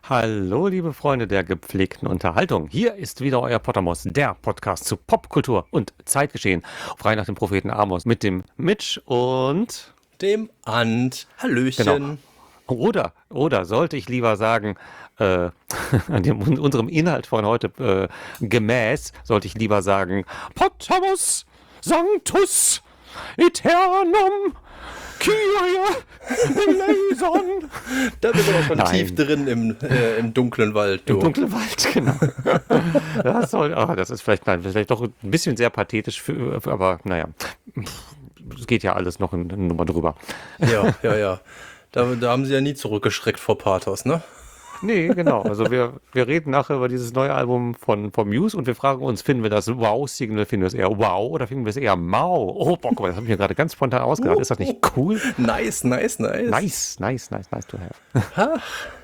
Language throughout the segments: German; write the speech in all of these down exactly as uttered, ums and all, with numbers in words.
Hallo, liebe Freunde der gepflegten Unterhaltung. Hier ist wieder euer Pottermos, der Podcast zu Popkultur und Zeitgeschehen. Frei nach dem Propheten Amos mit dem Mitch und dem Ant. Hallöchen. Genau. Oder, oder sollte ich lieber sagen, äh, dem, unserem Inhalt von heute äh, gemäß, sollte ich lieber sagen, Pottermos Sanctus Eternum Kyrie eleison. Da bist du aber schon Nein. tief drin im, äh, im dunklen Wald. Du. Im dunklen Wald, genau. Das, soll, oh, das ist vielleicht, nein, vielleicht doch ein bisschen sehr pathetisch, für, aber naja, es geht ja alles noch eine Nummer drüber. Ja, ja, ja. Da, da haben sie ja nie zurückgeschreckt vor Pathos, ne? Nee, genau. Also wir, wir reden nachher über dieses neue Album von, von Muse und wir fragen uns, finden wir das Wow-Signal, finden wir es eher Wow oder finden wir es eher Mau? Oh, boah, guck mal, das habe ich mir gerade ganz spontan ausgedacht. Ist das nicht cool? Nice, nice, nice. Nice, nice, nice, nice to have. Ach.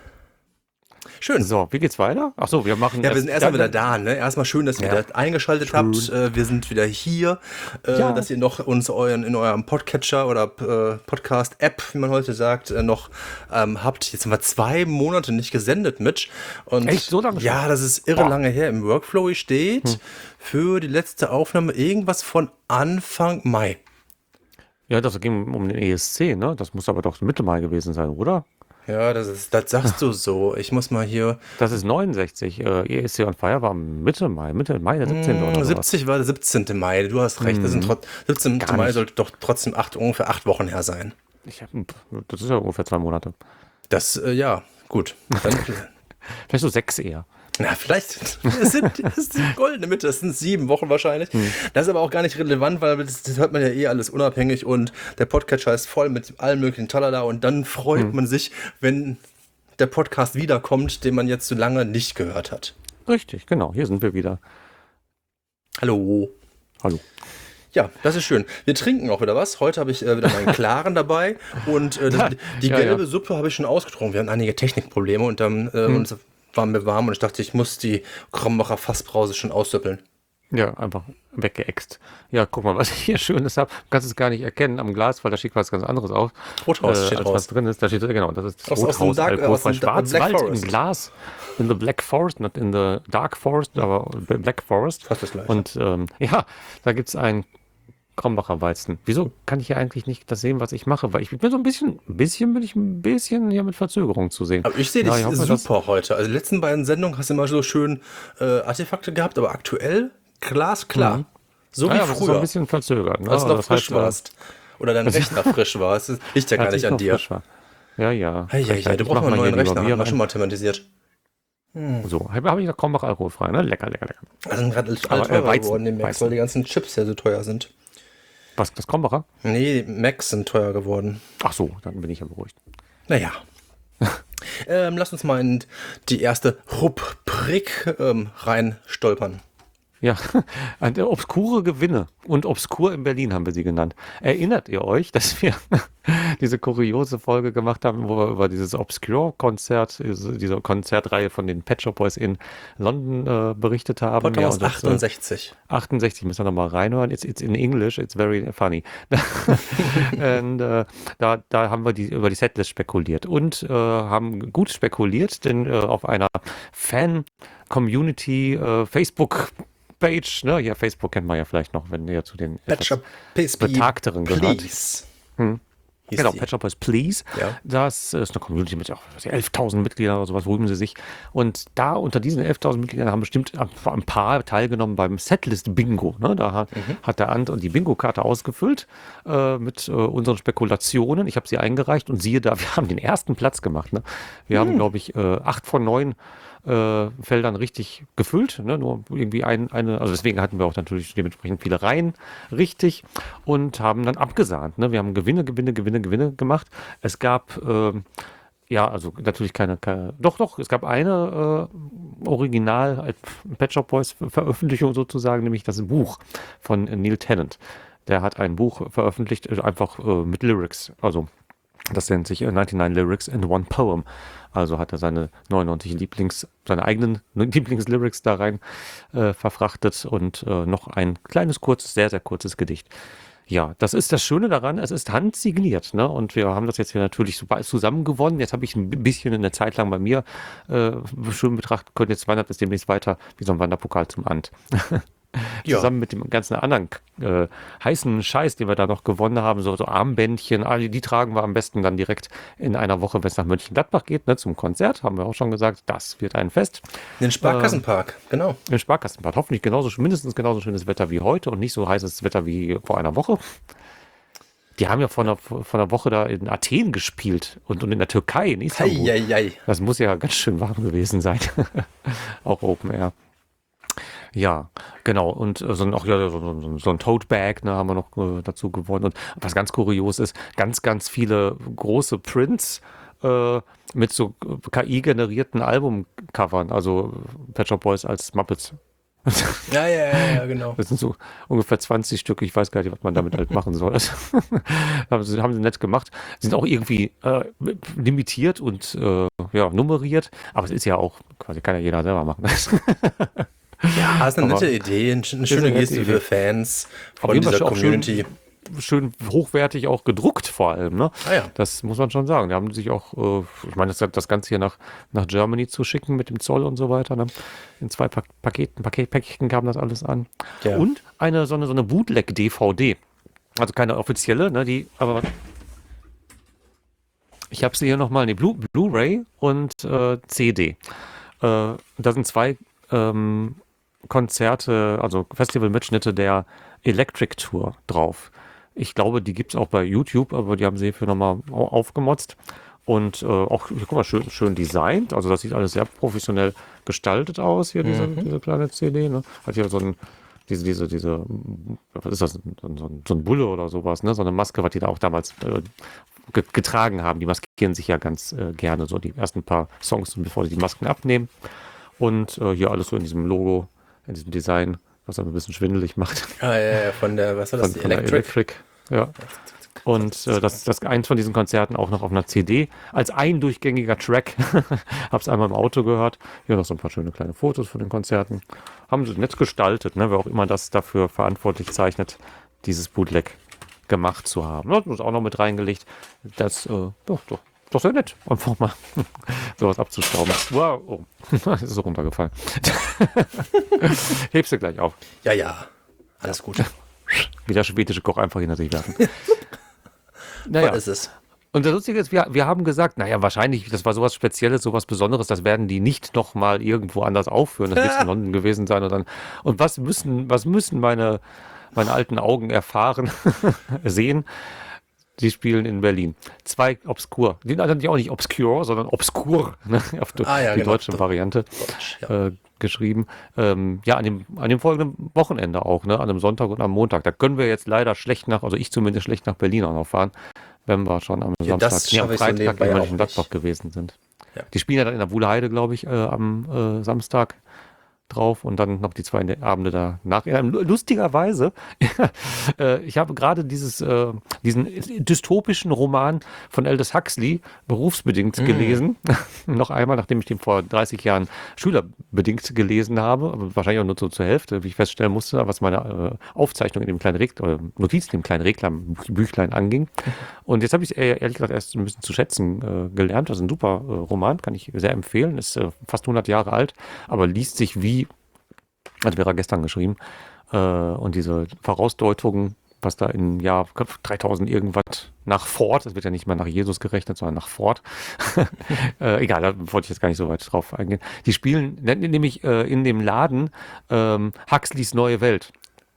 Schön. So, wie geht's weiter? Ach so, wir machen... Ja, wir sind erstmal wieder da, ne? Erstmal schön, dass ihr Ja. wieder eingeschaltet Schön. habt. Äh, wir sind wieder hier, äh, Ja. dass ihr noch uns euren, in eurem Podcatcher oder äh, Podcast-App, wie man heute sagt, äh, noch ähm, habt. Jetzt haben wir zwei Monate nicht gesendet, Mitch. Und Echt? So lange schon? Ja, das ist irre Boah. lange her. Im Workflow steht hm. für die letzte Aufnahme irgendwas von Anfang Mai. Ja, das ging um den E S C, ne? Das muss aber doch Mitte Mai gewesen sein, oder? Ja, das ist, das sagst du so. Ich muss mal hier. Das ist neunundsechzig. Äh, E S C on Fire war Mitte Mai, Mitte Mai, der siebzehnte oder sowas. siebzig war der siebzehnte Mai. Du hast recht. Das sind trot- siebzehnte Gar Mai nicht. sollte doch trotzdem acht, ungefähr acht Wochen her sein. Ich hab, das ist ja ungefähr zwei Monate. Das, äh, ja, gut. Dann, Vielleicht so sechs eher. na, vielleicht. Es sind, es ist die goldene Mitte. Das sind sieben Wochen wahrscheinlich. Das ist aber auch gar nicht relevant, weil das, das hört man ja eh alles unabhängig und der Podcatcher ist voll mit allen möglichen Talala und dann freut man sich, wenn der Podcast wiederkommt, den man jetzt so lange nicht gehört hat. Richtig, genau. Hier sind wir wieder. Hallo. Hallo. Ja, das ist schön. Wir trinken auch wieder was. Heute habe ich äh, wieder meinen Klaren dabei und äh, das, die Ja, gelbe ja. Suppe habe ich schon ausgetrunken. Wir hatten einige Technikprobleme und dann äh, Hm. uns war mir warm und ich dachte, ich muss die Krombacher Fassbrause schon aussüppeln. Ja, einfach weggeext. Ja, guck mal, was ich hier Schönes habe. Du kannst es gar nicht erkennen am Glas, weil da steht was ganz anderes auf. Rothaus steht als raus. was drin ist. Da steht, genau, das ist das Aus- aus dem Rothaus, Dark- Alkohol aus dem bei Da- Schwarzwald Black im Forest. Glas. In the Black Forest, not in the Dark Forest, aber Black Forest. Fast das Gleiche. Und ähm, ja, da gibt es einen Krombacher Weizen. Wieso kann ich hier eigentlich nicht das sehen, was ich mache? Weil ich bin so ein bisschen, ein bisschen bin ich ein bisschen hier mit Verzögerung zu sehen. Aber ich sehe dich Ja, ich hoffe, dass- super heute. Also die letzten beiden Sendungen hast du immer so schön äh, Artefakte gehabt, aber aktuell glasklar. Mhm. So Ah wie ja, aber es ist so früher, ein bisschen verzögert. Ne? als du Also noch das frisch heißt, äh, warst. Oder dein Rechner frisch war. Es liegt ja gar als nicht ich an noch dir. frisch war. Ja, ja. Hey, hey, hey, du Ich brauchst mach mal einen mal neuen hier lieber Rechner. Bier Haben wir rein. schon mal thematisiert. So, habe hab ich noch Krombacher alkoholfrei, ne? Lecker, lecker, lecker. Also sind gerade alle Aber, äh, teurer Weizen, geworden, die Macs, Weizen. weil die ganzen Chips ja so teuer sind. Was, das Krombacher? Nee, die Macs sind teuer geworden. Ach so, dann bin ich ja beruhigt. Naja. ähm, lass uns mal in die erste Rubrik ähm, reinstolpern. Ja, eine obskure Gewinne und obskur in Berlin haben wir sie genannt. Erinnert ihr euch, dass wir diese kuriose Folge gemacht haben, wo wir über dieses Obscure-Konzert, diese diese Konzertreihe von den Pet Shop Boys in London äh, berichtet haben? Podcast und das, äh, achtundsechzig. achtundsechzig, müssen wir nochmal reinhören. It's, it's in English, it's very funny. Und äh, da, da haben wir die, über die Setlist spekuliert und äh, haben gut spekuliert, denn äh, auf einer Fan-Community äh, Facebook Page, ne? Ja, Facebook kennt man ja vielleicht noch, wenn ihr zu den etwas Patcher P betagteren gehört. Please. Hm. Hieß Genau, die. Pet Shop Boys Please. Ja. Das ist eine Community mit ja, elftausend Mitgliedern oder sowas, rühmen sie sich. Und da unter diesen elftausend Mitgliedern haben bestimmt ein paar teilgenommen beim Setlist-Bingo. Ne? Da hat, Mhm. hat der Ant die Bingo-Karte ausgefüllt äh, mit äh, unseren Spekulationen. Ich habe sie eingereicht und siehe da, wir haben den ersten Platz gemacht. Ne? Wir Mhm. haben, glaube ich, äh, acht von neun äh, Feldern richtig gefüllt, ne? Nur irgendwie ein, eine, also deswegen hatten wir auch natürlich dementsprechend viele Reihen richtig und haben dann abgesahnt. Ne? Wir haben Gewinne, Gewinne, Gewinne, Gewinne gemacht. Es gab, ähm, ja, also natürlich keine, keine, doch, doch, es gab eine äh, Original äh, Pet Shop Boys Veröffentlichung sozusagen, nämlich das Buch von äh, Neil Tennant. Der hat ein Buch veröffentlicht, äh, einfach äh, mit Lyrics, also das nennt sich äh, neunundneunzig Lyrics in One Poem. Also hat er seine neunundneunzig Lieblings, seine eigenen Lieblingslyrics da rein äh, verfrachtet und äh, noch ein kleines, kurzes, sehr, sehr kurzes Gedicht. Ja, das ist das Schöne daran, es ist handsigniert, ne? Und wir haben das jetzt hier natürlich super zusammen gewonnen. Jetzt habe ich ein bisschen eine Zeit lang bei mir äh, schön betrachtet können. Jetzt wandert es demnächst weiter wie so ein Wanderpokal zum Ant. Ja. Zusammen mit dem ganzen anderen äh, heißen Scheiß, den wir da noch gewonnen haben, so, so Armbändchen, ah, die, die tragen wir am besten dann direkt in einer Woche, wenn es nach Mönchengladbach geht, ne, zum Konzert, haben wir auch schon gesagt, das wird ein Fest. Den Sparkassenpark, äh, genau. Im Sparkassenbad, hoffentlich genauso, mindestens genauso schönes Wetter wie heute und nicht so heißes Wetter wie vor einer Woche. Die haben ja vor einer, vor einer Woche da in Athen gespielt und, und in der Türkei, in Istanbul. Ei, ei, ei. Das muss ja ganz schön warm gewesen sein. Auch Open Air. Ja, genau. Und äh, so, ein, auch, ja, so, so, so ein Tote Bag, ne, haben wir noch äh, dazu gewonnen. Und was ganz kurios ist, ganz, ganz viele große Prints äh, mit so K I-generierten Albumcovern. Also Pet Shop Boys als Muppets. Ja, ja, ja, ja, genau. Das sind so ungefähr zwanzig Stück. Ich weiß gar nicht, was man damit halt machen soll. haben, sie, haben sie nett gemacht. Sind auch irgendwie äh, limitiert und äh, ja, nummeriert. Aber es ist ja auch, quasi kann ja jeder selber machen. Ja, ist eine Aber nette Idee, eine eine schöne nette Geste Idee. für Fans Auf von jeden Fall dieser auch schön- Community. Schön hochwertig auch gedruckt vor allem, ne? Ah ja. Das muss man schon sagen. Die haben sich auch, äh, ich meine, das, das Ganze hier nach, nach Germany zu schicken mit dem Zoll und so weiter. Ne? In zwei pa Paketen, Paketpäckchen kam das alles an. Ja. Und eine so eine, so eine Bootleg-D V D. Also keine offizielle, ne? Die, aber ich habe sie hier nochmal, ne, Blu- Blu-ray und äh, C D. Äh, da sind zwei ähm, Konzerte, also Festivalmitschnitte der Electric Tour drauf. Ich glaube, die gibt es auch bei YouTube, aber die haben sie hierfür nochmal au- aufgemotzt. Und äh, auch, guck mal, schön, schön designt. Also das sieht alles sehr professionell gestaltet aus, hier diese, diese kleine C D. Ne? Hat hier so ein, diese, diese, diese, was ist das, so ein, so ein Bulle oder sowas, ne? So eine Maske, was die da auch damals äh, ge- getragen haben. Die maskieren sich ja ganz äh, gerne, so die ersten paar Songs, bevor sie die Masken abnehmen. Und äh, hier alles so in diesem Logo, in diesem Design, was dann ein bisschen schwindelig macht. Ah, ja, ja, von der, was war das, Von, die von der Electric? Electric. Ja. Und äh, das, das eins von diesen Konzerten auch noch auf einer C D als ein durchgängiger Track. Hab's einmal im Auto gehört. Hier noch so ein paar schöne kleine Fotos von den Konzerten. Haben sie nett gestaltet, ne? Wer auch immer das dafür verantwortlich zeichnet, dieses Bootleg gemacht zu haben. Das ist auch noch mit reingelegt. Das, äh, doch, doch, doch sehr nett. Einfach mal sowas abzustauben. Wow, oh. Das ist so runtergefallen. Hebst du gleich auf. Ja, ja, alles gut. Wie der schwedische Koch einfach hinter sich werfen. Naja. Was ist es? Und das Lustige ist, wir, wir haben gesagt, naja, wahrscheinlich, das war sowas Spezielles, sowas Besonderes, das werden die nicht nochmal irgendwo anders aufführen. Das wird in London gewesen sein. Und, dann, und was müssen, was müssen meine, meine alten Augen erfahren, sehen? Die spielen in Berlin. Zwei Obskur. Die sind natürlich auch nicht Obscure, sondern Obskur. Ne? Auf die, Ah, ja, die genau. deutsche Variante Deutsch, ja. äh, geschrieben. Ähm, ja, an dem, an dem folgenden Wochenende auch, ne? An einem Sonntag und am Montag. Da können wir jetzt leider schlecht nach, also ich zumindest schlecht nach Berlin auch noch fahren, wenn wir schon am Ja, das Samstag, nee, am schaffe ich so Freitag nebenbei in auch Mönchengladbach nicht. gewesen sind. Ja. Die spielen ja dann in der Wuhleheide, glaube ich, äh, am äh, Samstag drauf und dann noch die zwei Abende danach. Ja, lustigerweise, äh, ich habe gerade dieses, äh, diesen dystopischen Roman von Aldous Huxley berufsbedingt gelesen. Noch einmal, nachdem ich den vor dreißig Jahren schülerbedingt gelesen habe, aber wahrscheinlich auch nur so zur Hälfte, wie ich feststellen musste, was meine äh, Aufzeichnung in dem kleinen Regler, oder Notizen in dem kleinen Regler-Büchlein anging. Und jetzt habe ich es ehrlich gesagt erst ein bisschen zu schätzen äh, gelernt. Das ist ein super äh, Roman, kann ich sehr empfehlen. Ist äh, fast hundert Jahre alt, aber liest sich wie, als wäre er gestern geschrieben. Äh, und diese Vorausdeutungen, was da im Jahr dreitausend irgendwas nach Ford, das wird ja nicht mal nach Jesus gerechnet, sondern nach Ford. äh, egal, da wollte ich jetzt gar nicht so weit drauf eingehen. Die spielen ne- nämlich äh, in dem Laden ähm, Huxleys Neue Welt,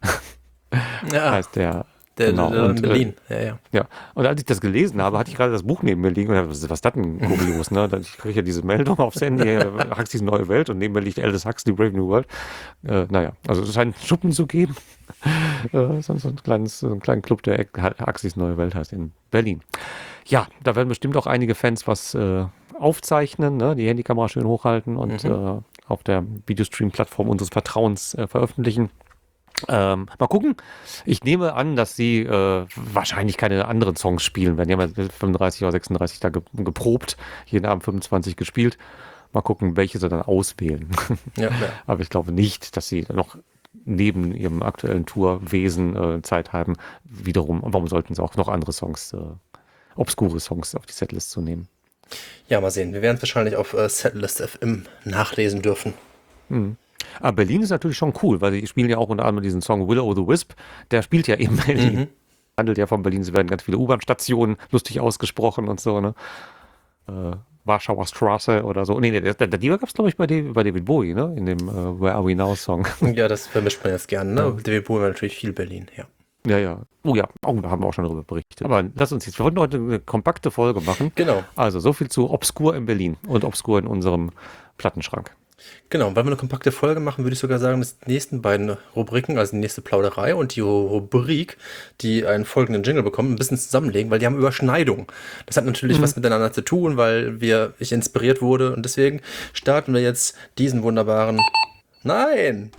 Ja, heißt der. der, genau. der in Und, äh, Berlin. Ja, ja. Ja, und als ich das gelesen habe, hatte ich gerade das Buch neben mir liegen und dachte, was ist was ist das denn kurios, ne? Dann- Ich kriege ja diese Meldung aufs Handy, äh, Huxleys Neue Welt und neben mir liegt Aldous Huxley, Brave New World. Äh, naja, also es scheint Schuppen zu geben. äh, so, so, ein kleines, so einen kleinen Club, der Huxleys Neue Welt heißt in Berlin. Ja, da werden bestimmt auch einige Fans was äh, aufzeichnen, ne? Die Handykamera schön hochhalten und Mhm. äh, auf der Videostream-Plattform unseres Vertrauens äh, veröffentlichen. Ähm, mal gucken. Ich nehme an, dass sie äh, wahrscheinlich keine anderen Songs spielen werden. Die haben ja fünfunddreißig oder sechsunddreißig da ge geprobt, jeden Abend fünfundzwanzig gespielt. Mal gucken, welche sie dann auswählen. Ja, ja. Aber ich glaube nicht, dass sie noch neben ihrem aktuellen Tourwesen äh, Zeit haben, wiederum, warum sollten sie auch noch andere Songs, äh, obskure Songs auf die Setlist zu nehmen. Ja, mal sehen. Wir werden es wahrscheinlich auf äh, Setlist F M nachlesen dürfen. Mhm. Aber Berlin ist natürlich schon cool, weil sie spielen ja auch unter anderem diesen Song Will O' the Wisp, der spielt ja eben Berlin. Mhm. Handelt ja von Berlin, es werden ganz viele U-Bahn-Stationen lustig ausgesprochen und so, ne? Äh, Warschauer Straße oder so. Nee, nee, der, der, der gab es, glaube ich, bei, David, bei David Bowie, ne? In dem äh, Where Are We Now Song. Ja, das vermischt man jetzt gerne, ne? Ja. David Bowie war natürlich viel Berlin, ja. Ja, ja. Oh ja, oh, da haben wir auch schon darüber berichtet. Aber lass uns jetzt, wir wollten heute eine kompakte Folge machen. Genau. Also so viel zu Obskur in Berlin und Obskur in unserem Plattenschrank. Genau, weil wir eine kompakte Folge machen, würde ich sogar sagen, dass die nächsten beiden Rubriken, also die nächste Plauderei und die Rubrik, die einen folgenden Jingle bekommen, ein bisschen zusammenlegen, weil die haben Überschneidung. Das hat natürlich mhm. was miteinander zu tun, weil wir, ich inspiriert wurde und deswegen starten wir jetzt diesen wunderbaren... Nein!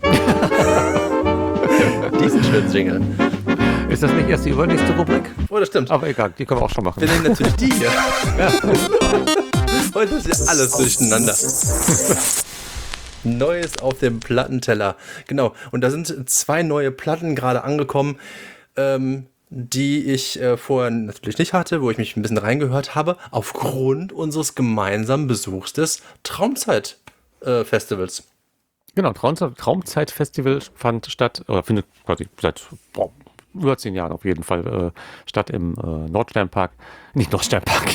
diesen schönen Jingle. Ist das nicht erst die übernächste Rubrik? Oh, das stimmt. Aber egal, die können wir auch schon machen. Wir nehmen natürlich die hier. Ja. Heute ist ja alles durcheinander. Neues auf dem Plattenteller. Genau. Und da sind zwei neue Platten gerade angekommen, ähm, die ich äh, vorher natürlich nicht hatte, wo ich mich ein bisschen reingehört habe, aufgrund unseres gemeinsamen Besuchs des Traumzeit-Festivals. Äh, genau, Traumzeit, Traumzeit-Festival fand statt, oder findet quasi seit boah, über zehn Jahren auf jeden Fall äh, statt im äh, Nordsternpark, nicht Nordsternpark,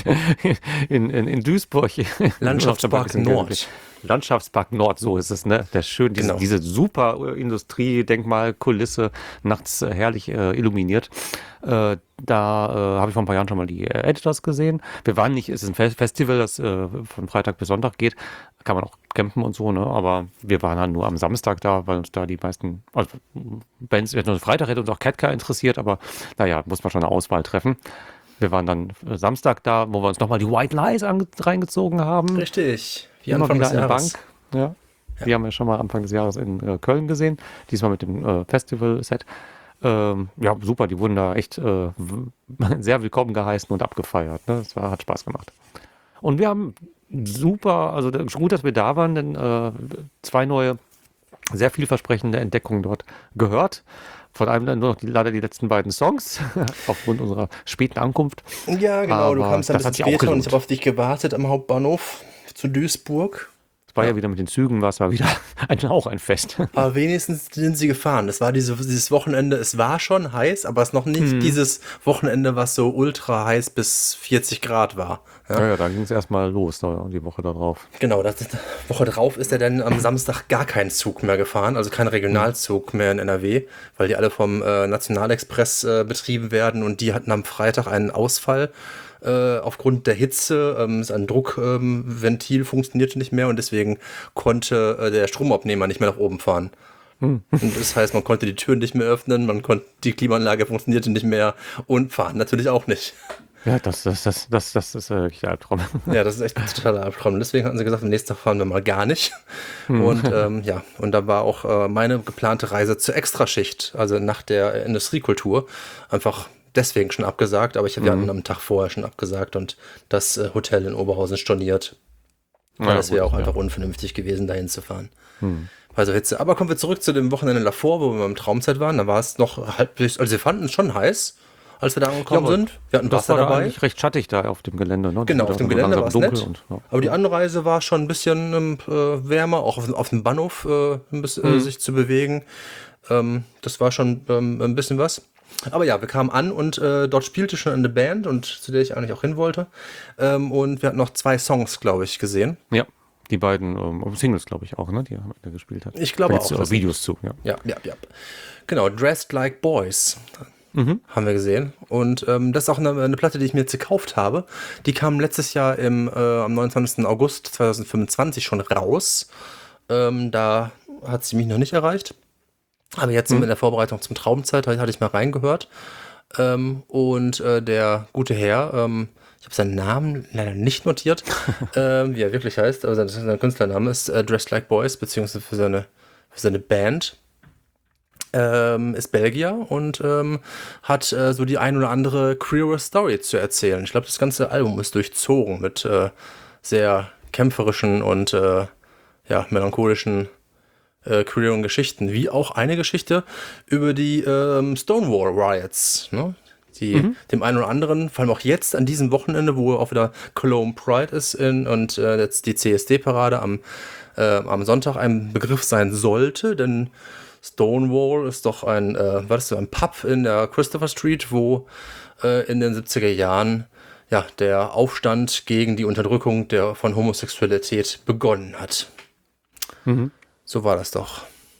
in, in, in Duisburg. Landschaftspark Nord. Landschaftspark Nord, so ist es, ne? Der schön, diese, Genau. diese super äh, Industriedenkmalkulisse, nachts äh, herrlich äh, illuminiert. Äh, da äh, habe ich vor ein paar Jahren schon mal die äh, Editors gesehen. Wir waren nicht, es ist ein Fe- Festival, das äh, von Freitag bis Sonntag geht. Kann man auch campen und so, ne? Aber wir waren dann nur am Samstag da, weil uns da die meisten, also Bands, nur Freitag hätte uns auch Ketka interessiert, aber naja, muss man schon eine Auswahl treffen. Wir waren dann äh, Samstag da, wo wir uns nochmal die White Lies ange- reingezogen haben. Richtig. Wie Immer Anfang wieder des eine Jahres. Bank. Ja. Ja. Die haben wir schon mal Anfang des Jahres in äh, Köln gesehen. Diesmal mit dem äh, Festival-Set. Ähm, ja, super. Die wurden da echt äh, w- sehr willkommen geheißen und abgefeiert. Ne? Das war, hat Spaß gemacht. Und wir haben super, also da- gut, dass wir da waren, denn äh, zwei neue, sehr vielversprechende Entdeckungen dort gehört. Von einem dann nur noch die, leider die letzten beiden Songs, aufgrund unserer späten Ankunft. Ja, genau. Aber du kamst ein das hat bisschen sich auch später und gelohnt. ich habe auf dich gewartet am Hauptbahnhof zu Duisburg. Es war ja. Ja. wieder mit den Zügen, war es war wieder ein, auch ein Fest. Aber wenigstens sind sie gefahren. Das war diese, dieses Wochenende, es war schon heiß, aber es ist noch nicht dieses Wochenende, was so ultra heiß bis vierzig Grad war. Ja. Ja, ja, da ging es erstmal los, da, die Woche darauf. Genau, das, die Woche drauf ist er dann am Samstag gar kein Zug mehr gefahren, also kein Regionalzug mehr in N R W, weil die alle vom äh, Nationalexpress äh, betrieben werden und die hatten am Freitag einen Ausfall. Äh, aufgrund der Hitze, ähm, ein Druckventil ähm, funktionierte nicht mehr und deswegen konnte äh, der Stromabnehmer nicht mehr nach oben fahren. Hm. Und das heißt, man konnte die Türen nicht mehr öffnen, man konnte, die Klimaanlage funktionierte nicht mehr und fahren natürlich auch nicht. Ja, das, das, das, das, das ist äh, wirklich der Albtraum. Ja, das ist echt ein totaler Albtraum. Deswegen hatten sie gesagt, am nächsten Tag fahren wir mal gar nicht. Hm. Und ähm, ja, und da war auch äh, meine geplante Reise zur Extraschicht, also nach der Industriekultur, einfach deswegen schon abgesagt, aber ich habe mhm. ja am Tag vorher schon abgesagt und das äh, Hotel in Oberhausen storniert. Weil Ja, das wäre gut, auch ja. einfach unvernünftig gewesen, dahin zu fahren. Hm. Also Hitze. Aber kommen wir zurück zu dem Wochenende davor, wo wir beim Traumzeit waren. Da war es noch halbwegs, also wir fanden es schon heiß, als wir da angekommen Ja, aber sind. Wir hatten Das Wasser war da dabei. eigentlich recht schattig da auf dem Gelände. Ne? Genau, Das auf dem wurde Gelände war langsam es nett. dunkel und, ja. Aber die Anreise war schon ein bisschen ähm, äh, wärmer, auch auf, auf dem Bahnhof äh, ein bisschen, Mhm. äh, sich zu bewegen. Ähm, das war schon ähm, ein bisschen was. Aber ja, wir kamen an und äh, dort spielte schon eine Band, und zu der ich eigentlich auch hin wollte. Ähm, und wir hatten noch zwei Songs, glaube ich, gesehen. Ja, die beiden ähm, Singles, glaube ich auch, ne? die er gespielt hat. Ich glaube Da gibt's auch, auch das Videos zu, ja. Ja, ja, ja. Genau, Dressed Like Boys Mhm. haben wir gesehen. Und ähm, das ist auch eine, eine Platte, die ich mir jetzt gekauft habe. Die kam letztes Jahr im, äh, am neunundzwanzigsten August zweitausendfünfundzwanzig schon raus. Ähm, da hat sie mich noch nicht erreicht. Aber jetzt Mhm. in der Vorbereitung zum Traumzeit hatte ich mal reingehört. Ähm, und äh, der gute Herr, ähm, ich habe seinen Namen leider nicht notiert, ähm, wie er wirklich heißt, aber sein, sein Künstlername ist äh, Dressed Like Boys, beziehungsweise für seine, für seine Band. Ähm, ist Belgier und ähm, hat äh, so die ein oder andere queere Story zu erzählen. Ich glaube, das ganze Album ist durchzogen mit äh, sehr kämpferischen und äh, ja, melancholischen äh, queeren Geschichten, wie auch eine Geschichte über die ähm, Stonewall Riots, ne? Die mhm. dem einen oder anderen, vor allem auch jetzt an diesem Wochenende, wo auch wieder Cologne Pride ist in, und äh, jetzt die C S D-Parade am, äh, am Sonntag ein Begriff sein sollte, denn Stonewall ist doch ein, äh, was ist so, ein Pub in der Christopher Street, wo äh, in den siebziger Jahren ja, der Aufstand gegen die Unterdrückung der, von Homosexualität begonnen hat. Mhm. So war das doch.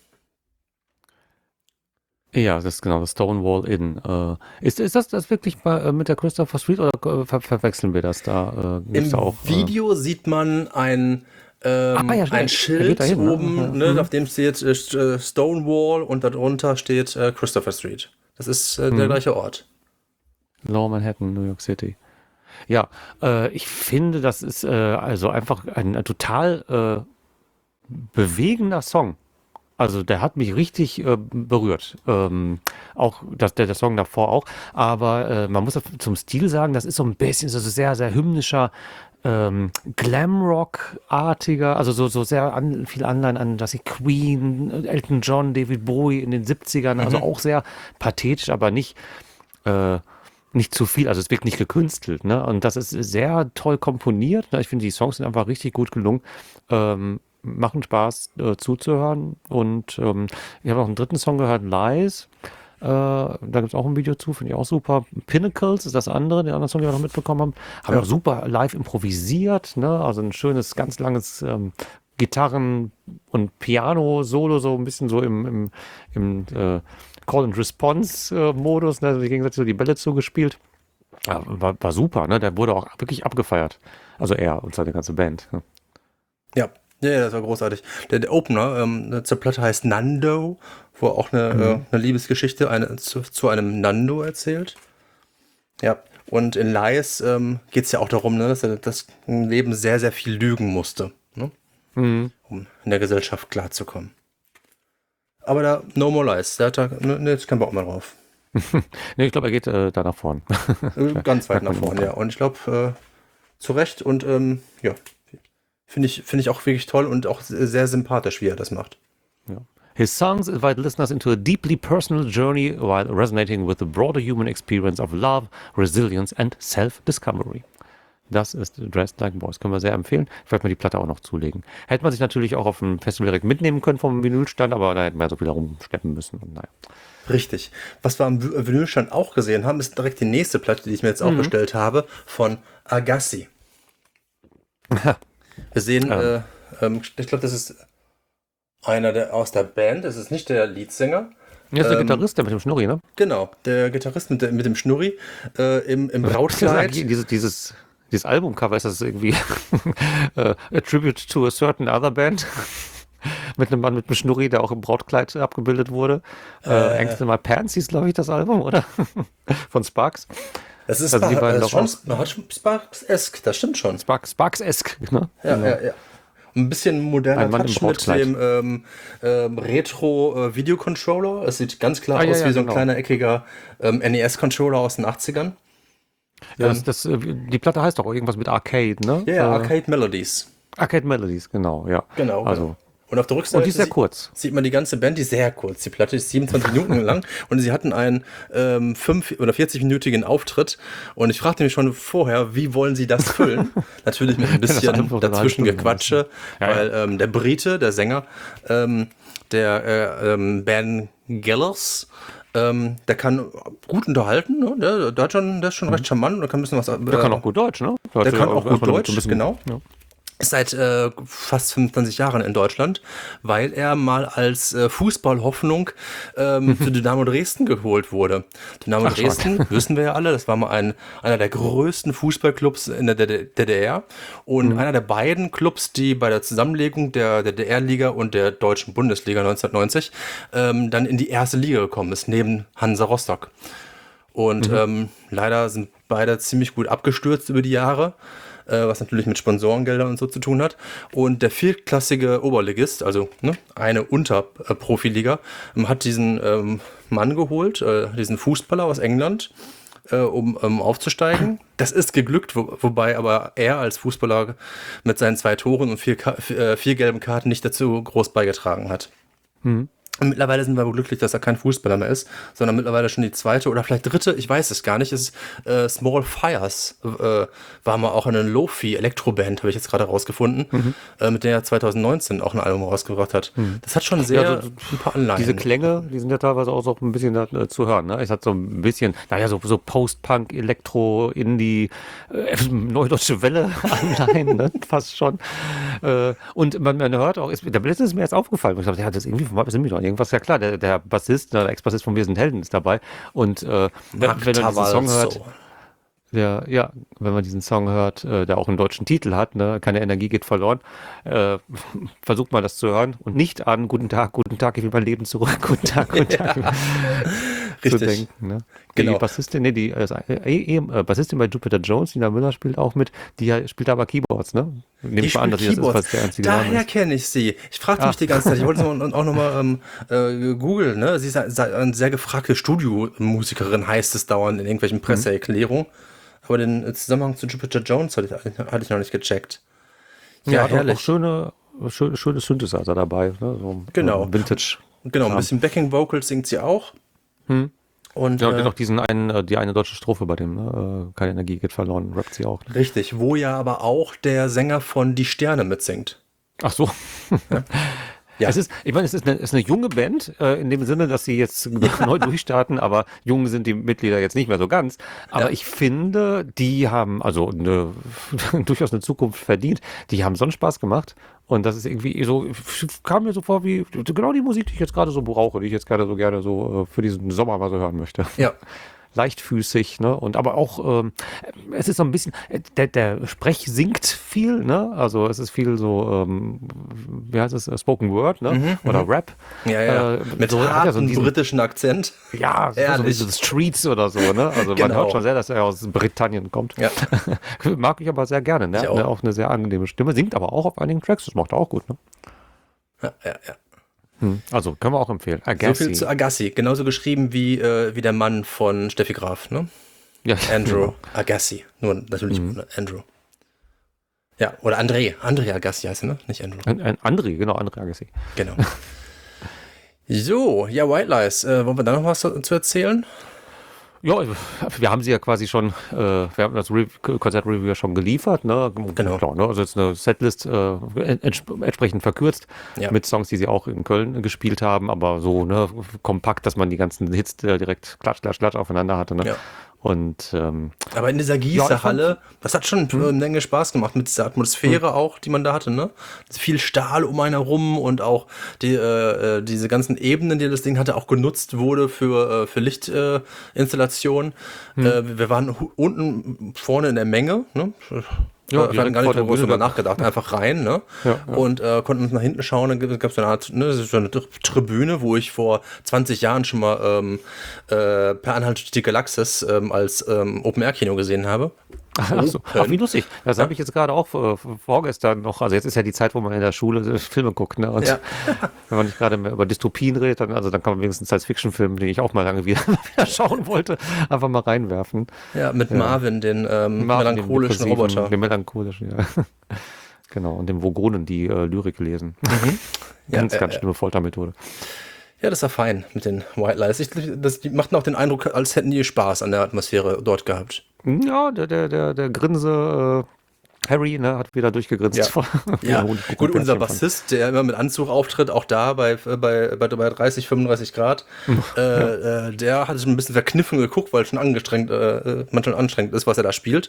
Ja, das ist genau, das Stonewall Inn. Äh, ist, ist das, das wirklich bei, äh, mit der Christopher Street oder äh, ver verwechseln wir das da? Äh, Im da auch, Video äh, sieht man ein, ähm, ah, ja, ein Schild dahin, oben, ne? Ja. Ne, mhm. auf dem steht äh, Stonewall und darunter steht äh, Christopher Street. Das ist äh, der mhm. gleiche Ort. Lower Manhattan, New York City. Ja, äh, ich finde, das ist äh, also einfach ein, ein total äh, bewegender Song. Also der hat mich richtig äh, berührt. Ähm, auch das, der, der Song davor auch. Aber äh, man muss zum Stil sagen, das ist so ein bisschen so sehr, sehr hymnischer, ähm, Glamrock-artiger, also so, so sehr an, viel Anleihen an das Queen, Elton John, David Bowie in den siebzigern. Also mhm. auch sehr pathetisch, aber nicht äh, nicht zu viel, also es wirkt nicht gekünstelt, ne? Und das ist sehr toll komponiert. Ne? Ich finde, die Songs sind einfach richtig gut gelungen. Ähm, machen Spaß äh, zuzuhören. Und ähm, ich habe auch einen dritten Song gehört, Lies. Äh, da gibt es auch ein Video zu, finde ich auch super. Pinnacles ist das andere, den anderen Song, den wir noch mitbekommen haben. Haben wir ja. auch super live improvisiert, ne? Also ein schönes, ganz langes ähm, Gitarren- und Piano-Solo, so ein bisschen so im, im, im äh, Call-and-Response-Modus, ne? Also gegenseitig so die Bälle zugespielt. Ja, war, war super, ne? Der wurde auch wirklich abgefeiert. Also er und seine ganze Band. Ne? Ja. Ja, das war großartig. Der, der Opener ähm, zur Platte heißt Nando, wo auch eine, mhm. äh, eine Liebesgeschichte eine, zu, zu einem Nando erzählt. Ja, und in Lies ähm, geht es ja auch darum, ne, dass er das Leben sehr, sehr viel lügen musste, ne? Mhm. Um in der Gesellschaft klarzukommen. Aber da, No More Lies, da hat er, ne, ne, jetzt kein Bock mehr drauf. Nee, ich glaube, er geht äh, da nach vorn. Ganz weit nach vorn, ja. Und ich glaube, äh, zu Recht und ähm, ja. Finde ich, find ich auch wirklich toll und auch sehr sympathisch, wie er das macht. Ja. His songs invite listeners into a deeply personal journey while resonating with the broader human experience of love, resilience and self-discovery. Das ist Dressed Like Boys. Können wir sehr empfehlen. Ich werde mir die Platte auch noch zulegen. Hätte man sich natürlich auch auf dem Festival direkt mitnehmen können vom Vinylstand, aber da hätten wir so viel herumsteppen müssen. Und naja. Richtig. Was wir am Vinylstand auch gesehen haben, ist direkt die nächste Platte, die ich mir jetzt auch mhm. bestellt habe, von Agassi. Wir sehen, ähm. äh, ähm, ich glaube, das ist einer der aus der Band, das ist nicht der Leadsänger. Ja, ist der ähm, Gitarrist, der mit dem Schnurri, ne? Genau, der Gitarrist mit, der, mit dem Schnurri äh, im, im Brautkleid. Dieses, dieses, dieses Albumcover, ist das irgendwie a tribute to a certain other band? Mit einem Mann mit einem Schnurri, der auch im Brautkleid abgebildet wurde. Äh, äh, Angst My Pants hieß, glaube ich, das Album, oder? Von Sparks. Das ist, also Spark, das schon, Sparks-esque, das stimmt schon. Sparks, Sparks-esque, ne? Ja, genau. ja, ja. Ein bisschen moderner Touch mit dem ähm, ähm, Retro-Video-Controller. Es sieht ganz klar ah, aus ja, wie ja, so ein genau. kleiner, eckiger ähm, N E S-Controller aus den achtzigern. Ja, ähm, das, das, die Platte heißt doch irgendwas mit Arcade, ne? Ja, ja, Arcade Melodies. Arcade Melodies, genau, ja. Genau, also. Genau. Und auf der Rückseite und die ist sehr kurz. Sieht man die ganze Band, die ist sehr kurz. Die Platte ist siebenundzwanzig Minuten lang und sie hatten einen ähm, fünf- oder vierzig-minütigen Auftritt. Und ich fragte mich schon vorher, wie wollen sie das füllen? Natürlich mit ein bisschen dazwischen Gequatsche, ja, weil ähm, der Brite, der Sänger, ähm, der äh, ähm, Ben Gellers, ähm, der kann gut unterhalten, ne? der, der, hat schon, der ist schon recht charmant und der kann ein bisschen was. Äh, der kann auch gut Deutsch, ne? Der, der kann auch gut Deutsch, bisschen, genau. Ja. Ist seit äh, fast fünfundzwanzig Jahren in Deutschland, weil er mal als äh, Fußballhoffnung ähm, für Dynamo Dresden geholt wurde. Dynamo Ach, Dresden, schon. Wissen wir ja alle, das war mal ein, einer der größten Fußballclubs in der D D R und mhm. einer der beiden Clubs, die bei der Zusammenlegung der D D R-Liga und der Deutschen Bundesliga neunzehnhundertneunzig ähm, dann in die erste Liga gekommen ist, neben Hansa Rostock. Und mhm. ähm, leider sind beide ziemlich gut abgestürzt über die Jahre, was natürlich mit Sponsorengeldern und so zu tun hat. Und der viertklassige Oberligist, also ne, eine Unterprofiliga, hat diesen ähm, Mann geholt, äh, diesen Fußballer aus England, äh, um ähm, aufzusteigen. Das ist geglückt, wo, wobei aber er als Fußballer mit seinen zwei Toren und vier, Ka- äh, vier gelben Karten nicht dazu groß beigetragen hat. Mhm. Und mittlerweile sind wir aber glücklich, dass er kein Fußballer mehr ist, sondern mittlerweile schon die zweite oder vielleicht dritte, ich weiß es gar nicht, es ist äh, Small Fires, äh, war mal auch eine Lo-Fi-Elektroband, habe ich jetzt gerade rausgefunden, Mhm. äh, mit der er zwanzig neunzehn auch ein Album rausgebracht hat. Mhm. Das hat schon sehr Ja, so- ein paar Anleihen. Diese Klänge, die sind ja teilweise auch so ein bisschen da, äh, zu hören. Ne? Es hat so ein bisschen, naja, so, so Post-Punk, Elektro, Indie, äh, Neudeutsche Welle Anleihen, ne? Fast schon. Äh, und man, man hört auch, ist, der letzte ist mir jetzt aufgefallen. Ich dachte, ja, das ist irgendwie von was sind wir doch irgendwas. Ja klar, der, der Bassist, der Ex-Bassist von Wir sind Helden ist dabei. Und äh, wenn, Mark wenn man diesen Song hört, Tavalso. der, ja, wenn man diesen Song hört, äh, der auch einen deutschen Titel hat, ne, keine Energie geht verloren, äh, versucht mal das zu hören und nicht an Guten Tag, guten Tag, ich will mein Leben zurück, guten Tag, guten Tag zu Richtig. denken. Ne? Genau. Die Bassistin, nee, die äh, äh, äh, Bassistin bei Jupiter Jones, Nina Müller spielt auch mit, die ja- spielt aber Keyboards, ne? Nehme Die ich mal an, dass sie das ist, Keyboards. was der einzige Name Daher ist. kenne ich sie. Ich fragte mich Ah. die ganze Zeit, ich wollte es noch- auch nochmal ähm, äh, googeln, ne? Sie ist ein- eine sehr gefragte Studiomusikerin, heißt es dauernd in irgendwelchen Presseerklärungen. Aber den Zusammenhang zu Jupiter Jones hatte ich, hatte ich noch nicht gecheckt. Ja, Ja, hat auch, auch herrlich. schöne, schöne, schöne Synthesizer dabei, ne? So, Genau. so Vintage. Genau, ein Kram. bisschen Backing Vocals singt sie auch. Hm. Und Ja, und äh, noch diesen einen, äh, die eine deutsche Strophe bei dem, ne? Äh, keine Energie geht verloren, rappt sie auch. Ne? richtig, wo ja aber auch der Sänger von Die Sterne mitsingt. Ach so. Ja. Es ist, ich meine, es ist eine, es ist eine junge Band, äh, in dem Sinne, dass sie jetzt neu durchstarten, aber jung sind die Mitglieder jetzt nicht mehr so ganz. Aber Ja. ich finde, die haben also eine, durchaus eine Zukunft verdient. Die haben so einen Spaß gemacht. Und das ist irgendwie so, kam mir so vor wie genau die Musik, die ich jetzt gerade so brauche, die ich jetzt gerade so gerne so äh, für diesen Sommer mal so hören möchte. Ja. Leichtfüßig, ne? Und aber auch, ähm, es ist so ein bisschen, äh, der, der Sprech singt viel, ne? Also es ist viel so, ähm, wie heißt es, äh, Spoken Word, ne? Oder Rap. Ja, ja. Äh, Mit so, hat er hartem so diesen, britischen Akzent. ja, so, so wie Ehrlich. so Streets oder so, ne? Also man Genau. hört schon sehr, dass er aus Britannien kommt. Ja. Mag ich aber sehr gerne, ne? Ich Hat auch. eine- auch eine sehr angenehme Stimme, singt aber auch auf einigen Tracks, das macht er auch gut, ne? Ja, ja, ja. Hm. Also können wir auch empfehlen. So Agassi. viel zu Agassi. Genauso geschrieben wie, äh, wie der Mann von Steffi Graf, ne? Ja, Andrew genau. Agassi. Nur natürlich ohne Andrew. Ja, oder André. André Agassi heißt er, ne? Nicht Andrew. Ein, ein André, genau, André Agassi. Genau. So, ja, White Lies. Äh, wollen wir da noch was zu erzählen? Ja, wir haben sie ja quasi schon, äh, wir haben das Re Konzertreview ja schon geliefert, ne? Genau. Klar, ne? Also jetzt eine Setlist äh, ents entsprechend verkürzt Ja. mit Songs, die sie auch in Köln gespielt haben, aber so ne, kompakt, dass man die ganzen Hits äh, direkt klatsch, klatsch, klatsch aufeinander hatte. Ne? Ja. Und ähm, Aber in dieser Ja, ich fand- Gießerhalle, das hat schon eine Menge Spaß gemacht mit dieser Atmosphäre auch, die man da hatte, ne? Viel Stahl um einen herum und auch die, äh, äh, diese ganzen Ebenen, die das Ding hatte, auch genutzt wurde für, äh, für Lichtinstallationen. Äh, wir wir waren hu- unten vorne in der Menge, ne? Ja, Ja, wir hatten direkt gar vor nicht der drüber Bühne. nachgedacht, einfach rein, ne? Ja, ja. Und äh, konnten uns nach hinten schauen, dann gab es so eine Art, ne, so eine Tribüne, wo ich vor zwanzig Jahren schon mal ähm, äh, Per Anhalt durch die Galaxis ähm, als ähm, Open-Air-Kino gesehen habe. ach so, ach, wie lustig. Das habe ich jetzt gerade auch äh, vorgestern noch. Also jetzt ist ja die Zeit, wo man in der Schule äh, Filme guckt, ne? Und Ja. wenn man nicht gerade mehr über Dystopien redet, dann, also dann kann man wenigstens einen Science-Fiction-Film, den ich auch mal lange wieder, wieder schauen wollte, einfach mal reinwerfen. Ja, mit Marvin, den ähm, Marvin, den melancholischen depressiven, Roboter. Den melancholischen, ja. Genau, und dem Vogonen, die äh, Lyrik lesen. Ja, ganz, äh, ganz äh. schlimme Foltermethode. Ja, das war fein mit den White Lies. Ich, das, die machten auch den Eindruck, als hätten die Spaß an der Atmosphäre dort gehabt. Ja, der, der, der, der Grinse äh, Harry, ne, hat wieder durchgegrinst. Ja. vor- Ja, Honigkuchen- gut, unser Plätzchen von- Bassist, der immer mit Anzug auftritt, auch da bei, bei, bei, bei dreißig, fünfunddreißig Grad, äh, äh, der hat ein bisschen verkniffen geguckt, weil es schon angestrengt, äh, manchmal anstrengend ist, was er da spielt.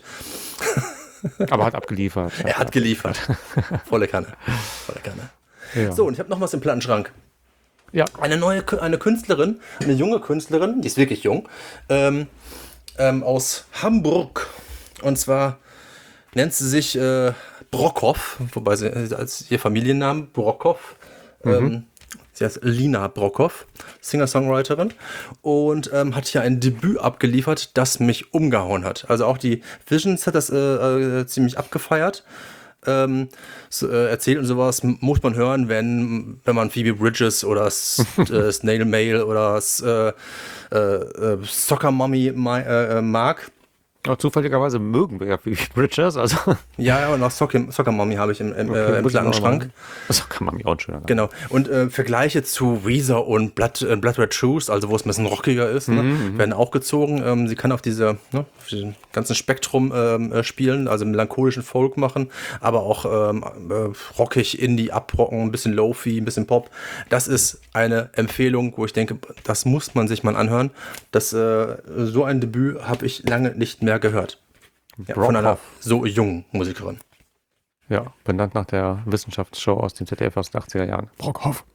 Aber hat abgeliefert. Er hat geliefert. Volle Kanne. Volle Kanne. Ja. So, und ich habe noch was im Plattenschrank. Ja. Eine neue Kü- eine Künstlerin, eine junge Künstlerin, die ist wirklich jung, ähm, ähm, aus Hamburg. Und zwar nennt sie sich äh, Brockhoff, wobei sie äh, als ihr Familiennamen Brockhoff. Ähm, sie heißt Lina Brockhoff, Singer-Songwriterin. Und ähm, hat hier ein Debüt abgeliefert, das mich umgehauen hat. Also auch die Visions hat das äh, äh, ziemlich abgefeiert. Ähm, so, äh, erzählt und sowas m- muss man hören, wenn, wenn man Phoebe Bridges oder S äh, Snail Mail oder S äh, äh, äh, Soccer Mommy ma äh, mag. Ja, zufälligerweise mögen wir ja Phoebe Bridgers, also. Ja, ja, und auch Soccer, Soccer Mommy habe ich im, im, Okay, äh, im muss ich auch Kleiderschrank. Soccer Mommy auch ein schöner Name. Genau. Und äh, Vergleiche zu Weezer und Blood, äh, Blood Red Shoes, also wo es ein bisschen rockiger ist, ne, werden auch gezogen. Ähm, sie kann auf diese, ne, auf diesem ganzen Spektrum ähm, äh, spielen, also melancholischen Folk machen, aber auch ähm, äh, rockig, Indie, abrocken, ein bisschen Lo-Fi, ein bisschen Pop. Das ist eine Empfehlung, wo ich denke, das muss man sich mal anhören. Das, äh, so ein Debüt habe ich lange nicht mehr gehört. Ja, von einer so jungen Musikerin. Ja, benannt nach der Wissenschaftsshow aus den Z D F aus den achtziger Jahren. Brockhoff.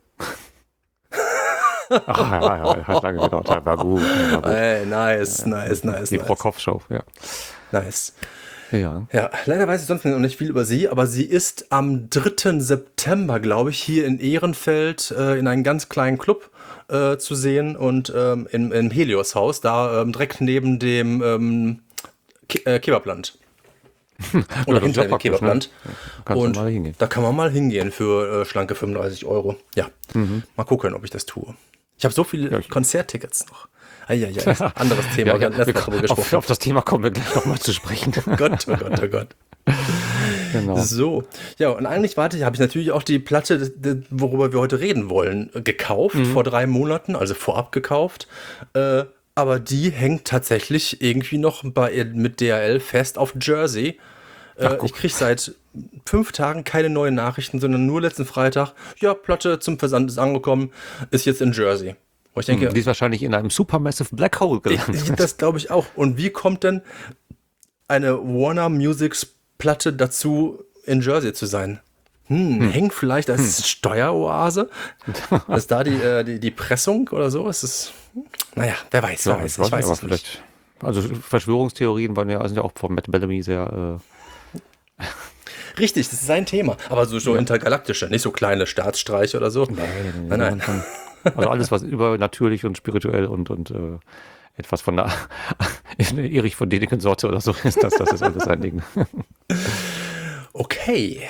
Ach ja, ja, hat lange gedauert. Ja, war gut. War gut. Ey, nice, nice, nice. Die nice. Brockhoff-Show, ja. Nice. Ja. Ja, leider weiß ich sonst noch nicht viel über sie, aber sie ist am dritten September, glaube ich, hier in Ehrenfeld äh, in einem ganz kleinen Club äh, zu sehen und ähm, im, im Helios-Haus, da ähm, direkt neben dem ähm, Ke äh, Kebabland. Oder das ist hinter ja dem praktisch, ne? Kebabland. Kannst du Und mal hingehen. da kann man mal hingehen für äh, schlanke fünfunddreißig Euro. Ja, mal gucken, ob ich das tue. Ich habe so viele Ja, ich- Konzerttickets noch. Eieiei, anderes Thema. Ja, wir ja, hatten letztes wir, Mal drüber auf, gesprochen. auf das Thema kommen wir gleich nochmal zu sprechen. Oh Gott, oh Gott, oh Gott. Genau. So, ja, und eigentlich warte, habe ich natürlich auch die Platte, d- d- worüber wir heute reden wollen, äh, gekauft, vor drei Monaten, also vorab gekauft. Äh, aber die hängt tatsächlich irgendwie noch bei, mit D H L fest auf Jersey. Äh, Ach, guck. ich kriege seit fünf Tagen keine neuen Nachrichten, sondern nur letzten Freitag, ja, Platte zum Versand ist angekommen, ist jetzt in Jersey. Wo ich denke, Die ist wahrscheinlich in einem Supermassive Black Hole ich, gelandet. ich, das glaube ich auch. Und wie kommt denn eine Warner Musics Platte dazu, in Jersey zu sein? Hm, hängt vielleicht als Steueroase? Ist da die, äh, die, die Pressung oder so? Ist es, naja, wer weiß, wer Ja, weiß. ich weiß Ich nicht, weiß aber es nicht. vielleicht. Also Verschwörungstheorien waren ja, sind ja auch von Matt Bellamy sehr. Äh, Richtig, das ist sein Thema. Aber so, so intergalaktische, nicht so kleine Staatsstreiche oder so. Nein, nein. Schon, also alles, was übernatürlich und spirituell und, und äh, etwas von der Erich von Däniken-Sorte oder so ist, das, das ist alles ein Ding. Okay.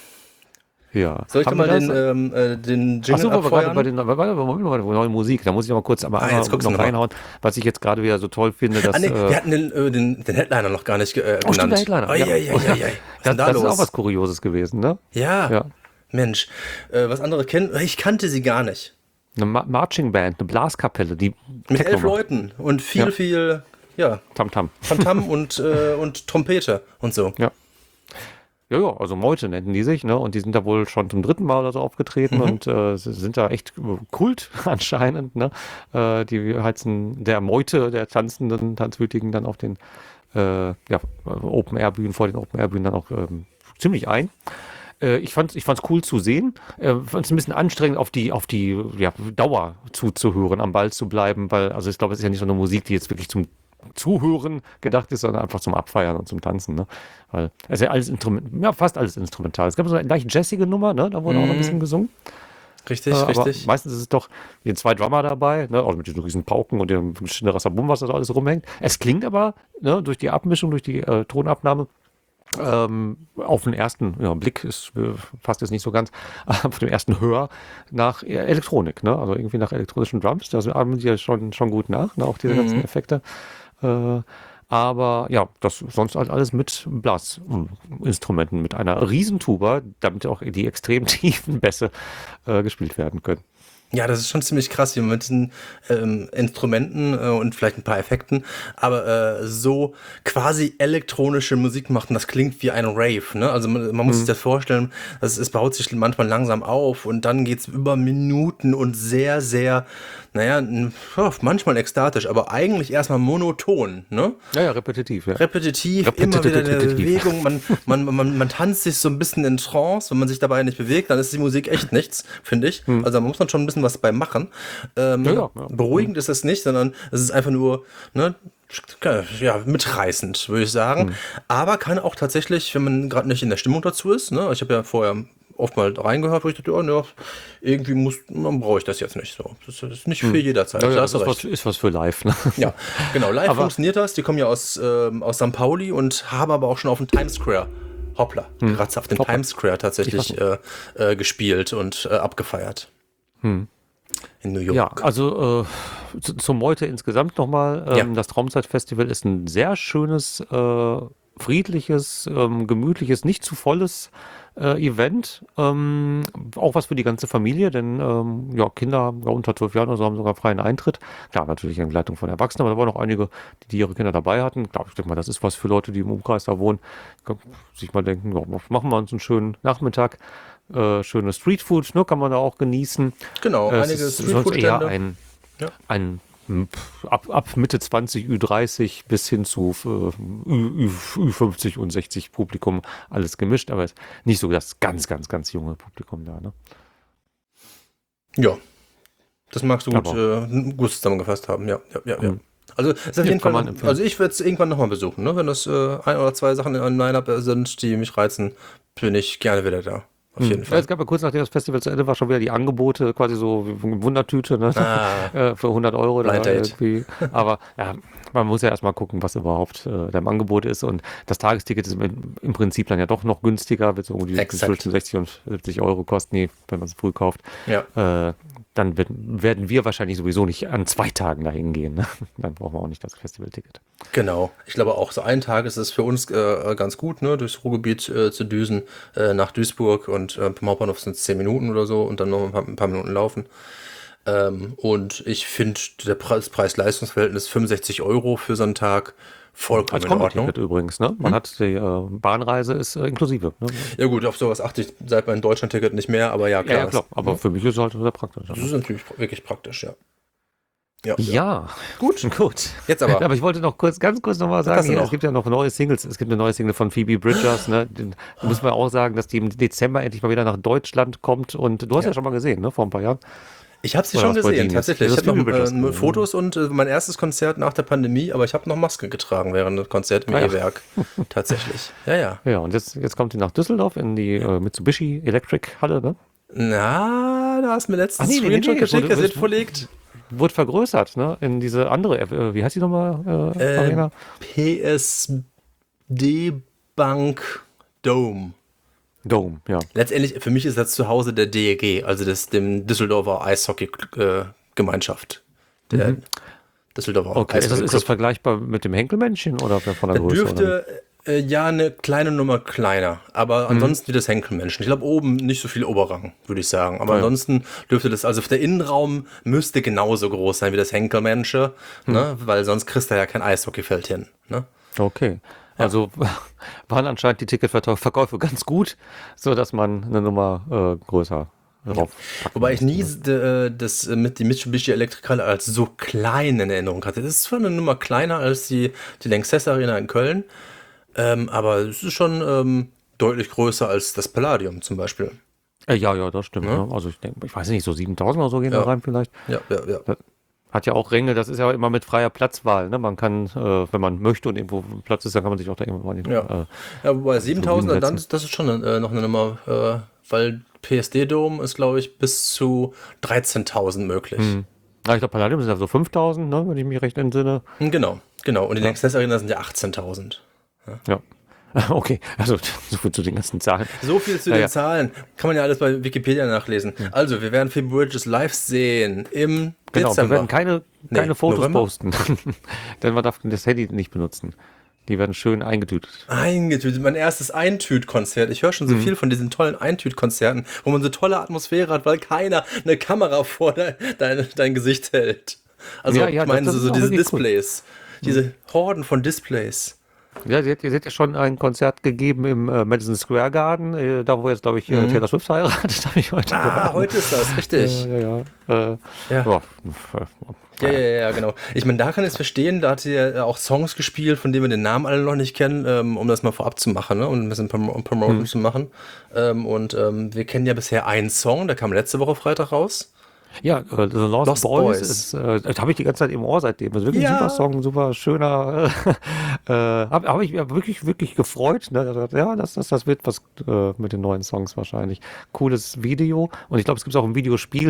Ja. Soll ich Haben mal wir den, das? ähm, äh, den Jingle Achso, weil wir gerade abfeuern? bei den bei, bei, bei, bei neuen Musik, da muss ich aber kurz aber Ah, jetzt guckst du noch noch mal. reinhauen, was ich jetzt gerade wieder so toll finde, dass Ah, nee, äh, wir hatten den, äh, den, den Headliner noch gar nicht äh, oh, stimmt, genannt. der Headliner. Ai, Ja. ai, ai, ai, ai. Was ist das, denn da das los? ist auch was Kurioses gewesen, ne? Ja, Ja. Mensch. Äh, was andere kennen, ich kannte sie gar nicht. Eine Ma Marching Band, eine Blaskapelle, die Mit Techno elf macht. Leuten und viel, Ja. viel, ja, Tamtam. Tamtam und, äh, und Trompete und so. Ja. Ja, ja, also Meute nennen die sich, ne? Und die sind da wohl schon zum dritten Mal oder so aufgetreten und äh, sie sind da echt Kult anscheinend, ne? Äh, die heizen der Meute, der tanzenden, tanzwütigen dann auf den äh, ja, Open-Air-Bühnen, vor den Open-Air-Bühnen dann auch ähm, ziemlich ein. Äh, ich fand es ich fand's cool zu sehen. Äh, fand es ein bisschen anstrengend, auf die, auf die ja, Dauer zuzuhören, am Ball zu bleiben, weil, also ich glaube, es ist ja nicht so eine Musik, die jetzt wirklich zum Zuhören gedacht ist, sondern einfach zum Abfeiern und zum Tanzen, ne? Weil es ist ja alles Instrument, ja, fast alles instrumental. Es gab so eine leicht jazzige Nummer, ne? Da wurde auch noch ein bisschen gesungen. Richtig, Äh, aber richtig. meistens ist es doch die zwei Drummer dabei, ne? Auch mit diesen riesen Pauken und dem Schinderasser-Bum, was da so alles rumhängt. Es klingt aber, ne, durch die Abmischung, durch die äh, Tonabnahme, ähm, auf den ersten ja, Blick ist äh, passt jetzt nicht so ganz, auf dem ersten Hör nach Elektronik, ne? Also irgendwie nach elektronischen Drums. Da atmen sie ja schon, schon gut nach, ne? Auch diese ganzen Effekte. Äh, aber ja, das sonst halt alles mit Blasinstrumenten, mit einer Riesentuba, damit auch die extrem tiefen Bässe äh, gespielt werden können. Ja, das ist schon ziemlich krass, wie man mit diesen ähm, Instrumenten äh, und vielleicht ein paar Effekten, aber äh, so quasi elektronische Musik macht und das klingt wie ein Rave, ne? Also man, man muss sich das vorstellen, das, es baut sich manchmal langsam auf und dann geht's über Minuten und sehr, sehr, naja, n- ja, manchmal ekstatisch, aber eigentlich erstmal monoton, ne? Ja, ja, repetitiv, ja. Repetitiv, immer wieder eine Repetitiv. Bewegung, man, man, man, man tanzt sich so ein bisschen in Trance, wenn man sich dabei nicht bewegt, dann ist die Musik echt nichts, finde ich. Also da muss man schon ein bisschen was bei machen. Ähm, Ja, ja, ja. Beruhigend ist es nicht, sondern es ist einfach nur, ne, ja, mitreißend, würde ich sagen. Aber kann auch tatsächlich, wenn man gerade nicht in der Stimmung dazu ist, ne, ich habe ja vorher oft mal reingehört, wo ich dachte, oh, ne, irgendwie muss, man brauche ich das jetzt nicht so. Das ist nicht für jederzeit. Ja, ja, Da das hast ist du was, recht. ist was für live, ne? Ja, genau. Live Aber- funktioniert das. Die kommen ja aus, ähm, aus Sankt Pauli und haben aber auch schon auf dem Times Square, hoppla, gerade auf dem Hoppla. Times Square tatsächlich Ich äh, äh, gespielt und äh, abgefeiert. In New Ja, York. also äh, zu, zum Meute insgesamt nochmal. Ähm, Ja. Das Traumzeit-Festival ist ein sehr schönes, äh, friedliches, ähm, gemütliches, nicht zu volles äh, Event. Ähm, auch was für die ganze Familie, denn ähm, ja, Kinder ja, unter zwölf Jahren oder so haben sogar freien Eintritt. Klar, natürlich in Begleitung von Erwachsenen, aber da waren auch einige, die, die ihre Kinder dabei hatten. Klar, ich denke mal, das ist was für Leute, die im Umkreis da wohnen. Kann sich mal denken, ja, machen wir uns einen schönen Nachmittag. Äh, schönes Streetfood, ne, kann man da auch genießen. Genau, Äh, Es einige ist sonst eher Streetfood-Stände. ein, Ja. ein hm, pf, ab, ab Mitte zwanzig, Ü dreißig bis hin zu äh, Ü, Ü, Ü fünfzig und sechzig Publikum, alles gemischt, aber es ist nicht so das ganz, ganz, ganz junge Publikum da. Ne? Ja, das magst du gut, Aber- äh, gut zusammengefasst haben. Ja, ja, ja. ja. Mhm. Also, ist auf Ja, jeden kann Fall, man empfehlen. also ich werde es irgendwann nochmal besuchen, ne? Wenn das äh, ein oder zwei Sachen in einem Line-Up sind, die mich reizen, bin ich gerne wieder da. Auf jeden Ja, Fall. es gab ja kurz nachdem das Festival zu Ende war, schon wieder die Angebote, quasi so wie eine Wundertüte, ne? Ah. Äh, für hundert Euro. Da Blind Date. irgendwie. Aber ja, man muss ja erstmal gucken, was überhaupt äh, da im Angebot ist. Und das Tagesticket ist im, im Prinzip dann ja doch noch günstiger, wird so um die Exakt. zwischen sechzig und siebzig Euro kosten, nee, wenn man es früh kauft. Ja. Äh, dann wird, werden wir wahrscheinlich sowieso nicht an zwei Tagen dahin gehen. Ne? Dann brauchen wir auch nicht das Festivalticket. Genau. Ich glaube auch, so einen Tag ist es für uns äh, ganz gut, ne, durchs Ruhrgebiet äh, zu düsen, äh, nach Duisburg und äh, vom Hauptbahnhof sind es zehn Minuten oder so und dann noch ein paar, ein paar Minuten laufen. Ähm, und ich finde, der Preis- Preis-Leistungs-Verhältnis fünfundsechzig Euro für so einen Tag vollkommen Als in Ordnung. Kombi-Ticket übrigens. Ne? Man hat die äh, Bahnreise ist äh, inklusive. Ne? Ja gut, auf sowas achte ich seit meinem Deutschland-Ticket nicht mehr, aber ja, Ja, klar. ja, klar. das- Aber für mich ist es halt sehr praktisch. Das ist natürlich wirklich praktisch, ja. Ja. Ja, gut, gut. Jetzt aber. Aber ich wollte noch kurz, ganz kurz nochmal hast sagen, du hier, noch? es gibt ja noch neue Singles. Es gibt eine neue Single von Phoebe Bridgers. Ne? Den, da muss man auch sagen, dass die im Dezember endlich mal wieder nach Deutschland kommt. Und du hast ja, Ja. schon mal gesehen, ne, vor ein paar Jahren. Ich habe sie Oder schon was bei gesehen, denen jetzt? tatsächlich. Das Ich habe noch Phoebe Bridgers äh, gesehen, Fotos und äh, mein erstes Konzert nach der Pandemie, aber ich habe noch Maske getragen während des Konzerts im Ah, ja. E-Werk. Tatsächlich. Ja, ja. Ja, und jetzt, jetzt kommt die nach Düsseldorf in die äh, Mitsubishi Electric Halle. Ne? Na, da hast du mir letztens Ach, nee, nee, Screenshot nee, geschickt, wurde- das wird wurde- verlegt. Wurde vergrößert, ne? In diese andere, äh, wie heißt die nochmal, äh, Ähm, Arena? P S D Bank Dome. Dome, ja. Letztendlich, für mich ist das zu Hause der D E G, also des, dem Düsseldorfer Eishockey-Gemeinschaft. Der Düsseldorfer Okay, ist das, ist das Eishockey-Club. vergleichbar mit dem Henkelmännchen oder von der Da Größe? oder dürfte äh, ja eine kleine Nummer kleiner, aber ansonsten wie das Henkelmännchen. Ich glaube oben nicht so viel Oberrang, würde ich sagen. Aber Ah, ja. ansonsten dürfte das, also der Innenraum müsste genauso groß sein wie das Henkelmännchen, ne? Weil sonst kriegst du ja kein Eishockeyfeld hin. Ne? wie? Okay. Also waren anscheinend die Ticketverkäufe ganz gut, so dass man eine Nummer äh, größer drauf packen Wobei ich nie musste, äh, das äh, mit die Mitsubishi Electric als so klein in Erinnerung hatte. Das ist zwar eine Nummer kleiner als die, die Lanxess Arena in Köln, ähm, aber es ist schon ähm, deutlich größer als das Palladium zum Beispiel. Äh, ja, ja, das stimmt. Ja. Ne? Also ich denke, ich weiß nicht, so siebentausend oder so gehen Ja. da rein vielleicht. Ja, ja, ja. Hat ja auch Ränge, das ist ja immer mit freier Platzwahl. Ne? Man kann, äh, wenn man möchte und irgendwo Platz ist, dann kann man sich auch da irgendwo mal Ja. äh, Ja, wobei siebentausend, dann, hinsetzen. ist- das ist schon äh, noch eine Nummer, äh, weil P S D-Dome ist, glaube ich, bis zu dreizehntausend möglich. Ja, ich glaube, Palladium sind ja so fünftausend, ne? Wenn ich mich recht entsinne. Hm, Genau, genau. Und die Lanxess Arena sind ja achtzehntausend. Ja. Okay, also so viel zu den ganzen Zahlen. So viel zu Ja, den ja. Zahlen. Kann man ja alles bei Wikipedia nachlesen. Also, wir werden Phoebe Bridgers live sehen im Genau, Dezember. wir werden keine, keine Nee, Fotos November? posten. Denn man darf das Handy nicht benutzen. Die werden schön eingetütet. Eingetütet, mein erstes Eintüt-Konzert. Ich höre schon so viel von diesen tollen Eintüt-Konzerten, wo man so tolle Atmosphäre hat, weil keiner eine Kamera vor de, dein, dein Gesicht hält. Also, Ja, ja, ich meine, das- so, das so ist auch diese wirklich cool. Displays. Diese Horden von Displays. Ja, sie hat, sie hat ja schon ein Konzert gegeben im äh, Madison Square Garden, äh, da wo jetzt, glaube ich, äh, Taylor Swift heiratet, habe ich heute Ah, gehört. heute ist das, richtig. Ja, ja, ja. Äh, Ja. ja. Ja, ja, ja, genau. Ich meine, da kann ich es verstehen, da hat sie ja auch Songs gespielt, von denen wir den Namen alle noch nicht kennen, ähm, um das mal vorab zu machen, ne? Um ein bisschen Prom Promotion zu machen. Ähm, und ähm, wir kennen ja bisher einen Song, der kam letzte Woche Freitag raus. Ja, äh, The Lost, Lost Boys, Boys. ist, äh, das habe ich die ganze Zeit im Ohr seitdem. Das ist wirklich Ja. ein super Song, super schöner. Äh, äh, habe hab ich mir wirklich, wirklich gefreut. Ne? Also, ja, das, das, das wird was äh, mit den neuen Songs wahrscheinlich. Cooles Video. Und ich glaube, es gibt auch ein Videospiel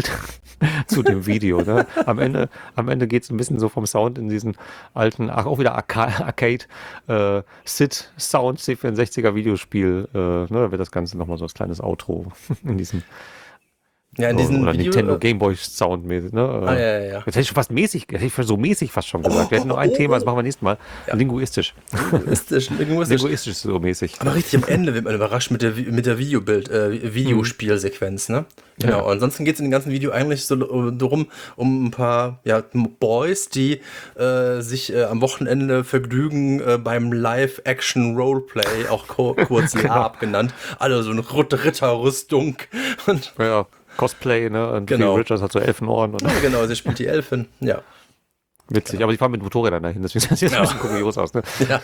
zu dem Video. Ne? Am Ende, am Ende geht es ein bisschen so vom Sound in diesen alten, ach, auch wieder Arca Arcade äh, Sid Sound C vierundsechziger Videospiel. Äh, ne? Da wird das Ganze nochmal so als kleines Outro in diesem Ja, in diesem oder Video, Nintendo äh, Game Boy Soundmäßig. Ne? Ah, ja, ja, ja. Jetzt hätte ich schon fast mäßig, hätte ich so mäßig fast schon gesagt. Wir hätten noch ein oh, Thema, das machen wir nächstes Mal. Ja. Linguistisch. Linguistisch, linguistisch. Linguistisch so mäßig. Aber richtig am Ende wird man überrascht mit der, mit der Videobild, äh, Videospielsequenz, ne? Genau. Ja. Ansonsten geht es in dem ganzen Video eigentlich so darum, um ein paar ja, Boys, die äh, sich äh, am Wochenende vergnügen äh, beim Live-Action-Roleplay, auch ko- kurz Genau. L A abgenannt. Alle so eine Ritterrüstung. Und Ja, Cosplay, ne? Und Genau. Phoebe Richards hat so Elfenohren und ja, genau, sie spielt die Elfin. Ja. witzig. Aber die fahren mit Motorrädern dahin, deswegen sieht das jetzt ein bisschen kurios aus. Ne? Ja.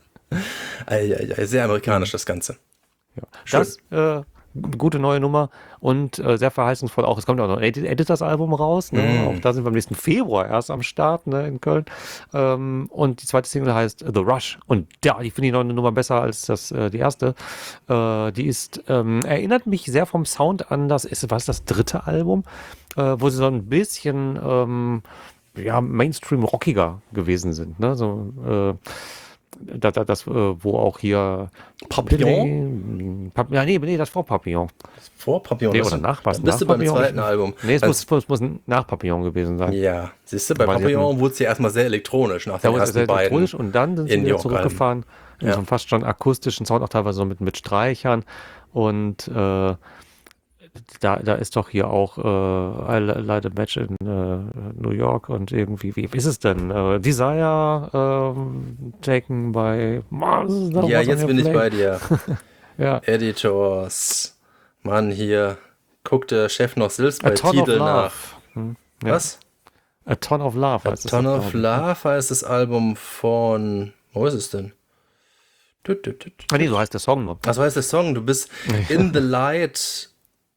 Ei, ei, ei, sehr amerikanisch das Ganze. Ja. Schön. Das, äh, g- gute neue Nummer und äh, sehr verheißungsvoll auch. Es kommt ja auch noch ein Edi- Editors-Album raus. Ne? Mm. Auch da sind wir am nächsten Februar erst am Start, ne, in Köln. Ähm, und die zweite Single heißt The Rush. Und ja, die finde ich noch eine Nummer besser als das, äh, die erste. Äh, die ist, ähm, erinnert mich sehr vom Sound an das, ist, was das dritte Album, äh, wo sie so ein bisschen ähm, ja, Mainstream-rockiger gewesen sind. Ne? So, äh, da, da, das, äh, wo auch hier Papillon? Pap ja, nee, nee, das vor Papillon. Vor Papillon. Nee, das- oder nach was? Dann bist Nach du beim Papillon? zweiten Album. Nee, es Dann- muss, es muss nach Papillon gewesen sein. Ja, siehst du, bei Weil sie Papillon wurde es ja erstmal sehr elektronisch nach Da den wurde es ersten sehr beiden. elektronisch und dann sind sie in wieder York zurückgefahren in Ja. so einem fast schon akustischen Sound, auch teilweise so mit, mit Streichern. Und äh, da, da ist doch hier auch äh, I Light a Match in äh, New York und irgendwie, wie ist es denn? Äh, Desire ähm, taken by Mars. Ja, jetzt bin ich bei dir. Ja. Editors. Mann, hier guckt der Chef noch selbst A bei Ton of Titel Love. nach. Hm, ja. Was? A Ton of Love A heißt es. Ton doch, of glaub ich. Love heißt das Album von. Wo ist es denn? Tüt, tüt, tüt. Ah, nee, so heißt der Song nur. Was heißt der Song? Du bist in the light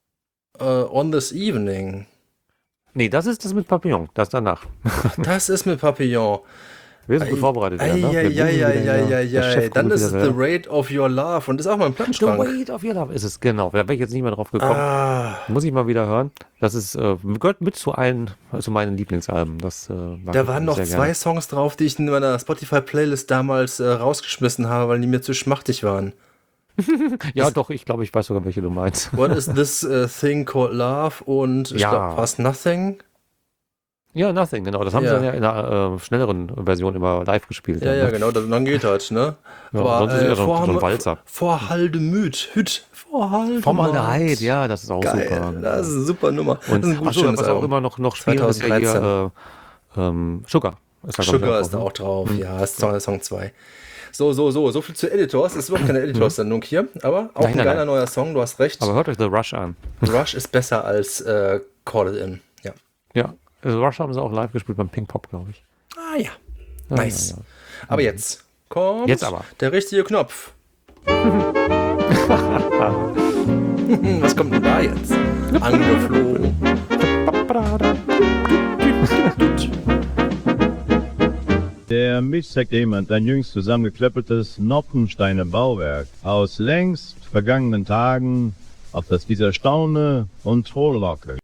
uh, on this evening. Nee, das ist das mit Papillon, das danach. Das ist mit Papillon. Wir sind gut vorbereitet. Ja, ne? Wir bringen wieder hier- der Eieieiei. Chef Dann kommt ist es wieder, The ja. Rate of Your Love und ist auch mal im The Plattenschrank. Weight of Your Love ist es, genau. Da wäre ich jetzt nicht mehr drauf gekommen. Ah, Muss ich mal wieder hören. Das ist, äh, gehört mit zu allen, zu meinen Lieblingsalben. Das, äh, mag da ich waren noch sehr zwei gerne. Songs drauf, die ich in meiner Spotify-Playlist damals äh, rausgeschmissen habe, weil die mir zu schmachtig waren. Ja, doch, ich glaube, ich weiß sogar, welche du meinst. What is this uh, thing called love? Und ich Ja. glaube, was Nothing? Ja, Nothing, genau. Das haben Ja. sie dann ja in einer äh, schnelleren Version immer live gespielt. Ja, dann, ja, ne? genau, dann geht das, ne? Ja, Aber sonst ist ja so, vor, so ein Walzer. vor Haldemüt, Hüt, vor Haldemüt. Formaldehyd, ja, das ist auch Geil, super. das ist eine super Nummer. Und das ist ein gut achso, schönes was auch Album. immer noch, noch spielen, ist ja hier zweitausenddreizehn. äh, ähm, Sugar. Ist da, glaub ich, Sugar ist da drauf, auch drauf, ja, ist Song, Song zwei. So, so, so, so viel zu Editors. Es ist überhaupt keine Editors-Sendung hier, aber auch Nein, ein nein, geiler nein. neuer Song, du hast recht. ne? Aber hört euch The Rush an. Rush ist besser als äh, Call It In. Ja. Ja, The Rush haben sie auch live gespielt beim Pink Pop, glaube ich. Ah ja, Ja, nice. ja, ja. Aber jetzt kommt Jetzt aber. der richtige Knopf. Was kommt denn da jetzt? Angeflogen. Der Mietzeigt jemand ein jüngst zusammengeklöppeltes Noppensteiner Bauwerk aus längst vergangenen Tagen, auf das dieser staune und frohlocke.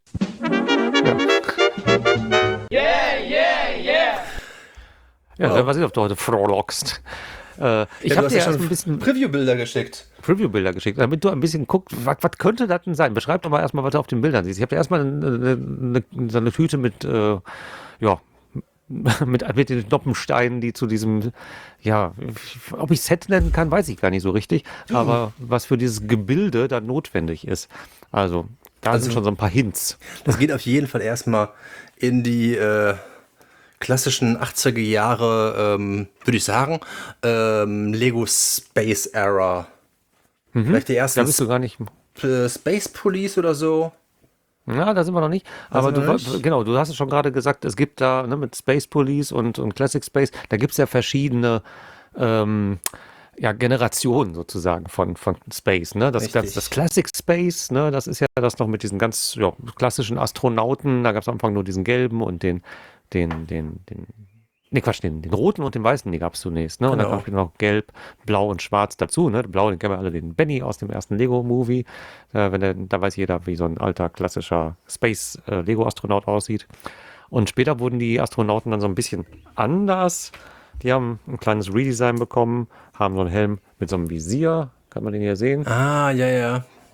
Ja, Wow. dann weiß ich, ob du heute frohlockst. Äh, ich Ja, du habe hast dir ja erst schon ein bisschen Preview-Bilder geschickt. Preview-Bilder geschickt, damit du ein bisschen guckst, was, was könnte das denn sein? Beschreib doch mal erstmal, was du auf den Bildern siehst. Ich habe dir erstmal eine, eine, eine, so eine Tüte mit, äh, ja, mit, mit den Noppensteinen, die zu diesem, ja, ob ich Set nennen kann, weiß ich gar nicht so richtig, aber was für dieses Gebilde da notwendig ist. Also, da Also- sind schon so ein paar Hints. Das geht auf jeden Fall erstmal in die äh, klassischen achtziger Jahre, ähm, würde ich sagen, ähm, Lego Space Era. Vielleicht die Da ersten bist du gar nicht. Sp- Space Police oder so. Ja, da sind wir noch nicht. Aber sind wir du, noch wa- nicht? genau, du hast es schon gerade gesagt, es gibt da ne, mit Space Police und, und Classic Space, da gibt es ja verschiedene ähm, ja, Generationen sozusagen von, von Space. Ne? Das, Richtig. das, das Classic Space, ne? Das ist ja das noch mit diesen ganz ja, klassischen Astronauten. Da gab es am Anfang nur diesen gelben und den, den, den, den, nee, Quatsch, den, den roten und den weißen, die gab es zunächst. Ne? Und dann Genau. gab es noch gelb, blau und schwarz dazu. Ne? Blau, den kennen wir alle, den Benny aus dem ersten Lego-Movie. Äh, wenn der, da weiß jeder, wie so ein alter klassischer Space-Lego-Astronaut aussieht. Und später wurden die Astronauten dann so ein bisschen anders. Die haben ein kleines Redesign bekommen, haben so einen Helm mit so einem Visier. Kann man den hier sehen? Ah, ja, ja.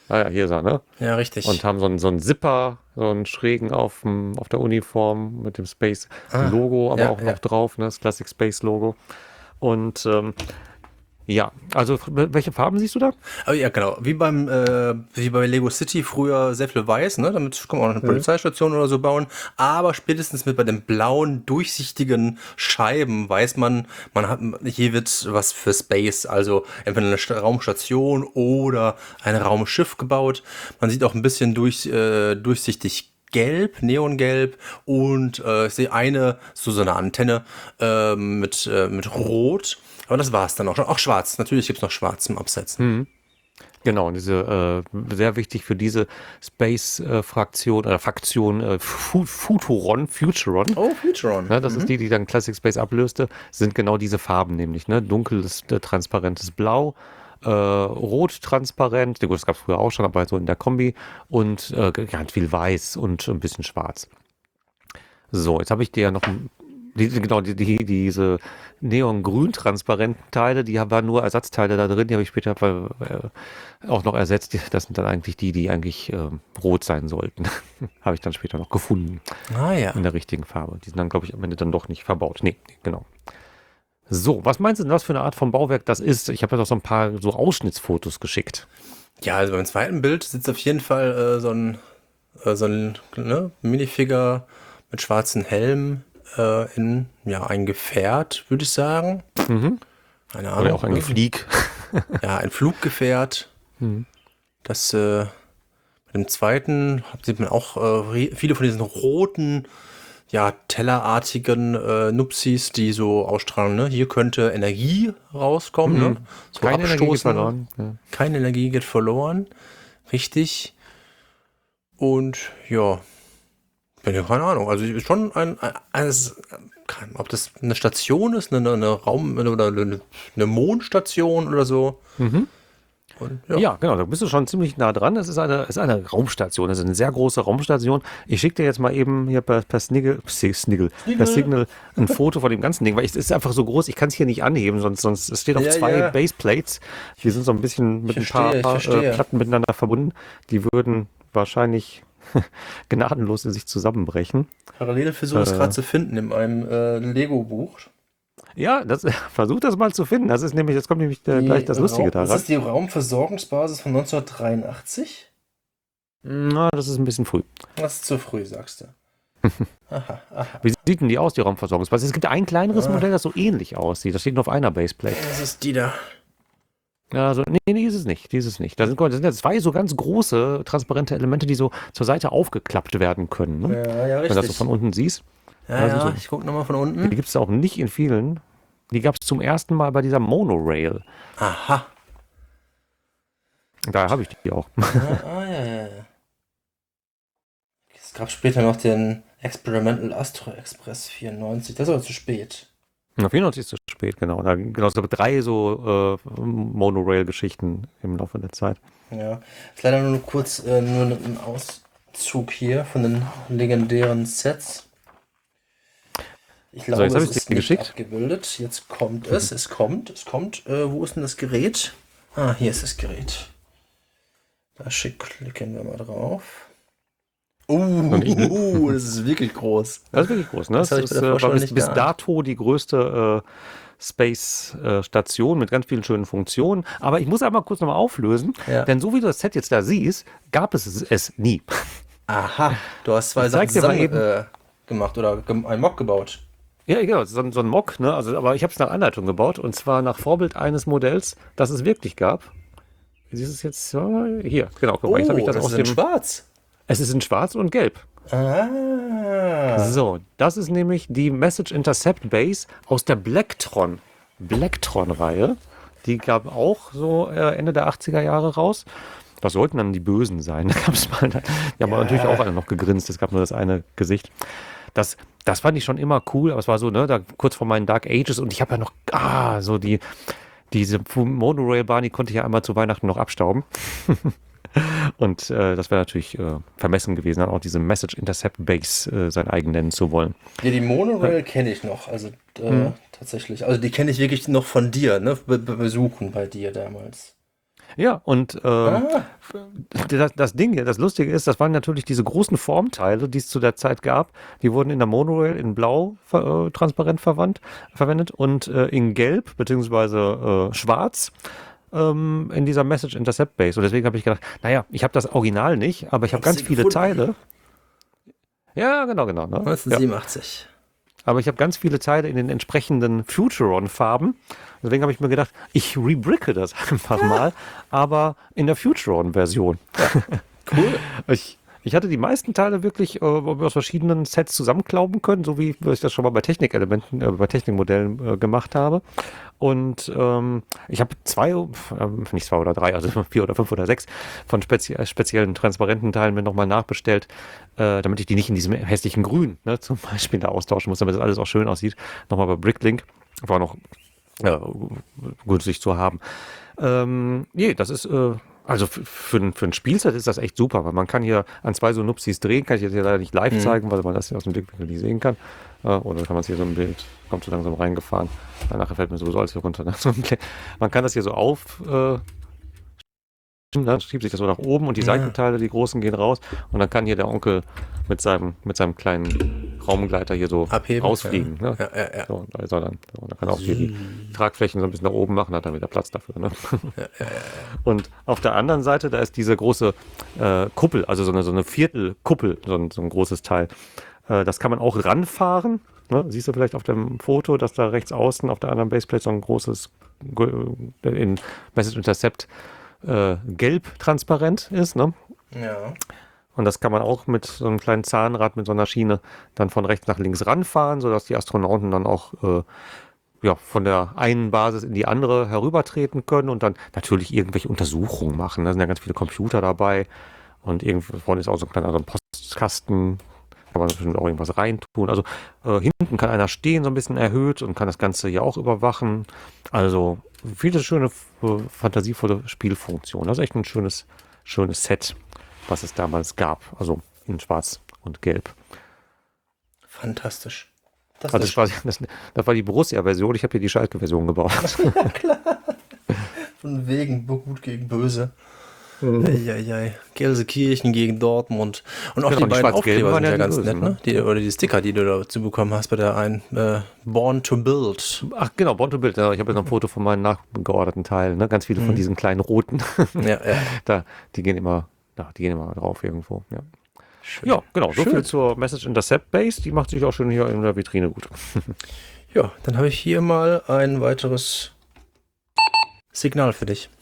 Ah ja, hier ist er, ne? Ja, richtig. Und haben so einen, so einen Zipper, so einen schrägen auf, dem, auf der Uniform mit dem Space-Logo, aber ja, auch ja. noch drauf, ne? Das Classic Space-Logo. Und ähm, ja, also welche Farben siehst du da? Aber ja, genau. Wie beim äh, wie bei Lego City früher sehr viel weiß, ne? Damit kann man auch eine Polizeistation oder so bauen. Aber spätestens mit bei den blauen, durchsichtigen Scheiben weiß man, man hat hier wird was für Space, also entweder eine Sta- Raumstation oder ein Raumschiff gebaut. Man sieht auch ein bisschen durch, äh, durchsichtig gelb, neongelb und äh, ich sehe eine, so so eine Antenne äh, mit, äh, mit rot. Aber das war es dann auch schon. Auch schwarz. Natürlich gibt es noch schwarz zum Absetzen. Genau, und diese, äh, sehr wichtig für diese Space-Fraktion, äh, Faktion, äh, Fu- Futuron, Futuron. Oh, Futuron. Ne, das ist die, die dann Classic Space ablöste, sind genau diese Farben nämlich, ne? Dunkles, äh, transparentes Blau, äh, Rot transparent, gut, das gab es früher auch schon, aber so in der Kombi und äh, ganz viel Weiß und ein bisschen Schwarz. So, jetzt habe ich dir ja noch ein- die, genau, die, die, diese neongrün transparenten Teile, die waren nur Ersatzteile da drin, die habe ich später äh, auch noch ersetzt. Die- Das sind dann eigentlich die, die eigentlich äh, rot sein sollten. Habe ich dann später noch gefunden Ah ja. in der richtigen Farbe. Die sind dann, glaube ich, am Ende dann doch nicht verbaut. Nee, nee, genau. So, was meinst du denn, was für eine Art von Bauwerk das ist? Ich habe ja doch so ein paar so Ausschnittsfotos geschickt. Ja, also beim zweiten Bild sitzt auf jeden Fall äh, so ein, äh, so ein ne, Minifigure mit schwarzem Helm äh, in ja, ein Gefährt, würde ich sagen. Mhm. Keine Ahnung. Oder auch ein ne? Geflieg. Ja, ein Fluggefährt. Das äh, bei dem zweiten sieht man auch äh, re- viele von diesen roten, ja, tellerartigen äh, Nupsis, die so ausstrahlen. Ne? Hier könnte Energie rauskommen. Ne? So Keine Energie geht abstoßen. verloren. Ja. Keine Energie geht verloren. Richtig. Und ja, bin ja keine Ahnung. Also ist schon ein, ein, ein kein- ob das eine Station ist, eine, eine Raum- oder eine, eine Mondstation oder so. Und, ja. Ja, genau, da bist du schon ziemlich nah dran. Es ist eine, es ist eine Raumstation, es ist eine sehr große Raumstation. Ich schicke dir jetzt mal eben hier per, per, Sniggle, Sniggle, per Signal ein Foto von dem ganzen Ding, weil es ist einfach so groß, ich kann es hier nicht anheben, sonst, sonst es steht auf Ja, zwei ja. Baseplates. Die sind so ein bisschen mit Ich ein paar verstehe, ich verstehe. äh, Platten miteinander verbunden. Die würden wahrscheinlich gnadenlos in sich zusammenbrechen. Parallel versuche es Äh. gerade zu finden in einem äh, Lego-Buch. Ja, das, versuch das mal zu finden. Das ist nämlich, jetzt kommt nämlich äh, gleich das Lustige Raum, daran. Das ist die Raumversorgungsbasis von neunzehnhundertdreiundachtzig. Na, das ist ein bisschen früh. Das ist zu früh, sagst du. Aha, aha. Wie sieht denn die aus, die Raumversorgungsbasis? Es gibt ein kleineres Modell, das so ähnlich aussieht. Das steht nur auf einer Baseplate. Das ist die da. Ja, also, nee, nee, ist es nicht. Die ist es nicht. Da sind, das sind ja zwei so ganz große, transparente Elemente, die so zur Seite aufgeklappt werden können. Ne? Ja, ja, Wenn du das so richtig. von unten siehst. Ja, sind ja, so- ich gucke nochmal von Die unten. gibt es auch nicht in vielen. Die gab es zum ersten Mal bei dieser Monorail. Aha. Da habe ich die auch. Ah, ah, ja, ja, ja. Es gab später noch den Experimental Astro Express vierundneunzig. Das ist aber zu spät. Auf vierundneunzig ist es zu spät, genau. Da genau, es gab drei so äh, Monorail-Geschichten im Laufe der Zeit. Ja. Ist leider nur kurz äh, nur ein Auszug hier von den legendären Sets. Ich glaube, jetzt hab es ich ist dir nicht geschickt. abgebildet. Jetzt kommt es. Es kommt. Es kommt. Äh, wo ist denn das Gerät? Ah, hier ist das Gerät. Da schick, klicken wir mal drauf. Uh, das ist wirklich groß. Das ist wirklich groß, ne? Das Das, hab ich bei ist, der äh, war Vorstellung bis, nicht bis geahnt. dato die größte äh, Space-Station mit ganz vielen schönen Funktionen. Aber ich muss einmal kurz nochmal auflösen, Ja. denn so wie du das Set jetzt da siehst, gab es es nie. Aha, du hast zwei Ich Sachen zeig dir mal zusammen eben. äh, gemacht oder gem ein Mock gebaut. Ja, genau, so, ein- so ein Mock, ne? Also, aber ich habe es nach Anleitung gebaut und zwar nach Vorbild eines Modells, das es wirklich gab. Wie siehst du es jetzt? Ja, hier, genau. Guck mal, jetzt habe ich das, aus Oh, ist in dem. schwarz. Es ist in Schwarz und Gelb. Ah. So, das ist nämlich die Message Intercept Base aus der Blacktron. Blacktron-Reihe. Die gab auch so äh, Ende der achtziger Jahre raus. Das sollten dann die Bösen sein. Da gab es mal, die haben Ja. natürlich auch alle noch gegrinst. Es gab nur das eine Gesicht. Das, das fand ich schon immer cool, aber es war so, ne, da kurz vor meinen Dark Ages und ich habe ja noch, ah, so die, diese Monorail-Bahn, die konnte ich ja einmal zu Weihnachten noch abstauben. Und äh, das wäre natürlich äh, vermessen gewesen, dann auch diese Message Intercept Base äh, sein eigen nennen zu wollen. Ja, die Monorail kenne ich noch, also äh, Hm. tatsächlich. Also die kenne ich wirklich noch von dir, ne? Be Be Besuchen bei dir damals. Ja, und ähm, Ah. das, das Ding, das Lustige ist, das waren natürlich diese großen Formteile, die es zu der Zeit gab. Die wurden in der Monorail in Blau ver, äh, transparent verwandt, verwendet und äh, in Gelb beziehungsweise äh, Schwarz ähm, in dieser Message Intercept Base. Und deswegen habe ich gedacht, naja, ich habe das Original nicht, aber ich habe Hast ganz du viele gefunden? Teile. Ja, genau, genau. Ne? Ja. neunzehnhundertsiebenundachtzig. Aber ich habe ganz viele Teile in den entsprechenden Futuron-Farben. Deswegen habe ich mir gedacht, ich rebricke das einfach mal, aber in der Futuron-Version. Cool. Ich, ich hatte die meisten Teile wirklich äh, aus verschiedenen Sets zusammenklauben können, so wie ich das schon mal bei Technikelementen, äh, bei Technikmodellen äh, gemacht habe. Und ähm, ich habe zwei, äh, nicht zwei oder drei, also vier oder fünf oder sechs von spezi speziellen transparenten Teilen mir nochmal nachbestellt, äh, damit ich die nicht in diesem hässlichen Grün, ne, zum Beispiel da austauschen muss, damit das alles auch schön aussieht. Nochmal bei Bricklink. War noch äh, günstig zu haben. Ähm, nee, das ist, äh, also für, für, ein- für ein Spielset ist das echt super, weil man kann hier an zwei so Nupsis drehen, kann ich jetzt hier leider nicht live zeigen, weil man das hier aus dem Blickwinkel nicht sehen kann. Äh, oder kann man es hier so ein Bild, kommt so langsam reingefahren. Weil nachher fällt mir sowieso alles hier runter. Ne? So ein Kle- man kann das hier so auf, äh, dann schiebt sich das so nach oben und die Ja. Seitenteile, die großen, gehen raus. Und dann kann hier der Onkel mit seinem, mit seinem kleinen Raumgleiter hier so Abheben. rausfliegen. Ja, Ne? ja, ja. ja. So, da ist er dann. So, und dann kann er auch hier die Tragflächen so ein bisschen nach oben machen, hat dann wieder Platz dafür. Ne? Und auf der anderen Seite, da ist diese große äh, Kuppel, also so eine, so eine Viertelkuppel, so ein, so ein großes Teil. Äh, das kann man auch ranfahren. Ne? Siehst du vielleicht auf dem Foto, dass da rechts außen auf der anderen Baseplate so ein großes äh, in Message Intercept äh, gelb transparent ist. Ne? Ja. Und das kann man auch mit so einem kleinen Zahnrad, mit so einer Schiene dann von rechts nach links ranfahren, sodass die Astronauten dann auch äh, ja, von der einen Basis in die andere herübertreten können und dann natürlich irgendwelche Untersuchungen machen. Da sind ja ganz viele Computer dabei und irgendwo vorne ist auch so ein kleiner so ein Postkasten, kann man bestimmt auch irgendwas reintun. Also äh, hinten kann einer stehen, so ein bisschen erhöht und kann das Ganze hier auch überwachen. Also viele schöne, äh, fantasievolle Spielfunktionen. Das ist echt ein schönes, schönes Set, was es damals gab. Also in Schwarz und Gelb. Fantastisch. Das Also ist das war, das, das war die Borussia-Version. Ich habe hier die Schalke-Version gebaut. von wegen gut gegen böse. Eieiei. Gelsenkirchen gegen Dortmund. Und auch Genau, die die beiden Schwarz-Gelben Aufkleber waren sind ja ja die ganz Bösen, nett, ne? Die, oder die Sticker, die du dazu bekommen hast bei der einen äh, Born to Build. Ach genau, Born to Build. Ja, ich habe jetzt noch ein Foto von meinen nachgeorderten Teilen. Ne? Ganz viele von diesen kleinen roten. Ja, ja. da, die gehen immer, ja, die gehen immer drauf irgendwo. Ja, Schön. ja genau. So Schön. viel zur Message Intercept Base. Die macht sich auch schon hier in der Vitrine gut. Ja, dann habe ich hier mal ein weiteres Signal für dich.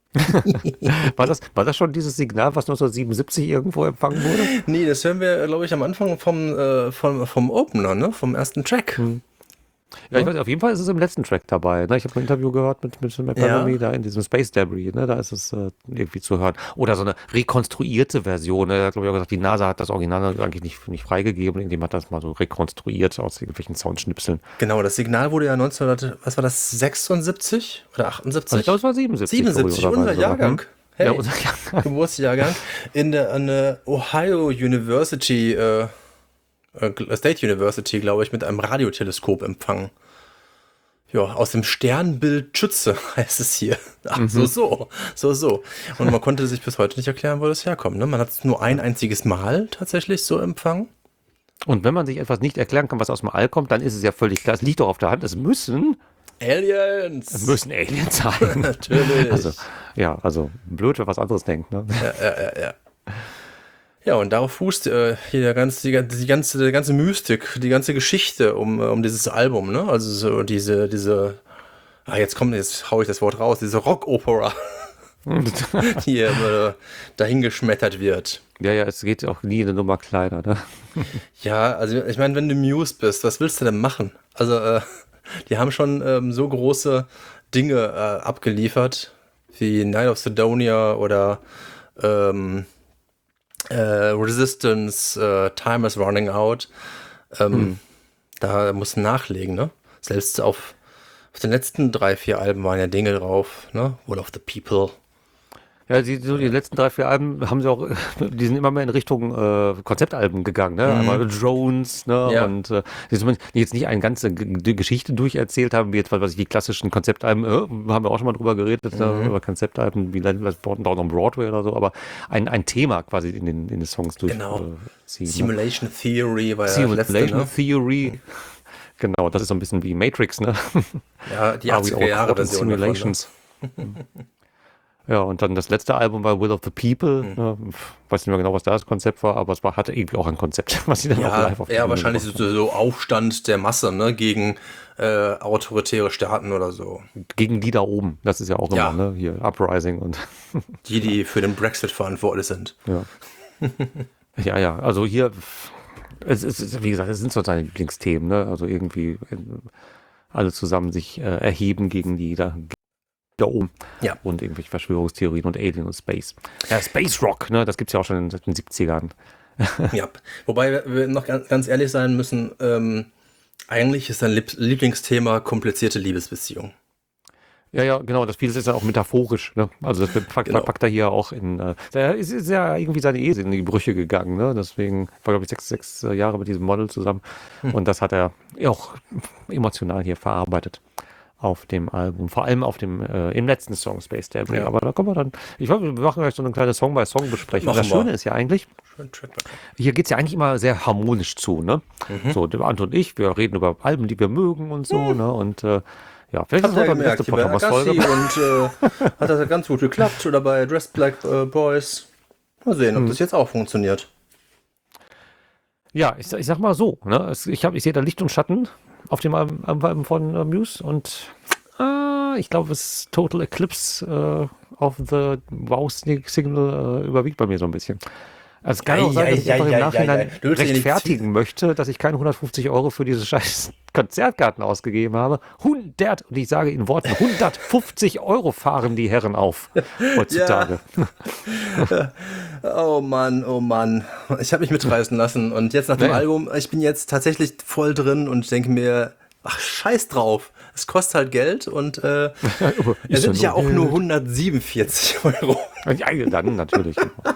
War das, war das schon dieses Signal, was neunzehnhundertsiebenundsiebzig irgendwo empfangen wurde? Nee, das hören wir, glaube ich, am Anfang vom, äh, vom, vom Opener, ne? Vom ersten Track. Ja, ich weiß, auf jeden Fall ist es im letzten Track dabei. Ne? Ich habe ein Interview gehört mit, mit McBurney, Ja. da in diesem Space Debris, ne? Da ist es äh, irgendwie zu hören. Oder so eine rekonstruierte Version. Ne? Da hat, glaube ich, auch gesagt, die NASA hat das Original eigentlich nicht, nicht freigegeben. Irgendjemand hat das mal so rekonstruiert aus irgendwelchen Soundschnipseln. Genau, das Signal wurde ja neunzehnhundert, was war das, sechsundsiebzig oder achtundsiebzig? Also ich glaube, es war siebenundsiebzig. siebenundsiebzig, unser sogar. Jahrgang. Hm? Hey, Ja, unser Jahrgang. Geburtsjahrgang. In der, an der Ohio University, äh, äh, State University, glaube ich, mit einem Radioteleskop empfangen. Ja, aus dem Sternbild Schütze heißt es hier. Ach, Mhm. so, so, so, so. Und man konnte sich bis heute nicht erklären, wo das herkommt. Ne? Man hat es nur ein einziges Mal tatsächlich so empfangen. Und wenn man sich etwas nicht erklären kann, was aus dem All kommt, dann ist es ja völlig klar. Es liegt doch auf der Hand. Es müssen, Aliens! es müssen Aliens sein. Natürlich. Also, ja, also blöd, wer was anderes denkt. Ne? Ja, ja, ja, ja. Ja, und darauf fußt äh, hier der ganze, die, die ganze, die ganze Mystik, die ganze Geschichte um, äh, um dieses Album, ne? Also so diese, diese, ah, jetzt kommt, jetzt hau ich das Wort raus, diese Rock-Opera, die hier äh, dahingeschmettert wird. Ja, ja, es geht auch nie eine Nummer kleiner. Ne? Ja, also ich meine, wenn du Muse bist, was willst du denn machen? Also, äh, die haben schon ähm, so große Dinge äh, abgeliefert, wie Night of Sidonia oder ähm, äh, Resistance, äh, Time is Running Out. Ähm, Hm. Da musst du nachlegen, ne? Selbst auf, auf den letzten drei, vier Alben waren ja Dinge drauf, ne? Will of the People. Ja, die, so die letzten drei, vier Alben haben sie auch, die sind immer mehr in Richtung äh, Konzeptalben gegangen, ne? Mhm. Einmal Drones, ne? Ja. Und äh, die zumindest- die jetzt nicht eine ganze G- die Geschichte durcherzählt haben, wie jetzt, was weiß ich, die klassischen Konzeptalben, äh, haben wir auch schon mal drüber geredet, ne? Mhm. Über Konzeptalben wie Landless Down on Broadway oder so, aber ein, ein Thema quasi in den, in den Songs durch Genau. äh, ziehen. Ne? Simulation Theory war ja das letzte, Simulation ne? Theory. Genau, das ist so ein bisschen wie Matrix, ne? Ja, die Are we all achtziger Jahre caught in Version davon, ne? Simulations. Ja, und dann das letzte Album war Will of the People. Mhm. Ne? Weiß nicht mehr genau, was da das Konzept war, aber es war, hatte irgendwie auch ein Konzept, was sie dann auch Ja, live auf der eher Bühne wahrscheinlich gemacht so, so Aufstand der Masse, ne, gegen äh, autoritäre Staaten oder so. haben. Gegen die da oben. Das ist ja auch Ja. immer, ne? Hier, Uprising und Die, die für den Brexit verantwortlich sind. ja. ja, ja, also hier, es ist, wie gesagt, es sind so seine Lieblingsthemen, ne? Also irgendwie äh, alle zusammen sich äh, erheben gegen die da, da oben. Ja. Und irgendwelche Verschwörungstheorien und Alien und Space. Ja, Space Rock, ne? Das gibt's ja auch schon in den siebzigern. Ja. Wobei wir noch ganz, ganz ehrlich sein müssen, ähm, eigentlich ist dein Lieb- Lieblingsthema komplizierte Liebesbeziehung. Ja, ja, genau, das vieles ist ja auch metaphorisch, ne? Also das packt, Genau. packt er hier auch in, äh, da ist, ist ja irgendwie seine Ehe in die Brüche gegangen, ne? Deswegen war, glaube ich, sechs, sechs äh, Jahre mit diesem Model zusammen. Und das hat er auch emotional hier verarbeitet auf dem Album. Vor allem auf dem, äh, im letzten Song Space Debris. Ja. Aber da kommen wir dann, ich glaube, wir machen gleich so eine kleine Song-by-Song-Besprechung. Machen Das wir. Schöne ist ja eigentlich, Schön Track by Track. hier geht's ja eigentlich immer sehr harmonisch zu, ne? Mhm. So, der Anton und ich, wir reden über Alben, die wir mögen und so, ne? Und äh, ja, vielleicht Habt ist das ihr heute die gemerkt, letzte hier bei Podcast-Folge. Agassi und äh, hat das ja ganz gut geklappt. Oder bei Dressed Black äh, Boys. Mal sehen, Hm. ob das jetzt auch funktioniert. Ja, ich, ich sag mal so, ne? Es, ich, hab, ich sehe da Licht und Schatten auf dem Album, Album von äh, Muse und äh, ich glaube, es Total Eclipse äh, of the Wow Signal äh, überwiegt bei mir so ein bisschen. Also es kann auch sein, dass ich Ei, einfach ei, im ei, Nachhinein ei, ei. Du willst ja nicht rechtfertigen möchte, dass ich keine hundertfünfzig Euro für diese scheiß Konzertkarten ausgegeben habe. hundert, und ich sage in Worten, hundertfünfzig Euro fahren die Herren auf heutzutage. Oh Mann, oh Mann. Ich habe mich mitreißen lassen. Und jetzt nach dem Ja. Album, ich bin jetzt tatsächlich voll drin und denke mir, ach, scheiß drauf. Es kostet halt Geld und äh, es Ist sind ja ja auch nur nur hundertsiebenundvierzig Euro. Ja, dann natürlich.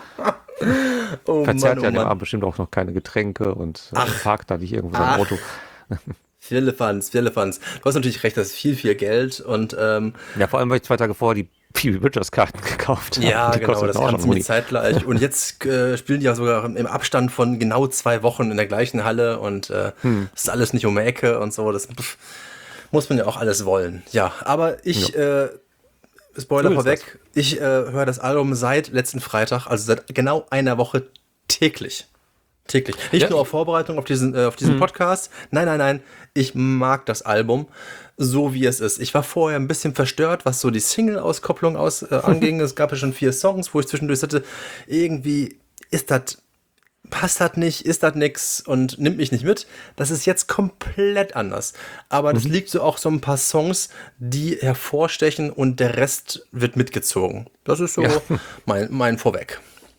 Oh Verzehrt Mann, ja oh dem Mann. Abend bestimmt auch noch keine Getränke und äh, Ach. parkt da nicht irgendwo sein Ach. Auto. Firlefanz, Firlefanz. Du hast natürlich recht, das ist viel, viel Geld und ähm, Ja, vor allem, weil ich zwei Tage vorher die Phoebe Bridgers Karten gekauft habe. ja, Die genau, kosten das auch kam schon ziemlich Muni. zeitgleich. Und jetzt äh, spielen die ja sogar im Abstand von genau zwei Wochen in der gleichen Halle und äh, Hm. ist alles nicht um die Ecke und so. Das pff, muss man ja auch alles wollen. Ja, aber ich, äh, Spoiler Du willst vorweg, ich äh, höre das Album seit letzten Freitag, also seit genau einer Woche täglich. Täglich. Nicht Ja, nur ich- auf Vorbereitung auf diesen, äh, auf diesen Podcast. Nein, nein, nein. Ich mag das Album so, wie es ist. Ich war vorher ein bisschen verstört, was so die Single-Auskopplung aus, äh, anging. Es gab ja schon vier Songs, wo ich zwischendurch sagte, irgendwie ist das, passt das nicht, ist das nix und nimmt mich nicht mit. Das ist jetzt komplett anders. Aber das liegt so auch so ein paar Songs, die hervorstechen und der Rest wird mitgezogen. Das ist so Ja. mein, mein Vorweg.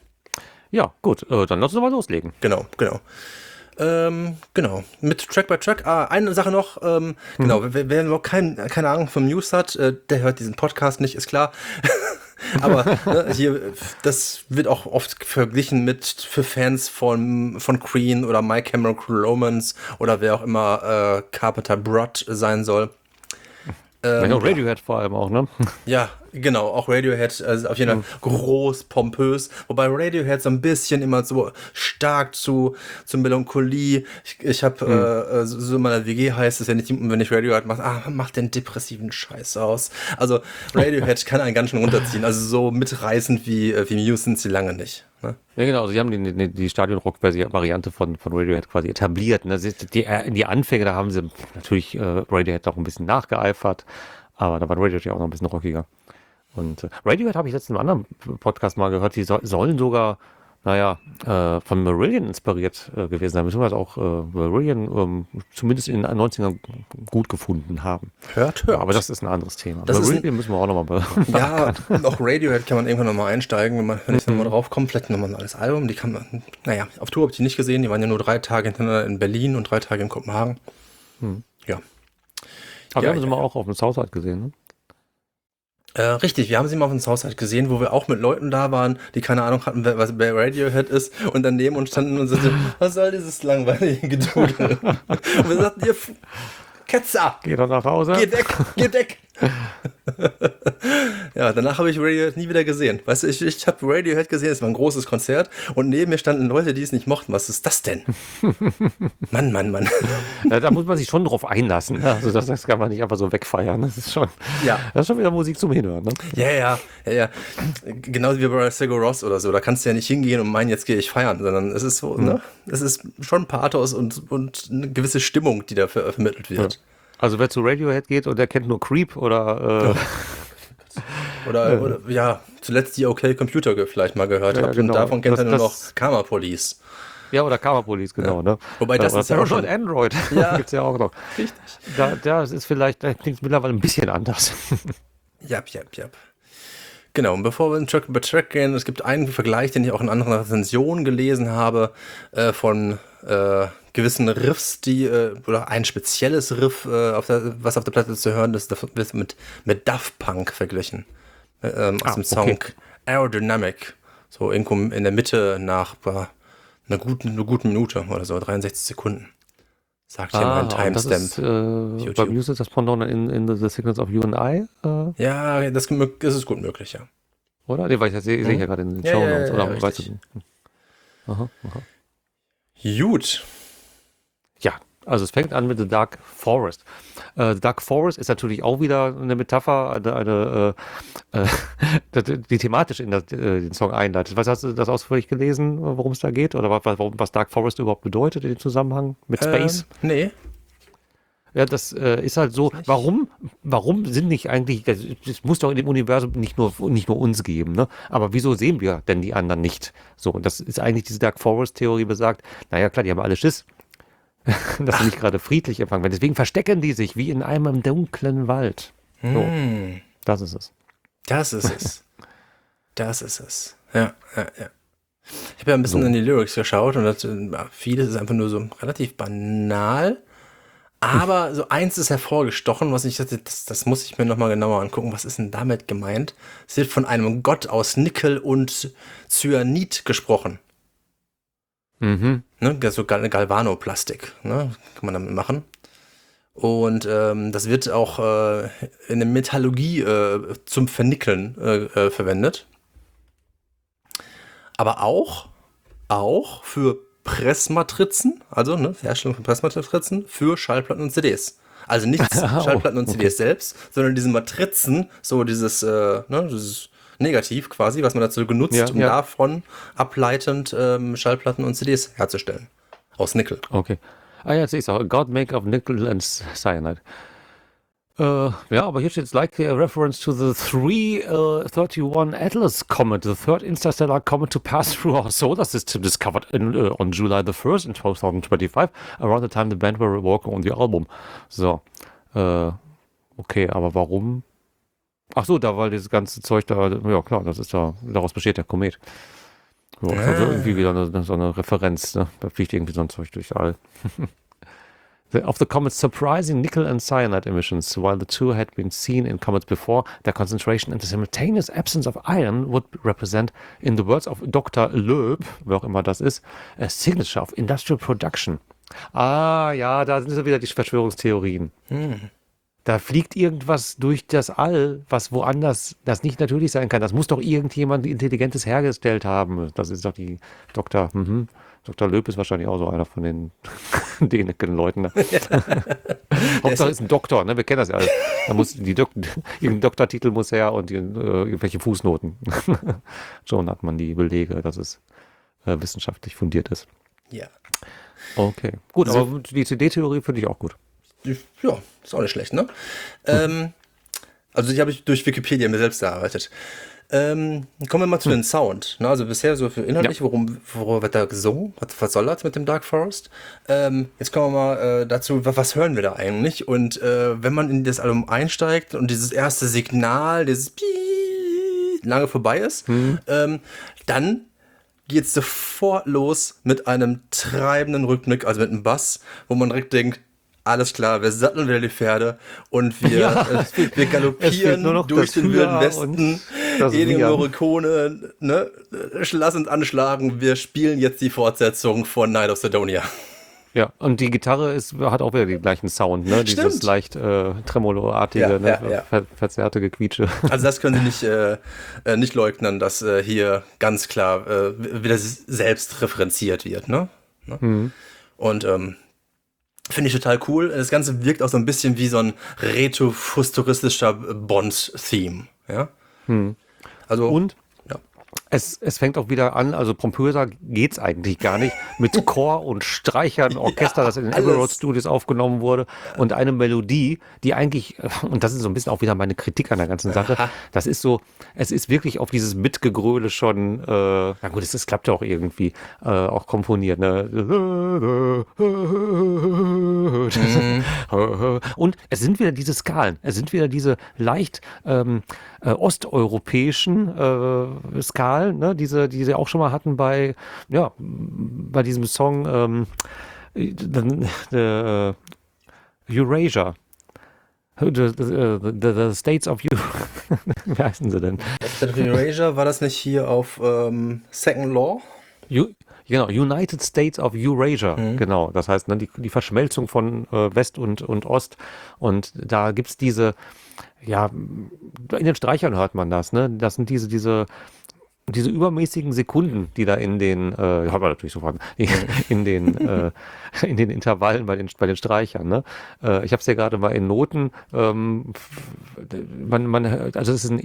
Ja, gut, äh, dann lass uns mal loslegen. Genau, genau. Ähm, genau, mit Track by Track. Ah, eine Sache noch, ähm, genau, wer, wer noch kein, keine Ahnung vom News hat, äh, der hört diesen Podcast nicht, ist klar. Aber ne, hier, das wird auch oft verglichen mit für Fans von, von Queen oder My Chemical Romance oder wer auch immer äh, Carpenter Brut sein soll. Ähm, ja, Radiohead vor allem auch, ne? Ja, genau, auch Radiohead, also auf jeden Fall groß, pompös, wobei Radiohead so ein bisschen immer so stark zu, zu Melancholie. Ich, ich habe äh, so in meiner W G heißt es, wenn ich, wenn ich Radiohead mache, ah, mach den depressiven Scheiß aus. Also Radiohead kann einen ganz schön runterziehen, also so mitreißend wie, äh, wie Muse sind sie lange nicht. Ne? Ja, genau, also sie haben die, die, die Stadionrock-Variante von, von Radiohead quasi etabliert. Ne? Sie- Die, äh, die Anfänge, da haben sie natürlich äh, Radiohead auch ein bisschen nachgeeifert, aber da war Radiohead ja auch noch ein bisschen rockiger. Und äh, Radiohead habe ich letztens in einem anderen Podcast mal gehört, die so, sollen sogar, naja, äh, von Marillion inspiriert äh, gewesen sein, beziehungsweise auch äh, Marillion ähm, zumindest in den neunzigern gut gefunden haben. Hört, Ja, hört. aber das ist ein anderes Thema. Das ist ein- Marillion müssen wir auch nochmal Ja, auch Radiohead kann man irgendwann nochmal einsteigen, wenn, man, wenn ich nochmal drauf komme. Vielleicht nochmal ein neues Album. Die kann man, naja, auf Tour habe ich die nicht gesehen. Die waren ja nur drei Tage hintereinander in Berlin und drei Tage in Kopenhagen. Ja. Aber Ja, wir haben sie ja, mal auch auf dem Southside gesehen, ne? Äh, richtig, wir haben sie mal auf uns Haushalt gesehen, wo wir auch mit Leuten da waren, die keine Ahnung hatten, wer, was wer Radiohead ist, und dann neben uns standen und sagten, was soll dieses langweilige Gedudel? Und wir sagten, ihr F- Ketzer, Geh doch nach Hause. geh weg, geh weg. Ja, danach habe ich Radiohead nie wieder gesehen. Weißt du, ich, ich habe Radiohead gesehen, es war ein großes Konzert und neben mir standen Leute, die es nicht mochten. Was ist das denn? Mann, Mann, Mann. Ja, da muss man sich schon drauf einlassen. Ne? Also das, das kann man nicht einfach so wegfeiern. Das ist schon, Ja. das ist schon wieder Musik zum Hinhören. Ne? Ja, ja, ja, ja. Genauso wie bei Sigur Rós oder so. Da kannst du ja nicht hingehen und meinen, jetzt gehe ich feiern, sondern es ist so, mhm. ne? Es ist schon Pathos und, und eine gewisse Stimmung, die da ver- vermittelt wird. Ja. Also wer zu Radiohead geht und der kennt nur Creep oder äh, Oder, oder ja, zuletzt die OK Computer ge- vielleicht mal gehört Ja, habt genau. und davon kennt Das- er nur noch das- Karma Police. ja, oder Karma Police, genau. Ne? Wobei das Oder ist ja auch schon- Android. Ja. Gibt's ja auch noch. Richtig. Da, das ist vielleicht, da klingt mittlerweile ein bisschen anders. Jap, jap, jap. Genau, und bevor wir in Track über Track gehen, es gibt einen Vergleich, den ich auch in anderen Rezensionen gelesen habe, äh, von äh, gewissen Riffs, die, äh, oder ein spezielles Riff, äh, auf der, was auf der Platte zu hören ist, das wird mit, mit Daft Punk verglichen. Äh, ähm, aus Ah, dem Song okay. Aerodynamic. So irgendwo in der Mitte nach boah, einer guten, einer guten Minute oder so, dreiundsechzig Sekunden. Sagt hier mal ein und das Timestamp. ist, äh, YouTube. bei Muse ist das Pendant in, in The Signals of You and I, äh, Ja, das, gemö- das ist gut möglich, ja. oder? Nee, weil ich das sehe seh ich ja gerade in den Ja, Show ja, Notes. ja, oder ja, weißt richtig. du? Aha, aha. Gut. Ja, also es fängt an mit The Dark Forest. Äh, The Dark Forest ist natürlich auch wieder eine Metapher, eine, eine äh, äh, die thematisch in das, äh, den Song einleitet. Was hast du das ausführlich gelesen, worum es da geht? Oder was, warum, was Dark Forest überhaupt bedeutet in dem Zusammenhang mit Space? Ähm, nee. Ja, das äh, ist halt so, warum, warum sind nicht eigentlich, das, das muss doch in dem Universum nicht nur, nicht nur uns geben, ne? Aber wieso sehen wir denn die anderen nicht? So, und das ist eigentlich diese Dark Forest-Theorie besagt, naja klar, die haben alle Schiss, dass sie nicht gerade friedlich empfangen werden. Deswegen verstecken die sich wie in einem dunklen Wald. So, Hm, das ist es. das ist es. Das ist es. Ja, ja, ja. Ich habe ja ein bisschen So. in die Lyrics geschaut und das, äh, vieles ist einfach nur so relativ banal. Aber so eins ist hervorgestochen, was ich dachte, das, das muss ich mir nochmal genauer angucken. Was ist denn damit gemeint? Es wird von einem Gott aus Nickel und Cyanid gesprochen. Mhm. Ne? So Gal Galvanoplastik, ne? Kann man damit machen. Und ähm, das wird auch äh, in der Metallurgie äh, zum Vernickeln äh, äh, verwendet. Aber auch, auch für Pressmatrizen, also ne, Herstellung von Pressmatrizen für Schallplatten und C Ds. Also nicht Oh, Schallplatten und C Ds okay. selbst, sondern diese Matrizen, so dieses, äh, ne, dieses Negativ quasi, was man dazu genutzt, Ja, um ja. davon ableitend ähm, Schallplatten und C Ds herzustellen. Aus Nickel. Okay. Ah ja, jetzt sehe ich es auch. God make of nickel and cyanide. Äh, ja, aber hier steht it's likely a reference to the three thirty-one Atlas comet, the third interstellar comet to pass through our solar system, discovered in, uh, on July the first in twenty twenty-five, around the time the band were working on the album. So, äh, okay, aber warum? Ach so, da weil dieses ganze Zeug da, ja klar, das ist da, daraus besteht der Komet. So, also irgendwie wieder eine, so eine Referenz, ne? Da fliegt irgendwie so ein Zeug durchs All. The, of the comet's surprising nickel and cyanide emissions, while the two had been seen in comets before, their concentration and the simultaneous absence of iron would represent, in the words of Doktor Loeb, wer auch immer das ist, a signature of industrial production. Ah, ja, da sind so wieder die Verschwörungstheorien. Da fliegt irgendwas durch das All, was woanders das nicht natürlich sein kann. Das muss doch irgendjemand Intelligentes hergestellt haben. Das ist doch die Doktor Mhm. Doktor Loeb ist wahrscheinlich auch so einer von den dänischen Leuten. Ne? Hauptsache ist ein Doktor, ne? Wir kennen das ja alle. Da muss die Dok irgendein Doktortitel muss her und die, äh, irgendwelche Fußnoten. Schon hat man die Belege, dass es äh, wissenschaftlich fundiert ist. Ja. Okay, gut, Also- aber die C D-Theorie finde ich auch gut. Ja, ist auch nicht schlecht, ne? Ähm, also die habe ich durch Wikipedia mir selbst erarbeitet. Ähm, kommen wir mal zu den Sound. Ne? Also bisher so für inhaltlich, worum, worüber wird da gesungen? Was, was soll das mit dem Dark Forest? Ähm, jetzt kommen wir mal äh, dazu, was, was hören wir da eigentlich? Und äh, wenn man in das Album einsteigt und dieses erste Signal, dieses Piep lange vorbei ist, ähm, dann geht es sofort los mit einem treibenden Rhythmik, also mit einem Bass, wo man direkt denkt, alles klar, wir satteln wieder die Pferde und wir, Ja, äh, es fehlt- wir es galoppieren fehlt nur noch durch das den Hüa wilden und Westen. das Ennio Rian. Morricone, ne? Lass uns anschlagen, wir spielen jetzt die Fortsetzung von Night of Sidonia. Ja, und die Gitarre ist, hat auch wieder den gleichen Sound, ne? Dieses Stimmt. leicht äh, Tremolo-artige, Ja, ne? ja, ja. Ver verzerrte Gequietsche. Also das können Sie nicht, äh, äh, nicht leugnen, dass äh, hier ganz klar äh, wieder s- selbst referenziert wird, ne? ne? Mhm. Und ähm, finde ich total cool. Das Ganze wirkt auch so ein bisschen wie so ein retro-futuristischer Bond-Theme, ja? Also, Und ja. es, es fängt auch wieder an, also pompöser geht's eigentlich gar nicht, mit Chor und Streichern, Orchester, das in den alles. Abbey Road Studios aufgenommen wurde und eine Melodie, die eigentlich, und das ist so ein bisschen auch wieder meine Kritik an der ganzen Sache, das ist so, es ist wirklich auf dieses Mitgegröle schon, äh, na gut, es ist, klappt ja auch irgendwie, äh, auch komponiert, ne? Und es sind wieder diese Skalen, es sind wieder diese leicht ähm, äh, osteuropäischen äh, Skalen, ne? diese, die sie auch schon mal hatten bei, ja, bei diesem Song ähm, the, the, Eurasia. The, the, the, the States of You. Wie heißen sie denn? Erasure, war das nicht hier auf ähm, Second Law? U, genau, United States of Eurasia, genau. Das heißt, ne, die, die Verschmelzung von äh, West und, und Ost. Und da gibt es diese, ja, in den Streichern hört man das, ne? Das sind diese, diese, diese übermäßigen Sekunden, die da in den, äh, hat man natürlich sofort, in den, äh, in den Intervallen bei den, bei den Streichern, ne? Äh, ich habe es ja gerade mal in Noten, ähm, man, man, hört- also es ist ein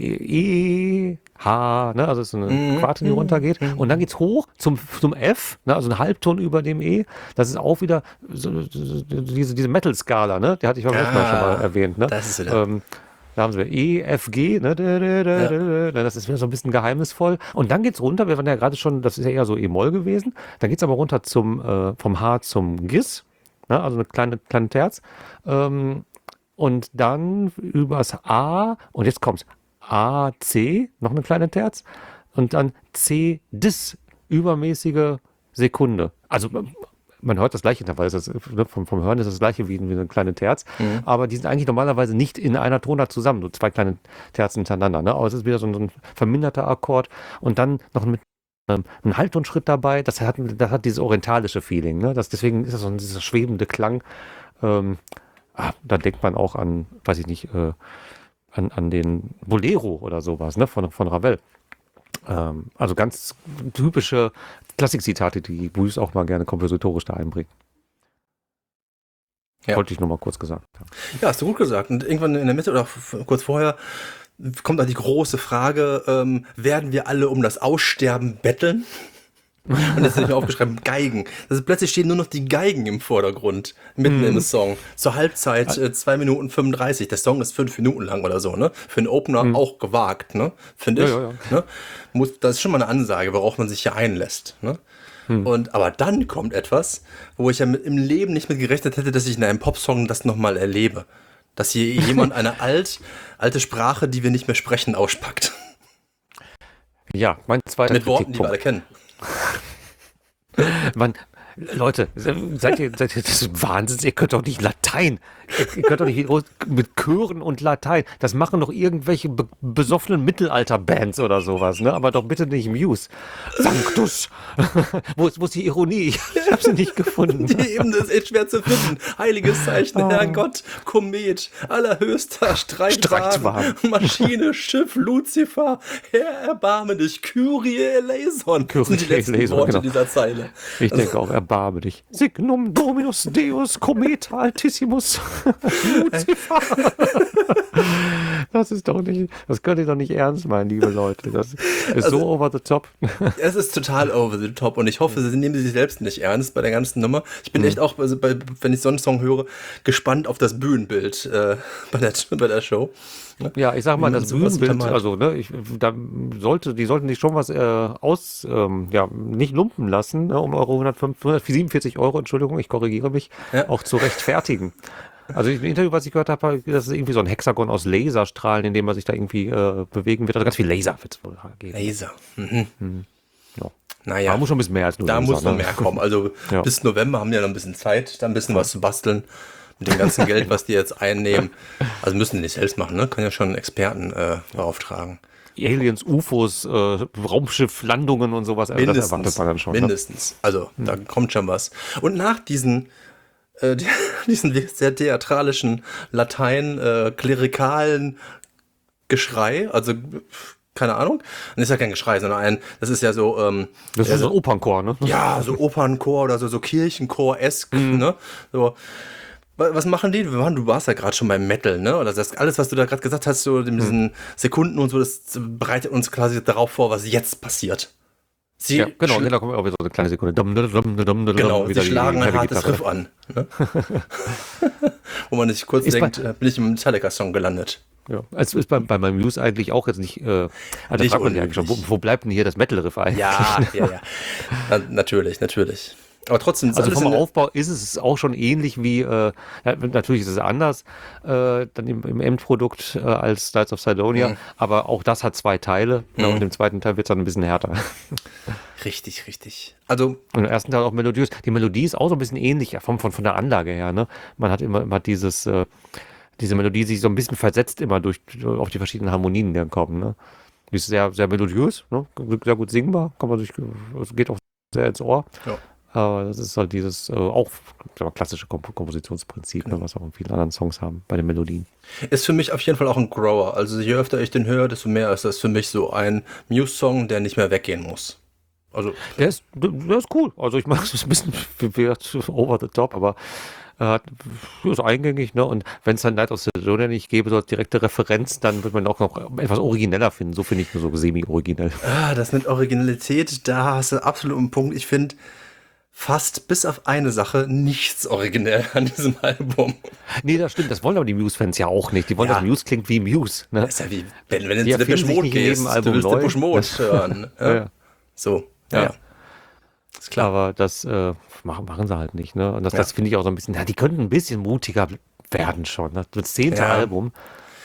E, H, ne? Also es ist eine Quarte, die runtergeht. Und dann geht's hoch zum, zum F, ne? Also ein Halbton über dem E. Das ist auch wieder so, so, diese, diese Metal-Skala, ne? Die hatte ich beim letzten Mal schon mal erwähnt, ne? das ist wieder- Ähm, da haben wir E, F, G, ne? Da, da, da, da, da. Das ist wieder so ein bisschen geheimnisvoll. Und dann geht's runter, wir waren ja gerade schon, das ist ja eher so E-Moll gewesen. Dann geht's aber runter zum, äh, vom H zum Gis, ne? Also eine kleine, kleine Terz. Ähm, und dann übers A, und jetzt kommt's, A, C, noch eine kleine Terz. Und dann C, Dis, übermäßige Sekunde. Also man hört das gleiche Intervall, das ist, ne, vom, vom Hören ist das gleiche wie, wie eine kleine Terz, aber die sind eigentlich normalerweise nicht in einer Tonart zusammen, so zwei kleine Terzen hintereinander, ne? Aber es ist wieder so ein, so ein verminderter Akkord und dann noch mit ähm, einem Halbtonschritt dabei, das hat, das hat dieses orientalische Feeling, ne? Das, deswegen ist das so ein, dieser schwebende Klang. Ähm, ah, da denkt man auch an, weiß ich nicht, äh, an, an den Bolero oder sowas, ne? Von, von Ravel. Ähm, also ganz typische Klassikzitate, die Blues auch mal gerne kompositorisch da einbringt. Ja. Wollte ich nur mal kurz gesagt haben. Ja, hast du gut gesagt. Und irgendwann in der Mitte oder f- kurz vorher kommt da die große Frage, ähm, werden wir alle um das Aussterben betteln? Und das ist nicht aufgeschrieben, Geigen. Also plötzlich stehen nur noch die Geigen im Vordergrund, mitten im Song. Zur Halbzeit äh, zwei Minuten fünfunddreißig. Der Song ist fünf Minuten lang oder so, ne? Für einen Opener auch gewagt, ne? Finde ich. Ja, ja, ja. Ne? Muss, das ist schon mal eine Ansage, worauf man sich hier einlässt, ne? Und, aber dann kommt etwas, wo ich ja mit, im Leben nicht mit gerechnet hätte, dass ich in einem Popsong das nochmal erlebe. Dass hier jemand eine alt, alte Sprache, die wir nicht mehr sprechen, auspackt. Ja, mein zweiter Mit Worten, die wir Kritikpunkt. alle kennen. Man, Leute, seid ihr, seid ihr das ist Wahnsinn? Ihr könnt doch nicht Latein. Ihr, ihr könnt doch nicht mit Chören und Latein. Das machen doch irgendwelche be besoffenen Mittelalter-Bands oder sowas, ne? Aber doch bitte nicht Muse. Sanctus. wo, ist, wo ist die Ironie? Ich habe sie nicht gefunden. Die Ebene ist echt schwer zu finden. Heiliges Zeichen, Herrgott, Komet, allerhöchster Streitwagen, Streitwagen. Maschine, Schiff, Luzifer, Herr, erbarme dich, Kyrie eleison. Das sind die Kyrie letzten eleison, Worte genau. dieser Zeile. Ich denke auch, erbarme dich. Signum Dominus Deus Cometa Altissimus Lucifer. Das ist doch nicht, das könnt ihr doch nicht ernst meinen, liebe Leute. Das ist so over the top. Es ist total over the top und ich hoffe, sie nehmen sich selbst nicht ernst bei der ganzen Nummer. Ich bin echt auch, also bei, wenn ich so einen Song höre, gespannt auf das Bühnenbild äh, bei, der, bei der Show. Ja, ich sag mal, Wie man das sowas Bühnenbild, untermalt. also, ne, ich, da sollte, die sollten sich schon was äh, aus, ähm, ja, nicht lumpen lassen, ne, um eure hundertsiebenundvierzig Euro, Entschuldigung, ich korrigiere mich, Ja. auch zu rechtfertigen. Also im Interview, was ich gehört habe, das ist irgendwie so ein Hexagon aus Laserstrahlen, in dem man sich da irgendwie äh, bewegen wird. Also ganz viel Laser wird es wohl geben. Laser. Mhm. Ja. Naja. Da muss schon ein bisschen mehr als nur Da Laser, muss noch ne? mehr kommen. Also Ja. bis November haben wir noch ein bisschen Zeit, da ein bisschen was zu basteln. mit dem ganzen Geld, was die jetzt einnehmen. Also müssen die nicht selbst machen, ne? Kann ja schon einen Experten äh, beauftragen. Aliens, U F Os, äh, Raumschiff-Landungen und sowas. Also das erwartet man dann schon. Mindestens. Ne? Also hm. da kommt schon was. Und nach diesen, äh, diesen sehr theatralischen Latein, äh, klerikalen Geschrei, also keine Ahnung, das ist ja kein Geschrei, sondern ein, das ist ja so, ähm, das ist ja, so ein Opernchor, ne? Ja, so Opernchor oder so, so Kirchenchor-esk, mhm. ne? So. Was machen die? Du warst ja gerade schon beim Metal, ne? Oder das alles, was du da gerade gesagt hast, so mit diesen hm. Sekunden und so, das bereitet uns quasi darauf vor, was jetzt passiert. Sie ja, genau, da kommt auch wieder so eine kleine Sekunde. Dum, dum, dum, dum, dum, genau, wieder sie schlagen die, ein hartes Riff an. Ne? Wo man sich kurz ist denkt, bei, bin ich im Metallica-Song gelandet. Ja, es ist bei, bei meinem Muse eigentlich auch jetzt nicht, äh, also fragt man sich eigentlich schon, wo, wo bleibt denn hier das Metal-Riff eigentlich? Ja, ja, ja. Na, natürlich, natürlich. Aber trotzdem, also vom Aufbau ist es auch schon ähnlich wie, äh, ja, natürlich ist es anders äh, dann im, im Endprodukt äh, als Knights of Sidonia, mhm. aber auch das hat zwei Teile mhm. ne, und im zweiten Teil wird es dann ein bisschen härter. Richtig, richtig. Also und im ersten Teil auch melodiös. Die Melodie ist auch so ein bisschen ähnlich von, von, von der Anlage her. Ne? Man hat immer, immer dieses, äh, diese Melodie, die sich so ein bisschen versetzt immer durch auf die verschiedenen Harmonien, die dann kommen. Ne? Die ist sehr, sehr melodiös, ne? Sehr gut singbar, kann man sich, es geht auch sehr ins Ohr. Ja. Aber das ist halt dieses äh, auch mal, klassische Komp- Kompositionsprinzip, genau. ne, was auch in vielen anderen Songs haben, bei den Melodien. Ist für mich auf jeden Fall auch ein Grower. Also je öfter ich den höre, desto mehr ist das für mich so ein Muse-Song, der nicht mehr weggehen muss. Also der ist, der ist cool. Also ich mache es ein bisschen over the top, aber äh, ist eingängig. Ne? Und wenn es dann Night of Sidonia nicht gäbe, so als direkte Referenz, dann wird man auch noch etwas origineller finden. So finde ich nur so semi-originell. Ah, das mit Originalität, da hast du absolut einen Punkt. Ich finde fast bis auf eine Sache nichts originell an diesem Album. Nee, das stimmt. Das wollen aber die Muse-Fans ja auch nicht. Die wollen, ja. dass Muse klingt wie Muse. Ne? Das ist ja wie, wenn, wenn du Depeche Mode gehst, du willst Depeche Mode hören. Ja. Ja. So, ja. ja. Ist klar. Aber das äh, machen, machen sie halt nicht. Ne? Und das, ja. das finde ich auch so ein bisschen, ja, die könnten ein bisschen mutiger werden schon. Ne? Das zehnte ja. Album.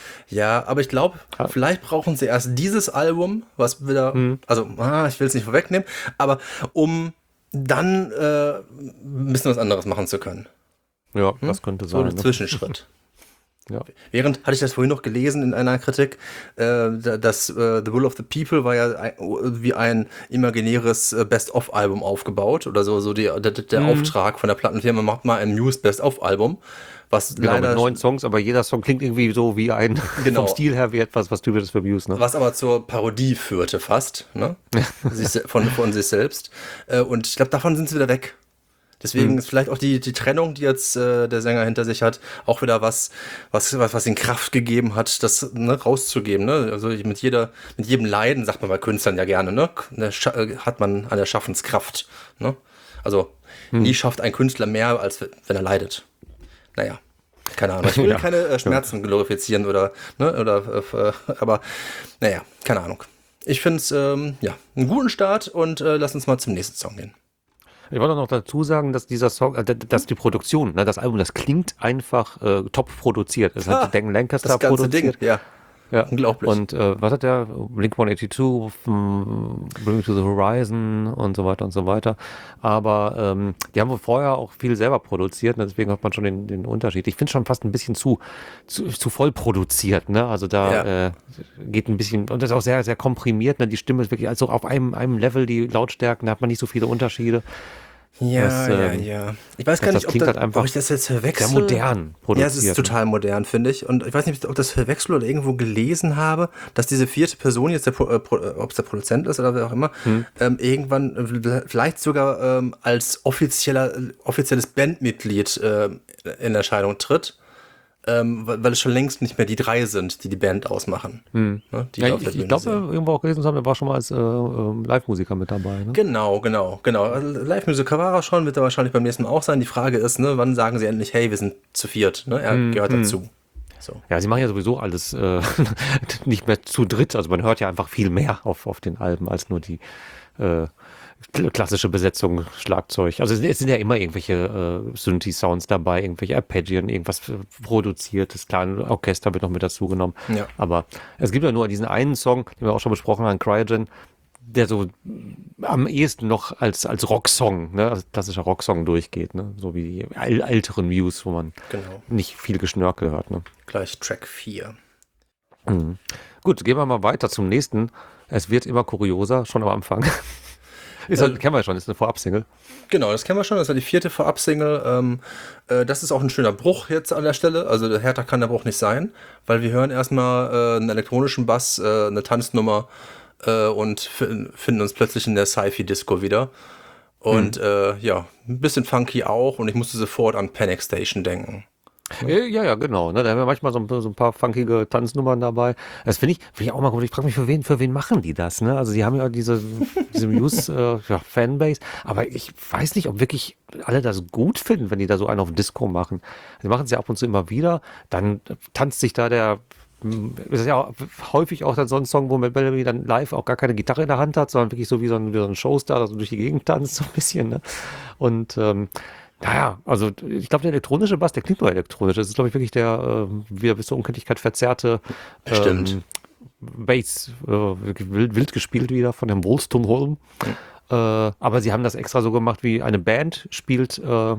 Ja, aber ich glaube, ja. vielleicht brauchen sie erst dieses Album, was wieder, hm. also, ah, ich will es nicht vorwegnehmen, aber um dann äh, ein bisschen was anderes machen zu können. Ja, hm? das könnte sein. So ein ne? Zwischenschritt. ja. Während, hatte ich das vorhin noch gelesen in einer Kritik, äh, dass äh, The Will of the People war ja ein, wie ein imaginäres äh, Best-of-Album aufgebaut oder so, so die, der, der mhm. Auftrag von der Plattenfirma, macht mal ein Muse Best-of-Album. Was genau, leider mit neun Songs, aber jeder Song klingt irgendwie so wie ein, genau. vom Stil her wie etwas, was typisch ist für Muse. Ne? Was aber zur Parodie führte fast, ne? sich, von, von sich selbst. Und ich glaube, davon sind sie wieder weg. Deswegen hm. ist vielleicht auch die, die Trennung, die jetzt äh, der Sänger hinter sich hat, auch wieder was, was, was, was ihm Kraft gegeben hat, das ne, rauszugeben. Ne? Also mit jeder, mit jedem Leiden, sagt man bei Künstlern ja gerne, ne? Hat man eine Schaffenskraft. Ne? Also hm. nie schafft ein Künstler mehr, als wenn er leidet. Naja, keine Ahnung. Ich will ja. keine äh, Schmerzen glorifizieren oder, ne, oder, äh, aber naja, keine Ahnung. Ich finde es, ähm, ja, einen guten Start und äh, lass uns mal zum nächsten Song gehen. Ich wollte noch dazu sagen, dass dieser Song, äh, dass die Produktion, ne, das Album, das klingt einfach äh, top produziert. Es hat Dan Lancaster das ganze produziert. Ding, ja. Ja, unglaublich. Und äh, was hat der? Blink hundertzweiundachtzig, Bring Me to the Horizon und so weiter und so weiter. Aber ähm, die haben wohl vorher auch viel selber produziert, ne? Deswegen hat man schon den, den Unterschied. Ich finde schon fast ein bisschen zu, zu, zu voll produziert. Ne? Also da ja. äh, geht ein bisschen, und das ist auch sehr, sehr komprimiert. Ne? Die Stimme ist wirklich also auf einem, einem Level, die Lautstärken, da hat man nicht so viele Unterschiede. Ja, das, ja, ähm, ja. Ich weiß gar das, nicht, das ob, da, halt ob ich das jetzt verwechsel. Sehr modern produziert. Ja, es ist total modern, finde ich. Und ich weiß nicht, ob ich das verwechsel oder irgendwo gelesen habe, dass diese vierte Person, jetzt der, äh, ob es der Produzent ist oder wer auch immer, hm. ähm, irgendwann äh, vielleicht sogar ähm, als offizieller, offizielles Bandmitglied äh, in Erscheinung tritt. Ähm, weil es schon längst nicht mehr die drei sind, die die Band ausmachen. Hm. Ne, die ja, ich ich glaube, irgendwo auch gelesen haben, er war schon mal als äh, Live-Musiker mit dabei. Ne? Genau, genau, genau. Also Live-Musiker war er schon, wird er wahrscheinlich beim nächsten Mal auch sein. Die Frage ist, ne, wann sagen sie endlich, hey, wir sind zu viert. Ne? Er hm, gehört hm. dazu. So. Ja, sie machen ja sowieso alles äh, nicht mehr zu dritt. Also man hört ja einfach viel mehr auf, auf den Alben als nur die äh, klassische Besetzung, Schlagzeug. Also es sind ja immer irgendwelche äh, Synthi-Sounds dabei, irgendwelche Arpeggien, irgendwas produziert, das kleine Orchester wird noch mit dazu genommen. Ja. Aber es gibt ja nur diesen einen Song, den wir auch schon besprochen haben, Cryogen, der so am ehesten noch als, als Rocksong, ne, als klassischer Rocksong durchgeht, ne? So wie die äl- älteren Muse, wo man Genau. nicht viel Geschnörkel hört. Ne? Gleich Track vier. Mhm. Gut, gehen wir mal weiter zum nächsten. Es wird immer kurioser, schon am Anfang. Ist Ja. halt, kennen wir schon, ist eine Vorab-Single. Genau, das kennen wir schon. Das war die vierte Vorab-Single. Ähm, äh, das ist auch ein schöner Bruch jetzt an der Stelle. Also härter kann der Bruch nicht sein, weil wir hören erstmal äh, einen elektronischen Bass, äh, eine Tanznummer äh, und f- finden uns plötzlich in der Sci-Fi-Disco wieder. Und äh, ja, ein bisschen funky auch. Und ich musste sofort an Panic Station denken. Äh, Ja, ja, genau. Ne? Da haben wir manchmal so ein, so ein paar funkige Tanznummern dabei. Das finde ich, finde ich auch mal gut. Ich frage mich, für wen, für wen machen die das? Ne? Also, sie haben ja diese, diese Muse äh, ja, Fanbase, aber ich weiß nicht, ob wirklich alle das gut finden, wenn die da so einen auf Disco machen. Sie machen es ja ab und zu immer wieder. Dann tanzt sich da der. Das ist ja auch häufig auch dann so ein Song, wo Matt Bellamy dann live auch gar keine Gitarre in der Hand hat, sondern wirklich so wie so ein, wie so ein Showstar, der so durch die Gegend tanzt, so ein bisschen. Ne? Und ähm, naja, also ich glaube, der elektronische Bass, der klingt nur elektronisch. Das ist, glaube ich, wirklich der äh, wieder bis zur Unkenntlichkeit verzerrte Stimmt. ähm, Bass, äh, wirklich wild, wild gespielt wieder von dem Wohlstonholm. Äh, aber sie haben das extra so gemacht, wie eine Band spielt. Äh,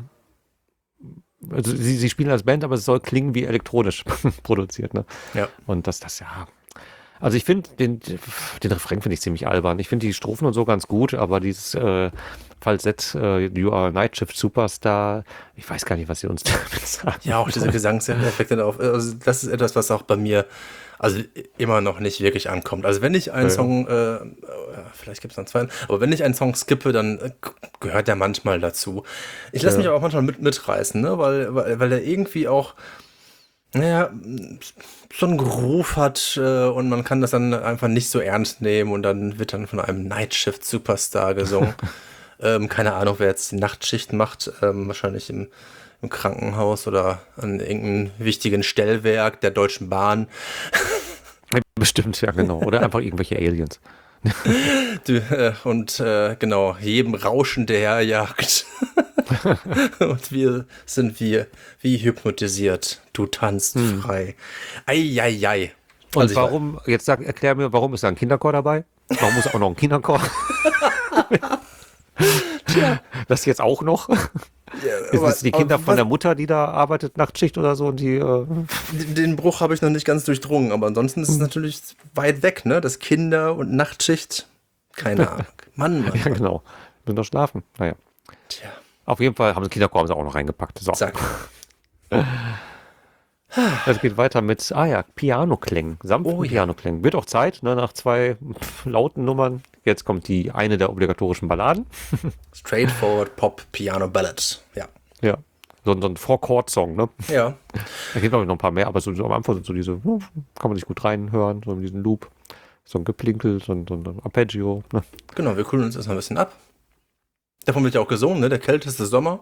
also sie, sie spielen als Band, aber es soll klingen wie elektronisch produziert. Ne? Ja. Und das, das ja. Also ich finde den, den Refrain finde ich ziemlich albern. Ich finde die Strophen und so ganz gut, aber dieses äh, Falsett, äh, You are a Night Shift Superstar, ich weiß gar nicht, was sie uns damit sagen. Ja, auch diese Gesangseffekte darauf. Also das ist etwas, was auch bei mir also immer noch nicht wirklich ankommt. Also wenn ich einen Ja. Song, äh, vielleicht gibt es noch zwei, aber wenn ich einen Song skippe, dann äh, gehört der manchmal dazu. Ich lasse Ja. mich aber auch manchmal mit, mitreißen, ne? weil, weil, weil der irgendwie auch, naja, so einen Groove hat äh, und man kann das dann einfach nicht so ernst nehmen und dann wird dann von einem Nightshift Superstar gesungen. ähm, keine Ahnung, wer jetzt die Nachtschicht macht, ähm, wahrscheinlich im, im Krankenhaus oder an irgendeinem wichtigen Stellwerk der Deutschen Bahn. Bestimmt, ja genau. Oder einfach irgendwelche Aliens. Du, äh, und äh, genau, jedem Rauschen der jagt. Und wir sind wie, wie hypnotisiert. Du tanzt frei. Eieiei. Und Also ich warum, jetzt sag, erklär mir, warum ist da ein Kinderchor dabei? Warum muss auch noch ein Kinderchor? Das jetzt auch noch? Ja, Ist aber- es die Kinder aber von was- der Mutter, die da arbeitet, Nachtschicht oder so? Und die, äh, Den Bruch habe ich noch nicht ganz durchdrungen, aber ansonsten ist es natürlich weit weg, ne? Das Kinder- und Nachtschicht. Keine Ahnung. Mann, Mann. ja genau, müssen doch schlafen. Naja. Tja, Auf jeden Fall haben sie Kinderchor haben sie auch noch reingepackt. So. zack. Es geht weiter mit, ah ja, Pianoklängen, sanften Oh ja. Pianoklängen. Wird auch Zeit, ne, nach zwei pf, lauten Nummern. Jetzt kommt die eine der obligatorischen Balladen. Straightforward Pop Piano Ballad. Ja. Ja. So, so ein Four-Chord-Song, ne? Ja. Da gibt glaube ich noch ein paar mehr, aber so, so am Anfang sind so diese, hm, kann man sich gut reinhören, so in diesen Loop. So ein Geplinkel, so ein, so ein Arpeggio. Ne? Genau, wir kühlen uns erstmal ein bisschen ab. Davon wird ja auch gesungen, ne? Der kälteste Sommer.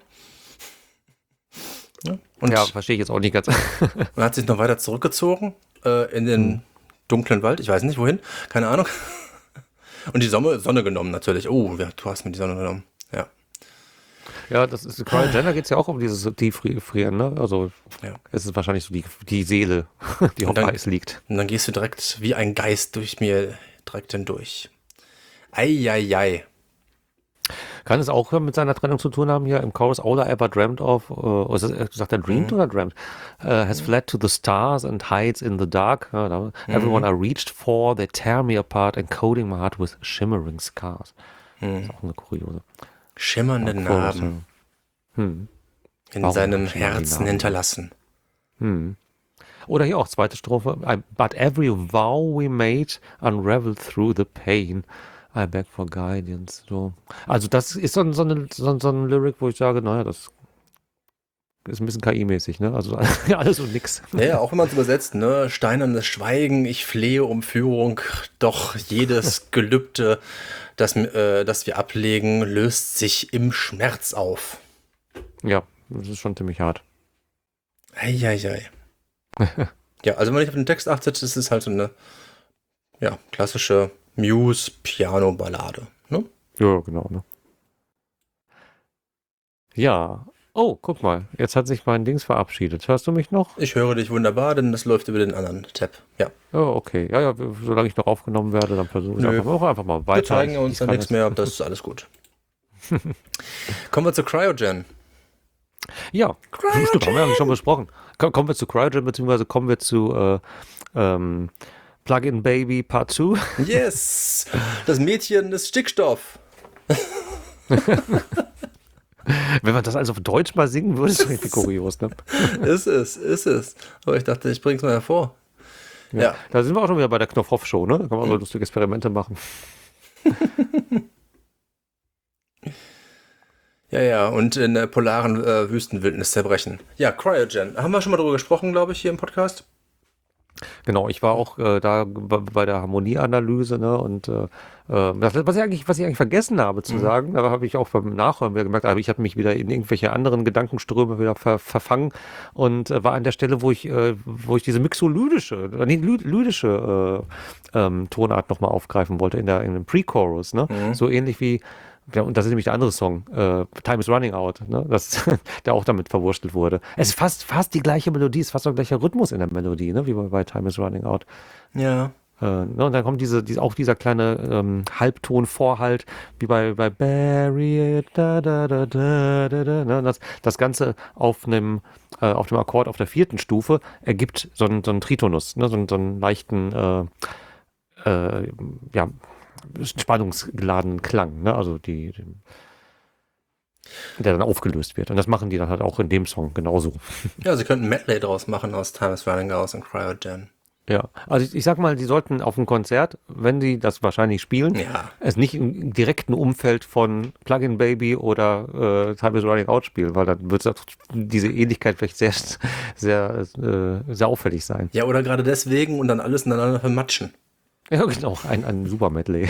Ja. Und Ja, verstehe ich jetzt auch nicht ganz. man hat sich noch weiter zurückgezogen äh, in den dunklen Wald. Ich weiß nicht wohin, keine Ahnung. Und die Sonne, Sonne genommen natürlich. Oh, ja, du hast mir die Sonne genommen. Ja. Ja, das ist, Cry Jenner geht es ja auch um dieses Tieffrieren, ne? Also, Ja. es ist wahrscheinlich so die, die Seele, die auf Und dann- Eis liegt. Und dann gehst du direkt wie ein Geist durch mir direkt hindurch. Eieiei. Kann es auch mit seiner Trennung zu tun haben hier im Chorus All I ever dreamt of, uh, ist das, sagt er dreamed oder dreamt? Uh, has fled to the stars and hides in the dark. Ja, da, Everyone I reached for, they tear me apart, encoding my heart with shimmering scars. Das ist auch eine kuriose. Schimmernde Chorus, Narben Hm. in Warum seinem schimmernden Herzen Narben? hinterlassen. Oder hier auch zweite Strophe. I, but every vow we made unraveled through the pain. I beg for guidance. So. Also das ist so, ein- so, eine, so, so ein Lyric, wo ich sage, naja, das ist ein bisschen K I-mäßig, ne? Also alles und nix. Naja, auch wenn man es übersetzt, ne? Steinernes Schweigen, ich flehe um Führung, doch jedes Gelübde, das, äh, das wir ablegen, löst sich im Schmerz auf. Ja, das ist schon ziemlich hart. Eieiei. Ja, also wenn man nicht auf den Text achtet, ist es halt so eine ja, klassische Muse-Piano-Ballade. Ne? Ja, genau. Ne? Ja, Oh, guck mal, jetzt hat sich mein Dings verabschiedet. Hörst du mich noch? Ich höre dich wunderbar, denn das läuft über den anderen Tab. Ja. Oh, okay. Ja, ja, solange ich noch aufgenommen werde, dann versuche ich Nö. einfach, mal- einfach mal weiter. Wir zeigen Ich- uns ich dann kann nichts das- mehr, das ist alles gut. Kommen wir zu Cryogen. Ja, stimmt, haben wir eigentlich schon besprochen. Komm- Kommen wir zu Cryogen, beziehungsweise kommen wir zu äh, ähm, Plug-in Baby Part zwei. Yes! Das Mädchen ist Stickstoff. Wenn man das also auf Deutsch mal singen würde, ist das richtig kurios, ne? Ist es, ist es. Aber ich dachte, ich bring's mal hervor. Ja. Da sind wir auch schon wieder bei der Knopfhoff-Show, ne? Da kann man so lustige Experimente machen. Ja, ja, und in der polaren äh, Wüstenwildnis zerbrechen. Ja, Cryogen. Haben wir schon mal drüber gesprochen, glaube ich, hier im Podcast? Genau, ich war auch äh, da b- bei der Harmonieanalyse, ne, und äh, äh, das, was ich eigentlich, was ich eigentlich vergessen habe zu sagen, da habe ich auch beim Nachhören wieder gemerkt, aber ich habe mich wieder in irgendwelche anderen Gedankenströme wieder ver, verfangen und äh, war an der Stelle, wo ich, äh, wo ich diese mixolydische, äh, nee, lyd- lydische äh, ähm, Tonart nochmal aufgreifen wollte in der in dem Pre-Chorus, ne, so ähnlich wie ja, und das ist nämlich der andere Song, äh, Time is Running Out, ne? Das, der auch damit verwurstelt wurde. Es ist fast, fast die gleiche Melodie, es ist fast der gleiche Rhythmus in der Melodie, ne? Wie bei, bei Time is Running Out. Ja. Äh, ne? Und dann kommt diese, diese, auch dieser kleine ähm, Halbton-Vorhalt, wie bei, bei Bury It, da, da, da, da, da, da, ne? Das, das Ganze auf einem, äh, auf dem Akkord auf der vierten Stufe ergibt so einen, so einen Tritonus, ne? so, einen, so einen leichten, äh, äh, ja, spannungsgeladenen Klang, ne? Also die, die, der dann aufgelöst wird. Und das machen die dann halt auch in dem Song genauso. Ja, sie könnten ein Medley draus machen aus Time is Running Out und Cryogen. Ja, also ich, ich sag mal, die sollten auf dem Konzert, wenn die das wahrscheinlich spielen, Ja. es nicht im direkten Umfeld von Plug-in Baby oder äh, Time is Running Out spielen, weil dann wird diese Ähnlichkeit vielleicht sehr, sehr, äh, sehr auffällig sein. Ja, oder gerade deswegen und dann alles ineinander vermatschen. Ja, genau, ein, ein super Medley.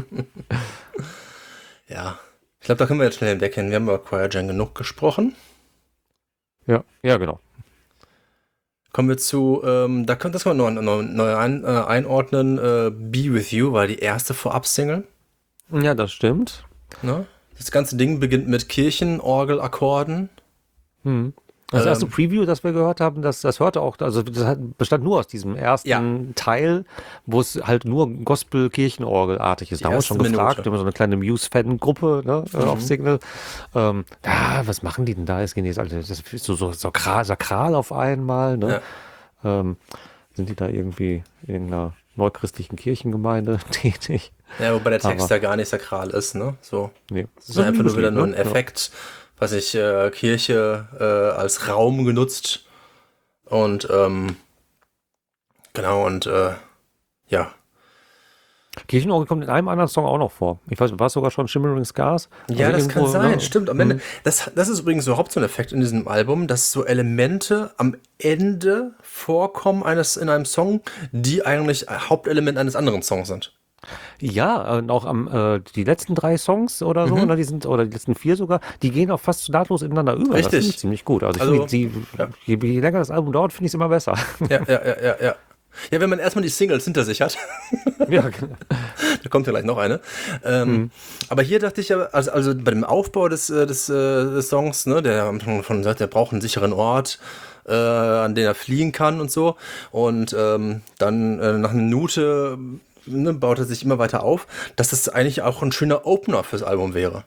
Ja. Ich glaube, da können wir jetzt schnell entdecken. Wir haben über Cryogen genug gesprochen. Ja, ja, genau. Kommen wir zu, ähm, da können das können wir noch, noch, neu ein, äh, einordnen. Äh, Be With You war die erste Vorab-Single. Ja, das stimmt. Ne? Das ganze Ding beginnt mit Kirchenorgelakkorden. Hm. Das erste Ähm, Preview, das wir gehört haben, das, das hörte auch, also das hat, bestand nur aus diesem ersten Ja. Teil, wo es halt nur Gospel-Kirchenorgelartig ist. Die Da haben wir uns schon erste gefragt, Minute. wir haben so eine kleine Muse-Fan-Gruppe ne, äh, Mhm. auf Signal. Ähm, ja, was machen die denn da? Es gehen jetzt alle, das ist so, so sakral, sakral auf einmal. Ne? Ähm, sind die da irgendwie in irgendeiner neuchristlichen Kirchengemeinde tätig? Ja, wobei der Text Aber- ja gar nicht sakral ist, ne? So. Nee. Es ist einfach nur wieder nur ein ne? Effekt, was ich äh, Kirche äh, als Raum genutzt. Und ähm, genau, und äh, ja. Kirchenorgel kommt in einem anderen Song auch noch vor. Ich weiß, war es sogar schon Shimmering Scars? Ja, Also das kann irgendwo, sein, ne? stimmt. Am Ende, das, das ist übrigens überhaupt so ein Effekt in diesem Album, dass so Elemente am Ende vorkommen eines in einem Song, die eigentlich Hauptelement eines anderen Songs sind. Ja, und auch am äh, die letzten drei Songs oder so, Mhm. oder die sind, oder die letzten vier sogar, die gehen auch fast nahtlos ineinander über. Das Richtig. finde ich ziemlich gut. Also, ich Also, finde, die, ja. je, je länger das Album dauert, finde ich es immer besser. Ja, ja, ja, ja, ja. Ja, wenn man erstmal die Singles hinter sich hat, ja, da kommt ja gleich noch eine. Ähm, Aber hier dachte ich ja, also, also bei dem Aufbau des, äh, des, äh, des Songs, ne, der am Anfang von sagt, der braucht einen sicheren Ort, äh, an den er fliehen kann und so. Und ähm, dann äh, nach einer Minute ne, baut er sich immer weiter auf, dass das eigentlich auch ein schöner Opener fürs Album wäre.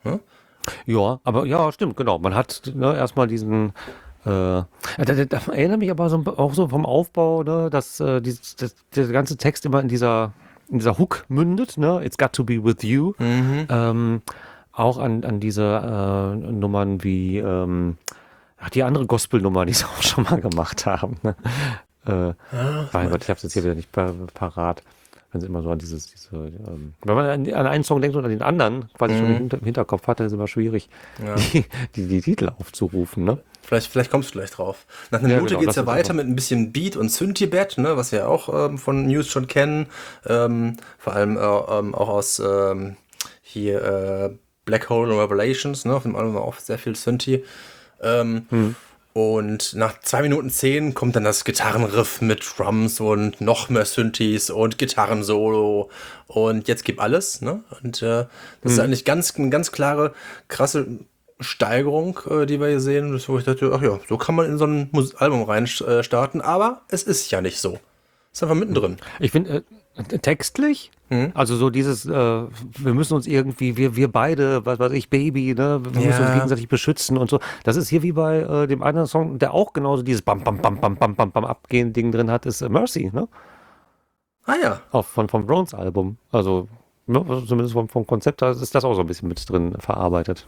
ja, aber ja, stimmt, genau. Man hat ne, erstmal diesen. Äh, da, da, da erinnert mich aber so, auch so vom Aufbau, ne, dass äh, dieses, das, der ganze Text immer in dieser, in dieser Hook mündet, ne? It's got to be with you. Ähm, auch an, an diese äh, Nummern wie ähm, ach, die andere Gospel-Nummer, die sie auch schon mal gemacht haben. Ne? Äh, mein Gott, ich habe es jetzt hier wieder nicht par parat. Wenn sie immer so an dieses, diese, ähm, wenn man an, an einen Song denkt und an den anderen quasi schon im Hinter im Hinterkopf hat, dann ist es immer schwierig, Ja. die, die, die Titel aufzurufen. Ne? Vielleicht, vielleicht kommst du gleich drauf. Nach einer Ja, Minute genau, geht's das ja ist weiter einfach- mit ein bisschen Beat und Synthie-Bett, ne, was wir ja auch ähm, von News schon kennen. Ähm, vor allem äh, ähm, auch aus ähm, hier äh, Black Hole und Revelations, ne, auf dem Album war auch sehr viel Synthie. Ähm, Und nach zwei Minuten zehn kommt dann das Gitarrenriff mit Drums und noch mehr Synthes und Gitarrensolo und jetzt gibt alles, ne? Und äh, das ist eigentlich ganz, eine ganz klare, krasse Steigerung, äh, die wir hier sehen, wo ich dachte, ach ja, so kann man in so ein Mus- Album rein äh, starten, aber es ist ja nicht so. Ist einfach mittendrin. Ich finde, äh, textlich, Mhm. also so dieses, äh, wir müssen uns irgendwie, wir, wir beide, was weiß ich, Baby, ne, wir müssen uns Ja. gegenseitig beschützen und so. Das ist hier wie bei äh, dem anderen Song, der auch genauso dieses Bam, Bam, Bam, Bam, Bam, Bam, Bam abgehen Ding drin hat, ist äh, Mercy, ne? Ah ja. Auch von, vom Drones Album. Also, ne, also zumindest vom, vom Konzept her ist das auch so ein bisschen mit drin verarbeitet.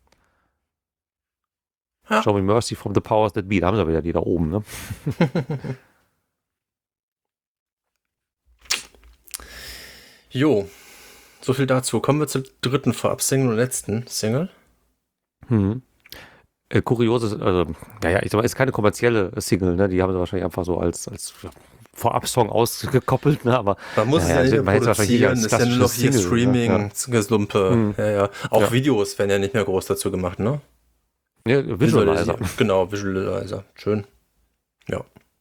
Ja. Show me mercy from the powers that be. Da haben sie wieder die da oben, ne? Jo, so viel dazu. Kommen wir zur dritten Vorab-Single und letzten Single. Mhm. Äh, kurioses, also, naja, ich sag mal, ist keine kommerzielle Single, ne? Die haben sie wahrscheinlich einfach so als, als Vorab-Song ausgekoppelt, ne? Aber Man muss naja, es ja nicht man mehr hätte es wahrscheinlich produzieren, als ist ja nur noch hier klassisches Single, ne? Streaming-Geslumpe. Mhm. Ja, ja. Auch Ja. Videos werden ja nicht mehr groß dazu gemacht, ne? Ja, ja, Visualizer. Visualisieren. Genau, Visualizer. Schön. Ja.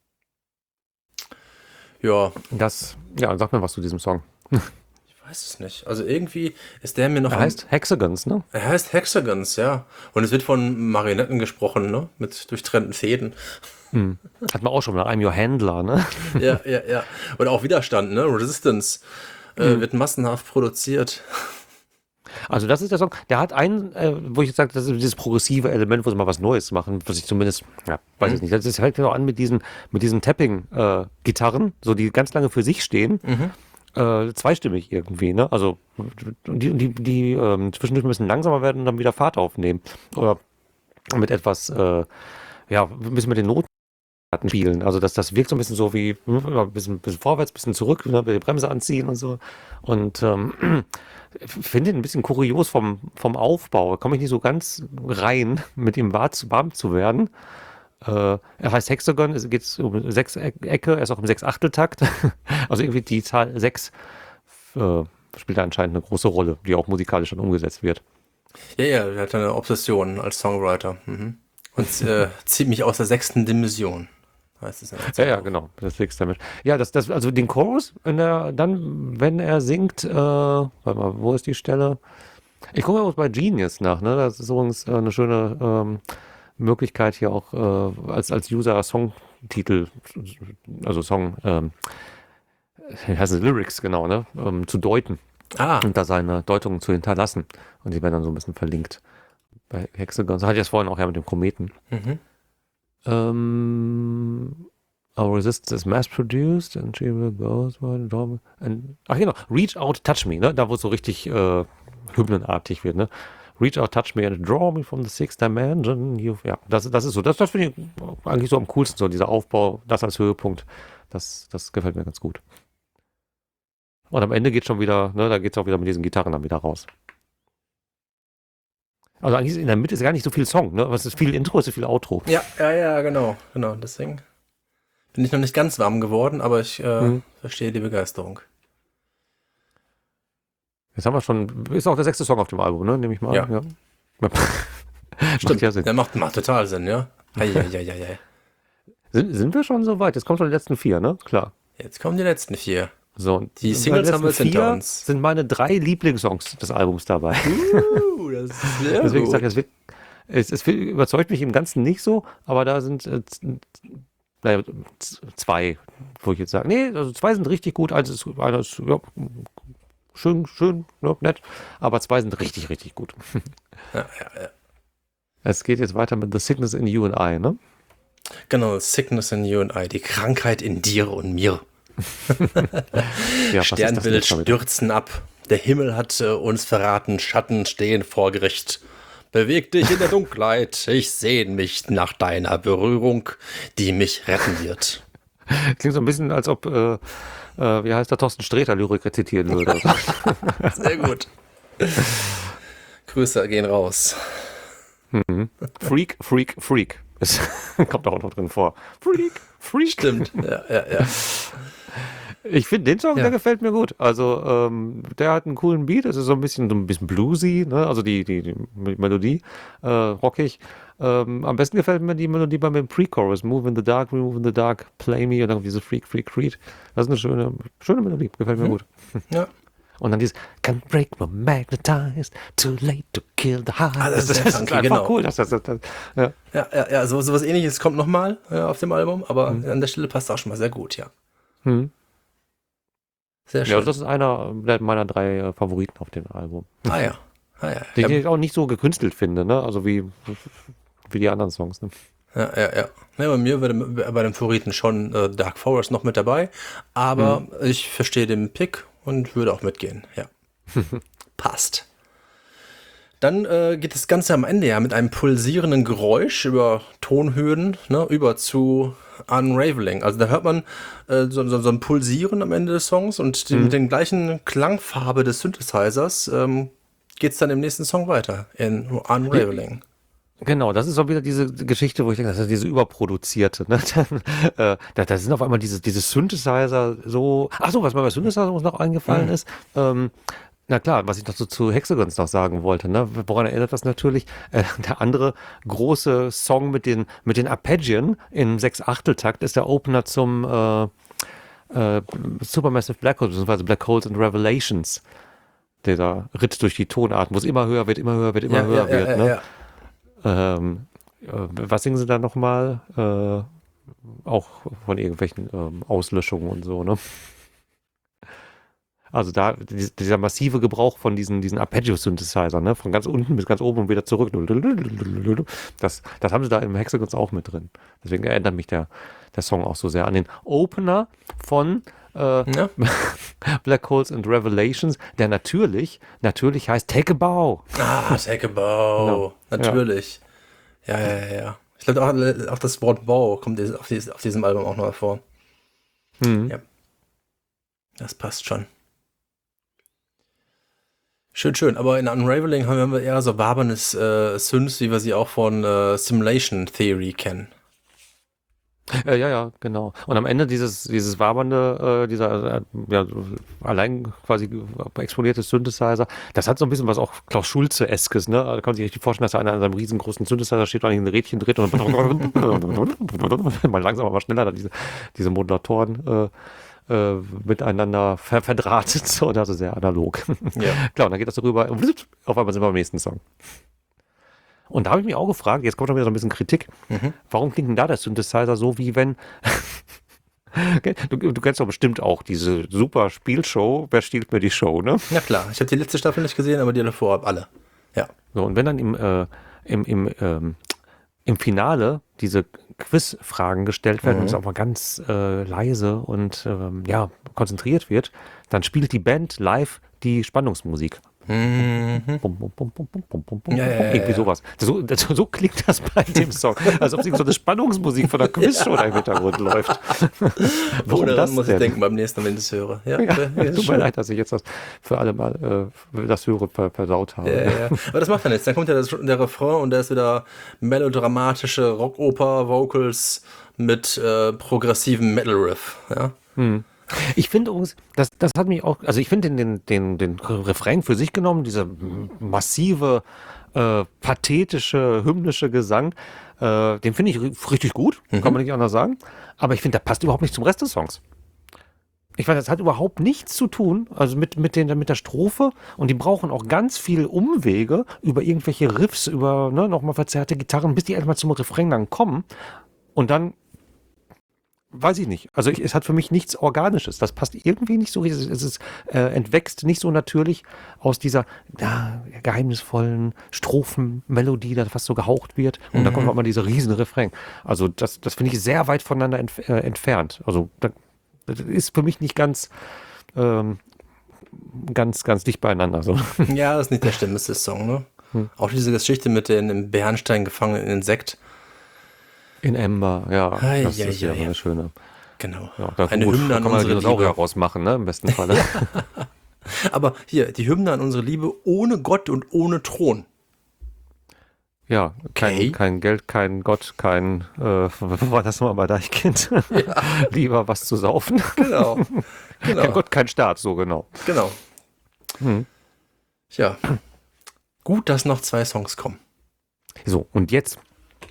Ja, Das, ja, sag mir was zu diesem Song. ich weiß es nicht. Also irgendwie ist der mir noch... Er am- heißt Hexagons, ne? er heißt Hexagons, ja. Und es wird von Marionetten gesprochen, ne? Mit durchtrennten Fäden. Mhm. Hat man auch schon mal. I'm your handler, ne? Ja, ja, ja. Und auch Widerstand, ne? Resistance äh, wird massenhaft produziert. Also das ist der Song, der hat einen, äh, wo ich jetzt sage, das ist dieses progressive Element, wo sie mal was Neues machen, was ich zumindest, ja, weiß ich nicht. Das ist- fängt mir auch an mit diesen, mit diesen Tapping-Gitarren, so die ganz lange für sich stehen. Äh, zweistimmig irgendwie, ne? Also die, die, die ähm, zwischendurch ein bisschen langsamer werden und dann wieder Fahrt aufnehmen. Oder mit etwas, äh, ja, ein bisschen mit den Noten spielen. Also das, das wirkt so ein bisschen so wie hm, ein bisschen, bisschen vorwärts, ein bisschen zurück, ne? Die Bremse anziehen und so. Und ähm, finde ihn ein bisschen kurios vom, vom Aufbau. Komme ich nicht so ganz rein, mit ihm warm zu, warm zu werden. Äh, er heißt Hexagon, es geht um sechs Eck- Ecke, er ist auch im Sechs-Achtel-Takt. Also irgendwie die Zahl sechs äh, spielt da anscheinend eine große Rolle, die auch musikalisch dann umgesetzt wird. Ja, ja, er hat eine Obsession als Songwriter. Mhm. Und äh, zieht mich aus der sechsten Dimension. Heißt es ja. Ja, ja, genau. Das liegt damit. Ja, das, das, also den Chorus, wenn er dann, wenn er singt, äh, warte mal, wo ist die Stelle? Ich gucke mal bei Genius nach, ne? Das ist übrigens äh, eine schöne ähm, Möglichkeit hier auch äh, als, als User Songtitel, also Song, ähm, wie heißt es, Lyrics, genau, ne? Ähm, zu deuten Ah, und da seine Deutungen zu hinterlassen. Und die werden dann so ein bisschen verlinkt. Bei Hexagon. So hatte ich es vorhin auch ja mit dem Kometen. mhm. Um, our resistance is mass-produced and she will go through the door and, ach genau, reach out, touch me, ne? Da wo es so richtig äh, hymnenartig wird, ne? Reach out, touch me and draw me from the sixth dimension. You, ja, das, das ist so, das, das finde ich eigentlich so am coolsten, so dieser Aufbau, das als Höhepunkt, das, das gefällt mir ganz gut. Und am Ende geht schon wieder, ne, da geht es auch wieder mit diesen Gitarren dann wieder raus. Also eigentlich ist in der Mitte ist gar nicht so viel Song, ne? Aber es ist viel Intro, es ist viel Outro. Ja, ja, ja, genau. Genau, deswegen bin ich noch nicht ganz warm geworden, aber ich äh, Mhm. verstehe die Begeisterung. Jetzt haben wir schon, ist auch der sechste Song auf dem Album, ne? Nehme ich mal Ja. an. Ja. Stimmt, ja Sinn. Der macht, macht total Sinn, ja? Eieieiei. Sind, sind wir schon so weit? Jetzt kommen schon die letzten vier, ne? Klar. Jetzt kommen die letzten vier. So, und Die bei Singles den haben wir jetzt letzten hinter vier uns. sind meine drei Lieblingssongs des Albums dabei. Uh, das ist sehr Deswegen gut. sage ich, es, wird, es, es wird- überzeugt mich im Ganzen nicht so, aber da sind äh, z- naja, z- zwei, wo ich jetzt sage, nee, also zwei sind richtig gut, eins ist, einer ist ja, schön, schön, ne, nett, aber zwei sind richtig, richtig gut. Ja, ja, ja. Es geht jetzt weiter mit The Sickness in You and I, ne? Genau, Sickness in You and I, die Krankheit in dir und mir. Ja, was ist das denn Sternbild jetzt schon wieder? stürzen ab. Der Himmel hat äh, uns verraten, Schatten stehen vor Gericht. Beweg dich in der Dunkelheit, ich sehne mich nach deiner Berührung, die mich retten wird. Klingt so ein bisschen, als ob, äh, äh, wie heißt der, Thorsten Sträter Lyrik rezitieren würde. Sehr gut. Grüße gehen raus. Freak, Freak, Freak. Es kommt auch noch drin vor. Freak, Freak. Stimmt. Ja, ja, ja. Ich finde den Song, Ja. der gefällt mir gut. Also ähm, der hat einen coolen Beat, es ist so ein bisschen so ein bisschen bluesy, ne? Also die, die, die Melodie, äh, rockig. Ähm, am besten gefällt mir die Melodie beim dem Pre-Chorus. Move in the dark, remove in the dark, play me und dann diese Freak, Freak, Freak. Das ist eine schöne, schöne Melodie, gefällt mir gut. Ja. Und dann dieses Can't break me magnetized, too late to kill the heart. Ah, das ist sehr funky, einfach genau. cool. Dass das, das, das, ja. Ja, ja, ja, so, sowas ähnliches kommt nochmal äh, auf dem Album, aber mhm. an der Stelle passt auch schon mal sehr gut, ja. Mhm. Sehr schön. Ja, also das ist einer meiner drei äh, Favoriten auf dem Album. Ah ja. Ah, ja. Den ja. ich auch nicht so gekünstelt finde, ne? Also wie, wie die anderen Songs. Ne? Ja, ja, ja. ja. Bei mir wäre bei den Favoriten schon äh, Dark Forest noch mit dabei, aber mhm. ich verstehe den Pick und würde auch mitgehen. Ja. Passt. Dann äh, geht das Ganze am Ende ja mit einem pulsierenden Geräusch über Tonhöhen, ne, über zu Unraveling. Also da hört man äh, so, so, so ein Pulsieren am Ende des Songs und die, mhm. mit den gleichen Klangfarbe des Synthesizers ähm, geht es dann im nächsten Song weiter in Unraveling. Genau, das ist auch wieder diese Geschichte, wo ich denke, das ist diese überproduzierte. Ne? Dann, äh, da, da sind auf einmal diese, diese Synthesizer so. Ach so, was mir bei Synthesizer uns noch eingefallen mhm. ist. Ähm, na klar, was ich noch so zu Hexagons noch sagen wollte. Ne? Woran erinnert das natürlich? Äh, der andere große Song mit den, mit den Arpeggien im Sechs-Achtel-Takt ist der Opener zum äh, äh, Supermassive Black Holes, beziehungsweise Black Holes and Revelations. Dieser Ritt durch die Tonarten, wo es immer höher wird, immer höher wird, immer ja, höher ja, wird. Ja, ne? ja. Ähm, äh, was singen sie da nochmal? Äh, auch von irgendwelchen ähm, Auslöschungen und so, ne? Also da, dieser massive Gebrauch von diesen, diesen Arpeggio-Synthesizer, ne? Von ganz unten bis ganz oben und wieder zurück. Das, das haben sie da im Hexagons auch mit drin. Deswegen erinnert mich der, der Song auch so sehr an den Opener von äh, ja. Black Holes and Revelations, der natürlich, natürlich heißt Take a Bow. Ah, Take a Bow. No. Natürlich. Ja, ja, ja. ja. Ich glaube, auch, auch das Wort Bow kommt auf, dieses, auf diesem Album auch noch vor. Mhm. Ja. Das passt schon. Schön, schön. Aber in Unraveling haben wir eher so wabernes äh, Synths, wie wir sie auch von äh, Simulation Theory kennen. Ja, ja, ja, genau. Und am Ende dieses, dieses wabernde, äh, dieser äh, ja, allein quasi exponierte Synthesizer, das hat so ein bisschen was auch Klaus Schulze-eskes, ne? Da kann man sich richtig vorstellen, dass er an einem riesigen Synthesizer steht und ein Rädchen dreht und mal langsamer, mal schneller, dann diese, diese Modulatoren äh, äh, miteinander ver verdrahtet, so, das ist sehr analog. Ja. Klar, und dann geht das darüber, auf einmal sind wir beim nächsten Song. Und da habe ich mich auch gefragt, jetzt kommt schon wieder so ein bisschen Kritik, mhm. warum klingt denn da der Synthesizer so, wie wenn, du, du kennst doch bestimmt auch diese super Spielshow, wer stiehlt mir die Show, ne? Ja klar, ich habe die letzte Staffel nicht gesehen, aber die davor alle, ja. So, und wenn dann im, äh, im, im, ähm, im Finale diese Quizfragen gestellt werden mhm. und es auch mal ganz äh, leise und ähm, ja, konzentriert wird, dann spielt die Band live die Spannungsmusik. Mhm. Bum, bum, bum, bum, bum, bum, bum, bum, ja, ja, ja, irgendwie ja. sowas. So, das, so klingt das bei dem Song. Als ob so eine Spannungsmusik von der Quizshow da im Hintergrund läuft. Warum das muss denn? Ich denken beim nächsten Mal, wenn ich es höre. Ja, ja, ja, tut mir leid, dass ich jetzt das für alle mal äh, das höre versaut habe. Ja, ja, ja. Aber das macht ja nichts. Dann kommt ja das, der Refrain und da ist wieder melodramatische Rockoper-Vocals mit äh, progressivem Metal-Riff. Ja. Hm. Ich finde übrigens, das, das hat mich auch, also ich finde den, den, den Refrain für sich genommen, dieser massive, äh, pathetische, hymnische Gesang, äh, den finde ich richtig gut, mhm. kann man nicht anders sagen, aber ich finde, der passt überhaupt nicht zum Rest des Songs. Ich weiß, das hat überhaupt nichts zu tun, also mit, mit, den, mit der Strophe, und die brauchen auch ganz viel Umwege über irgendwelche Riffs, über ne, nochmal verzerrte Gitarren, bis die erstmal zum Refrain dann kommen und dann weiß ich nicht. Also ich, es hat für mich nichts Organisches. Das passt irgendwie nicht so richtig. Es ist, äh, entwächst nicht so natürlich aus dieser ja, geheimnisvollen Strophenmelodie, die fast so gehaucht wird. Und mhm. dann kommt auch mal dieser riesen Refrain. Also das, das finde ich sehr weit voneinander entf äh, entfernt. Also das, das ist für mich nicht ganz, ähm, ganz, ganz dicht beieinander. So. Ja, das ist nicht der schlimmste Song, ne? Hm. Auch diese Geschichte mit den im Bernstein gefangenen Insekt. In Ember, ja, Ei, das ja, ist ja, ja, ja. eine schöne. Genau. Ja, da eine gut, Hymne an kann man unsere Dinosaurier Liebe rausmachen, ne, im besten Falle. Aber hier, die Hymne an unsere Liebe ohne Gott und ohne Thron. Ja, kein, Okay. kein Geld, kein Gott, kein, äh, war das mal bei Deichkind? Ja. Lieber was zu saufen. Genau. Genau. Kein Gott, kein Staat, so genau. Genau. Hm. Ja. Gut, dass noch zwei Songs kommen. So, und jetzt,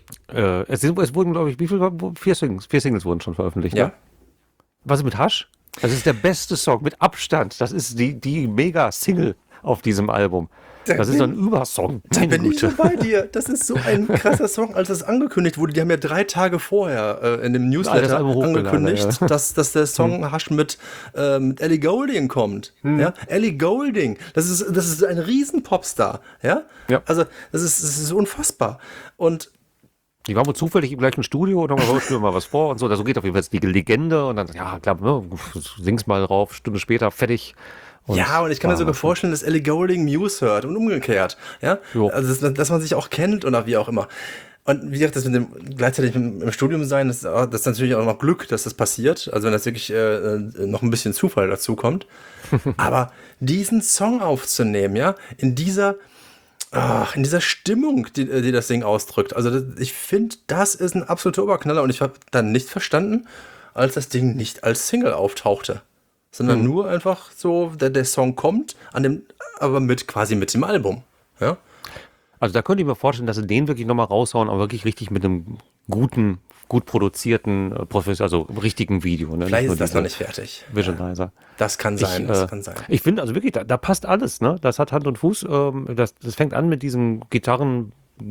äh, es, sind, es wurden, glaube ich, wie viel, vier Singles, vier Singles wurden schon veröffentlicht, Ja. ne? Was ist mit Hush? Das ist der beste Song mit Abstand. Das ist die, die Mega-Single auf diesem Album. Da Das ist bin- so ein Übersong. Da Meine bin ich Güte. so bei dir. Das ist so ein krasser Song, als es angekündigt wurde. Die haben ja drei Tage vorher äh, in dem das Newsletter Album hochgeladen, angekündigt, ja. dass, dass der Song Hush mit, äh, mit Ellie Goulding kommt. Ja? Ellie Goulding, das ist, das ist ein riesen Popstar. Ja? Ja. Also das ist, das ist unfassbar. Und Die waren wohl zufällig im gleichen Studio und dann mal, spielen wir mal was vor und so. So geht auf jeden Fall jetzt die Legende und dann, ja, klar, ne, sing's mal drauf, Stunde später, fertig. Und ja, und ich kann mir war sogar was. vorstellen, dass Ellie Goulding Muse hört und umgekehrt. Ja? Jo. Also, dass, dass man sich auch kennt oder wie auch immer. Und wie gesagt, das mit dem gleichzeitig im, im Studium sein, das, das ist natürlich auch noch Glück, dass das passiert. Also, wenn das wirklich äh, noch ein bisschen Zufall dazu kommt. Aber diesen Song aufzunehmen, ja, in dieser, ach, in dieser Stimmung, die, die das Ding ausdrückt. Also, das, ich finde, das ist ein absoluter Oberknaller und ich habe dann nicht verstanden, als das Ding nicht als Single auftauchte. Sondern Mhm. nur einfach so, der, der Song kommt, an dem, aber mit quasi mit dem Album. Ja? Also da könnte ich mir vorstellen, dass sie den wirklich nochmal raushauen, aber wirklich richtig mit einem guten, gut produzierten, äh, profes- also richtigen Video. Ne? Vielleicht nur ist das diese noch nicht fertig. Visualizer. Das kann sein, Ich, das äh, kann sein. Ich finde, also wirklich, da, da passt alles, ne? Das hat Hand und Fuß. Ähm, das, das fängt an mit diesem Gitarren,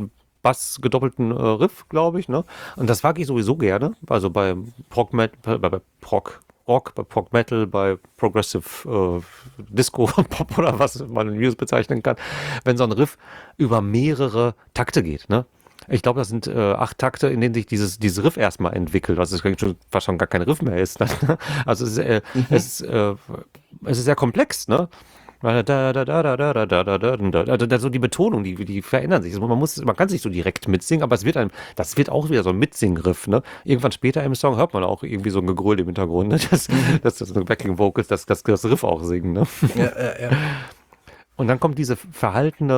Bass gedoppelten äh, Riff, glaube ich, ne? Und das mag ich sowieso gerne. Also bei Prog, Met, bei, bei Prog Rock, bei Prog Metal, bei Progressive äh, Disco Pop oder was man in News bezeichnen kann, wenn so ein Riff über mehrere Takte geht, ne? Ich glaube, das sind äh, acht Takte, in denen sich dieses, dieses Riff erstmal entwickelt, was es schon, fast schon gar kein Riff mehr ist. Ne? Also es ist, äh, es, ist, äh, es ist sehr komplex, ne? Da, da, da, da, da, da, da, da, da, da, also da, so die Betonung, die, die verändern sich. Also man muss, man kann es nicht so direkt mitsingen, aber es wird einem, das wird auch wieder so ein Mitsingriff, ne? Irgendwann später im Song hört man auch irgendwie so ein Gegröl im Hintergrund, ne? Das, das, das Backing Vocals, das, das, das Riff auch singen, ne? Ja, ja, ja. Und dann kommt diese verhaltene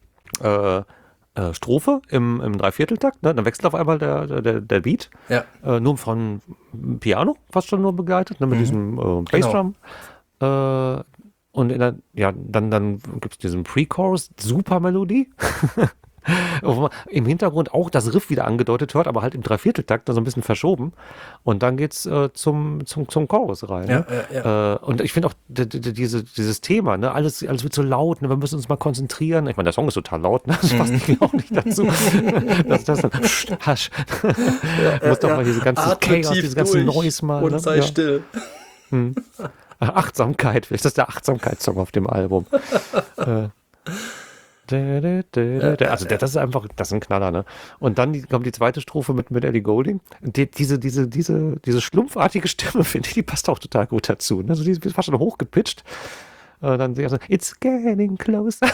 äh, äh, Strophe im, im Dreivierteltakt, ne? Dann wechselt auf einmal der, der, der Beat, Ja. äh, nur von Piano fast schon nur begleitet, ne? Mit diesem äh, Bassdrum. Äh, und in der, ja, dann, dann gibt es diesen Pre-Chorus, super Melodie. Wo man im Hintergrund auch das Riff wieder angedeutet hört, aber halt im Dreivierteltakt, so ein bisschen verschoben. Und dann geht's äh, zum, zum, zum Chorus rein. Ja, ne? ja, Äh, und ich finde auch d- d- d- diese, dieses Thema, ne? alles, alles wird so laut, ne? Wir müssen uns mal konzentrieren. Ich meine, der Song ist total laut, ne? Das passt mhm. auch nicht dazu. dass das dann, hasch. Du musst doch mal diese ganze Atme Chaos, tief diese ganzen durch Noise mal. und ne? sei Ja. still. Achtsamkeit, vielleicht ist das der Achtsamkeitssong auf dem Album. äh, da, da, da, da. Also der, das ist einfach, das ist ein Knaller, ne? Und dann die, kommt die zweite Strophe mit, mit Ellie Goulding. Die, diese, diese, diese, diese schlumpfartige Stimme, finde ich, die passt auch total gut dazu. Ne? Also die ist fast schon hochgepitcht. Äh, dann sie also, it's getting closer.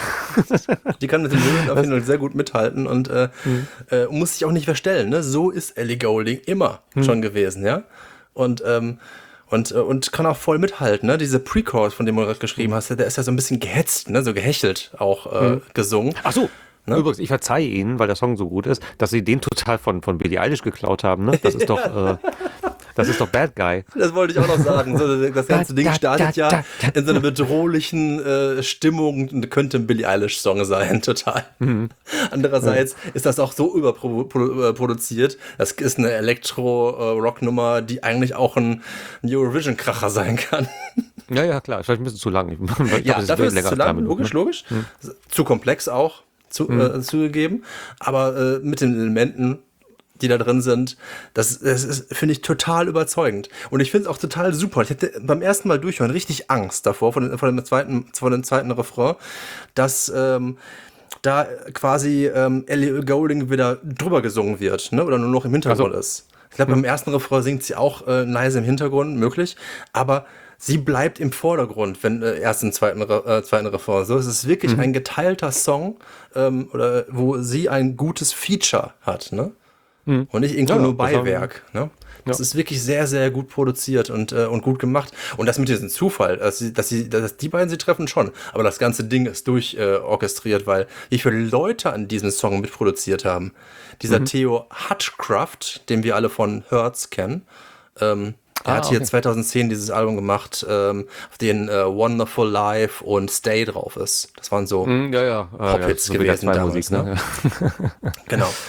Die kann mit den Lyrics auf jeden Fall sehr gut mithalten und äh, mhm. äh, muss sich auch nicht verstellen. Ne? So ist Ellie Goulding immer mhm. schon gewesen, ja. Und ähm, Und, und kann auch voll mithalten, ne? Diese Pre-Chorus, von dem du gerade geschrieben hast, der ist ja so ein bisschen gehetzt, ne? So gehechelt auch äh, mhm. gesungen. Ach so. Ne? Übrigens, ich verzeihe Ihnen, weil der Song so gut ist, dass Sie den total von, von Billie Eilish geklaut haben. Ne? Das ist doch, äh, das ist doch Bad Guy. Das wollte ich auch noch sagen. So, das ganze Ding startet ja in so einer bedrohlichen äh, Stimmung und könnte ein Billie Eilish-Song sein, total. Mhm. Andererseits ja. ist das auch so überproduziert. Das ist eine Elektro-Rock-Nummer, die eigentlich auch ein Eurovision-Kracher sein kann. Ja, ja, klar. Vielleicht ein bisschen zu lang. Ich ja, glaub, dafür ist es zu lang, Minuten, logisch, ne? logisch. Hm. Zu komplex auch, zu, hm. äh, zugegeben. Aber äh, mit den Elementen, die da drin sind, das, das ist, finde ich, total überzeugend. Und ich finde es auch total super. Ich hatte beim ersten Mal durchhören richtig Angst davor, vor dem, vor dem, zweiten, vor dem zweiten Refrain, dass ähm, da quasi ähm, Ellie Goulding wieder drüber gesungen wird, ne? Oder nur noch im Hintergrund also, ist. Ich glaube, hm. beim ersten Refrain singt sie auch äh, leise im Hintergrund, möglich. Aber sie bleibt im Vordergrund, wenn äh, erst im zweiten, äh, zweiten Refrain. So, es ist wirklich mhm. ein geteilter Song, ähm, oder wo sie ein gutes Feature hat, ne? Mhm. Und nicht irgendwo ja, nur Beiwerk. Das, ne? Das ja. ist wirklich sehr, sehr gut produziert und, äh, und gut gemacht. Und das mit diesem Zufall, dass, sie, dass, sie, dass die beiden sie treffen schon, aber das ganze Ding ist durchorchestriert, äh, weil wie viele Leute an diesem Song mitproduziert haben. Dieser mhm. Theo Hutchcraft, den wir alle von Hertz kennen, ähm, Er ah, hat hier okay. zweitausendzehn dieses Album gemacht, ähm, auf den äh, Wonderful Life und Stay drauf ist. Das waren so mm, ja, ja. Pop-Hits ja, gewesen damals. Musik, ne? Ne? Genau.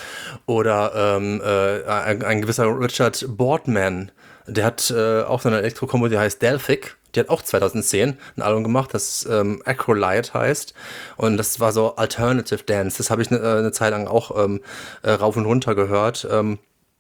Oder ähm, äh, ein, ein gewisser Richard Boardman, der hat äh, auch so eine Elektro-Kombo, die heißt Delphic. Die hat auch zweitausendzehn ein Album gemacht, das ähm, Acrolite heißt. Und das war so Alternative Dance. Das habe ich eine äh, ne Zeit lang auch ähm, äh, rauf und runter gehört. Ähm,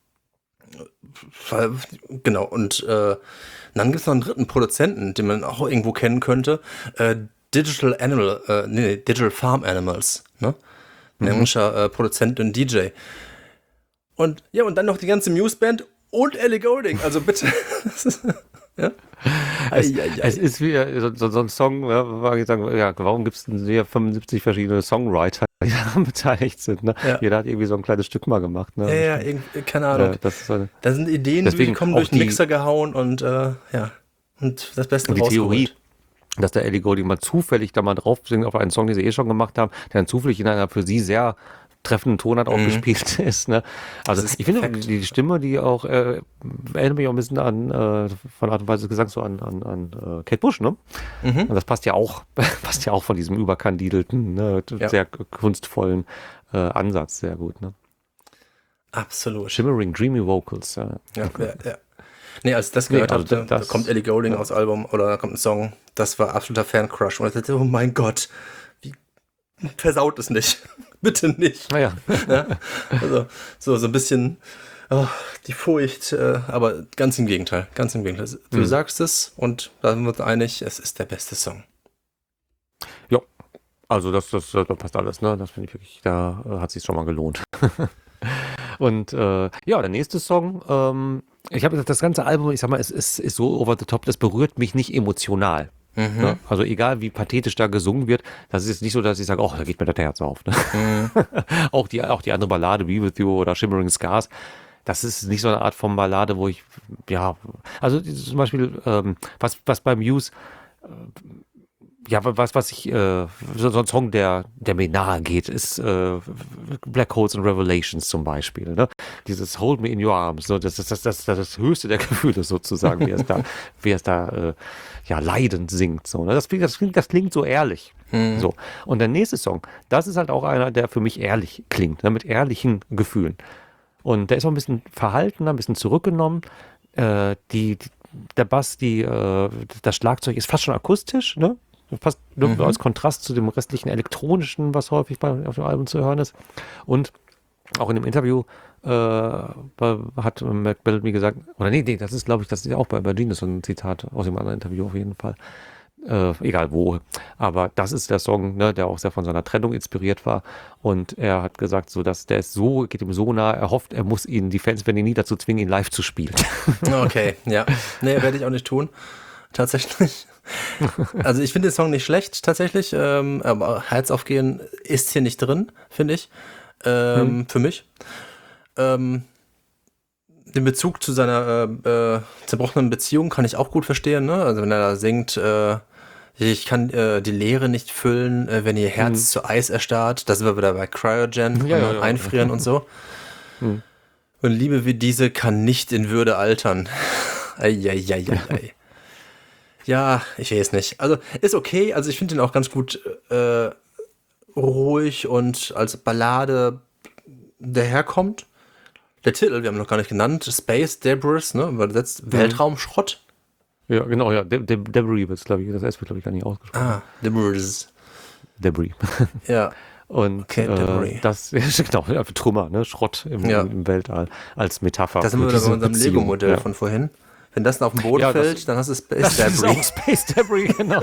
genau, und äh, dann gibt es noch einen dritten Produzenten, den man auch irgendwo kennen könnte. Äh, Digital Animal, äh, nee, Digital Farm Animals, ne? Ein Mhm. englischer äh, Produzent und D J. Und ja, und dann noch die ganze Muse-Band und Ellie Goulding. Also bitte. Ja? Es, Ei, ei, ei. es ist wie so, so, so ein Song, ja, wo ich sagen, ja, warum gibt es denn hier fünfundsiebzig verschiedene Songwriter, die daran beteiligt sind? Ne? Ja. Jeder hat irgendwie so ein kleines Stück mal gemacht. Ne? Ja, ja, irgendwie, keine Ahnung. Äh, das ist eine, Da sind Ideen, Deswegen die kommen auch durch den die- Mixer gehauen und äh, ja, und das Beste Und die Theorie, rausgeholt. dass der Ellie Goulding mal zufällig da mal drauf singt auf einen Song, den sie eh schon gemacht haben, der dann zufällig in einer für sie sehr treffenden Tonart auch Mhm. gespielt ist. Ne? Also Das ist ich finde perfekt. die Stimme, die auch, äh, erinnert mich auch ein bisschen an, äh, von Art und Weise des Gesangs so an, an, an äh, Kate Bush, ne? Mhm. Und das passt ja auch, passt ja auch von diesem überkandidelten, ne, Ja. sehr kunstvollen äh, Ansatz sehr gut. Ne? Absolut. Shimmering, dreamy Vocals. Ja. Ja, ja, ja. Nee, als ich das Nee, gehört also habe, da, das- da kommt Ellie Goulding aufs Album oder da kommt ein Song, das war absoluter Fan-Crush. Und ich dachte, oh mein Gott, wie versaut es nicht. Bitte nicht. Naja, Ja? Also, so, so ein bisschen oh, die Furcht, äh, aber ganz im Gegenteil, ganz im Gegenteil. Du Mhm. sagst es und da sind wir uns einig, es ist der beste Song. ja. Also das, das, das passt alles, ne? Das finde ich wirklich, da äh, hat sich schon mal gelohnt. Und äh, ja, der nächste Song, ähm, ich habe das ganze Album, ich sag mal, es ist, ist so over the top, das berührt mich nicht emotional. Mhm. Ne? Also egal wie pathetisch da gesungen wird, das ist jetzt nicht so, dass ich sage, oh, da geht mir das Herz auf. Ne? Mhm. auch, die, auch die andere Ballade, Be With You oder Shimmering Scars, das ist nicht so eine Art von Ballade, wo ich, ja, also zum Beispiel, ähm, was, was bei Muse, äh, ja, was, was ich, äh, so, so ein Song, der, der mir nahe geht, ist äh, Black Holes and Revelations zum Beispiel. Ne? Dieses Hold Me in Your Arms, so, das ist das, das, das, das höchste der Gefühle sozusagen, wie es da, wie es da äh, ja, leidend singt. So, ne? das, klingt, das, klingt, das klingt so ehrlich. Mhm. So. Und der nächste Song, das ist halt auch einer, der für mich ehrlich klingt, ne? Mit ehrlichen Gefühlen. Und der ist auch ein bisschen verhaltener, ein bisschen zurückgenommen. Äh, die, die, der Bass, die, äh, das Schlagzeug ist fast schon akustisch, ne? Fast nur Mhm. als Kontrast zu dem restlichen elektronischen, was häufig bei, auf dem Album zu hören ist. Und auch in dem Interview äh, hat Mac Bellamy gesagt, oder nee, nee, das ist, glaube ich, das ist ja auch bei, bei Genius so ein Zitat aus dem anderen Interview auf jeden Fall. Äh, egal wo. Aber das ist der Song, ne, der auch sehr von seiner Trennung inspiriert war. Und er hat gesagt, so, dass der ist so, geht ihm so nah, er hofft, er muss ihn, die Fans werden ihn nie dazu zwingen, ihn live zu spielen. Okay, ja. Nee, werde ich auch nicht tun. Tatsächlich. Also ich finde den Song nicht schlecht, tatsächlich. Ähm, aber Herz aufgehen ist hier nicht drin, finde ich. Ähm, Hm. Für mich. Ähm, den Bezug zu seiner äh, äh, zerbrochenen Beziehung kann ich auch gut verstehen. Ne? Also wenn er da singt, äh, ich kann äh, die Leere nicht füllen, äh, wenn ihr Herz Hm. zu Eis erstarrt. Da sind wir wieder bei Cryogen, Ja, und ja, ja. Einfrieren und so. Hm. Und Liebe wie diese kann nicht in Würde altern. Eieieiei. Ja, ich weiß nicht. Also ist okay. Also ich finde den auch ganz gut äh, ruhig und als Ballade daherkommt. Der Titel, wir haben noch gar nicht genannt, Space Debris, ne? Übersetzt Weltraumschrott. Ja, genau, ja. De De Debris wird es, glaube ich, das S wird, glaube ich, gar nicht ausgesprochen. Ah, Debris. Debris. Ja. Und Okay, Debris. äh, das ist genau, ja, Trümmer, ne? Schrott im, Ja. im Weltall als Metapher. Da sind für wir wieder bei diese unserem Beziehung. Lego-Modell Ja. von vorhin. Wenn das auf den Boden Ja, das- fällt, dann hast du Space Das ist auch Debris. Space Debris, genau.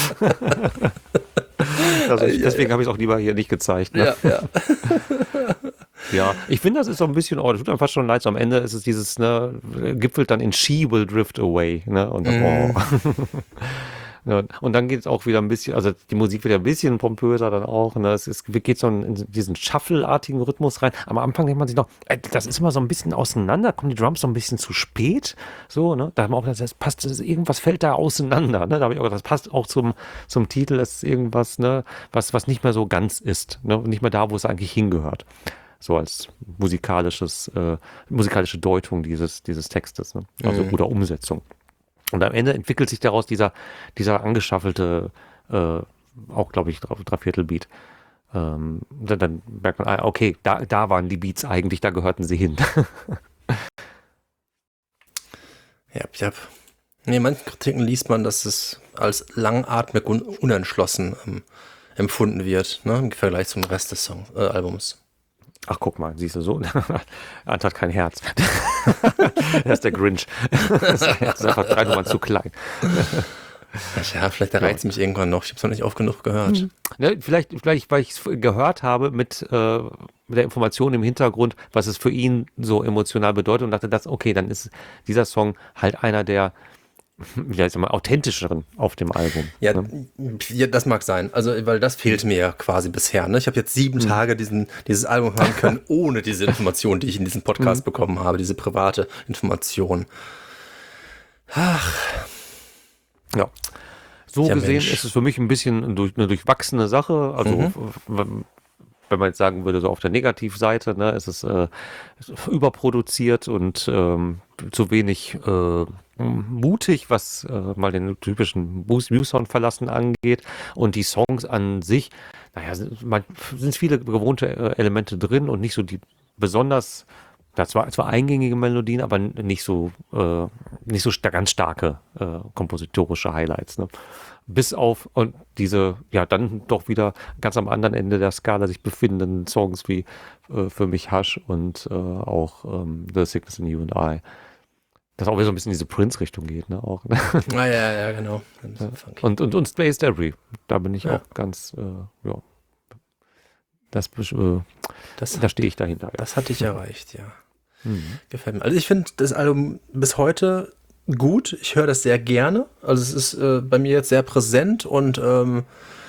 also ich, Ja, deswegen habe ich es auch lieber hier nicht gezeigt. Ne? Ja, ja. Ja, ich finde, das ist so ein bisschen, oh, das tut einem fast schon leid. So am Ende ist es dieses, ne, gipfelt dann in She Will Drift Away, ne, und dann, Mhm. oh. Ja, und dann geht es auch wieder ein bisschen, also die Musik wird ja ein bisschen pompöser dann auch, ne, es ist, geht so in diesen Shuffle-artigen Rhythmus rein. Am Anfang denkt man sich noch, äh, das ist immer so ein bisschen auseinander, kommen die Drums so ein bisschen zu spät, so, ne, da haben wir auch gedacht, das passt, das ist, irgendwas fällt da auseinander, ne, da habe ich auch gedacht, das passt auch zum, zum Titel, das ist irgendwas, ne, was, was nicht mehr so ganz ist, ne, und nicht mehr da, wo es eigentlich hingehört. So als musikalisches, äh, musikalische Deutung dieses, dieses Textes, ne? Also Mhm. oder Umsetzung. Und am Ende entwickelt sich daraus dieser, dieser angeschaffelte, äh, auch glaube ich, Dreiviertelbeat. ähm, dann, dann merkt man, ah, okay, da, da waren die Beats eigentlich, da gehörten sie hin. Ja, ja. Nee, in manchen Kritiken liest man, dass es als langatmig und unentschlossen ähm, empfunden wird, ne, im Vergleich zum Rest des Song, äh, Albums. Ach, guck mal, siehst du so? Ant hat kein Herz. Er ist der Grinch. Das ist einfach drei Nummern zu klein. Ja, vielleicht erreicht es mich irgendwann noch. Ich habe es noch nicht oft genug gehört. Mhm. Ja, vielleicht, vielleicht, weil ich es gehört habe mit, äh, mit der Information im Hintergrund, was es für ihn so emotional bedeutet und dachte, das, okay, dann ist dieser Song halt einer der ja, ich sag mal, authentischeren auf dem Album. Ja, Ne? ja, das mag sein. Also, weil das fehlt mir ja quasi bisher. Ne? Ich habe jetzt sieben mhm. Tage diesen, dieses Album hören können, ohne diese Information, die ich in diesem Podcast mhm. bekommen habe, diese private Information. Ach. Ja. So ja, gesehen Mensch. ist es für mich ein bisschen durch, eine durchwachsene Sache. Also, mhm. wenn man jetzt sagen würde, so auf der Negativseite, ne, ist es äh, überproduziert und ähm, zu wenig äh, mutig, was äh, mal den typischen Muse-Sound verlassen angeht. Und die Songs an sich, naja, sind, man, sind viele gewohnte äh, Elemente drin und nicht so die besonders, das war zwar eingängige Melodien, aber nicht so, äh, nicht so sta- ganz starke äh, kompositorische Highlights. Ne? Bis auf und diese, ja, dann doch wieder ganz am anderen Ende der Skala sich befindenden Songs wie äh, für mich Hush und äh, auch ähm, The Sickness in You and I. Das auch wieder so ein bisschen in diese Prince-Richtung geht, ne? Auch, ne? Ah, ja, ja, genau. Ja. Und, und, und Space Debris, da bin ich ja. auch ganz, äh, ja, das, äh, das da stehe ich dahinter. Ja. Das hatte ich erreicht, ja. Mhm. Gefällt mir. Also ich finde das Album bis heute gut. Ich höre das sehr gerne. Also es ist äh, bei mir jetzt sehr präsent und ähm,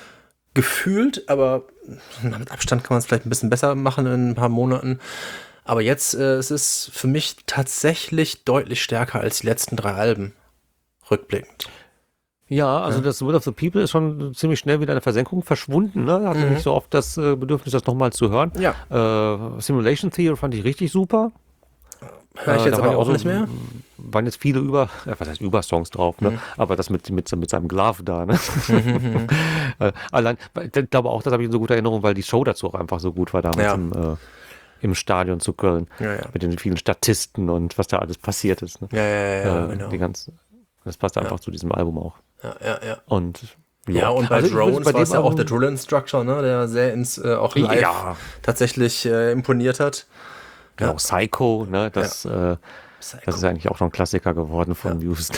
gefühlt, aber mit Abstand kann man es vielleicht ein bisschen besser machen in ein paar Monaten. Aber jetzt äh, es ist für mich tatsächlich deutlich stärker als die letzten drei Alben, rückblickend. Ja, also ja. das Will of the People ist schon ziemlich schnell wieder in der Versenkung verschwunden. Ne? Hatte mhm. nicht so oft das äh, Bedürfnis, das nochmal zu hören. Ja. Äh, Simulation Theory fand ich richtig super. Höre ich jetzt äh, aber auch so, nicht mehr. Waren jetzt viele über, äh, was heißt Über-Songs drauf, ne? Mhm. Aber das mit, mit, mit seinem Glove da, ne? Mhm. äh, allein, ich glaube auch, das habe ich in so guter Erinnerung, weil die Show dazu auch einfach so gut war damals ja. im, äh, im Stadion zu Köln. Ja, ja. Mit den vielen Statisten und was da alles passiert ist. Ne? Ja, ja, ja, äh, genau. Die ganzen, das passt einfach ja. zu diesem Album auch. Ja, ja, ja. Und ja, ja und bei also Drones war es ja auch der Drill Instructor, ne, der sehr ins äh, auch live ja. tatsächlich äh, imponiert hat. Genau, ja. Psycho, ne, das, ja. äh, Psycho. Das ist eigentlich auch schon ein Klassiker geworden von ja. Muse.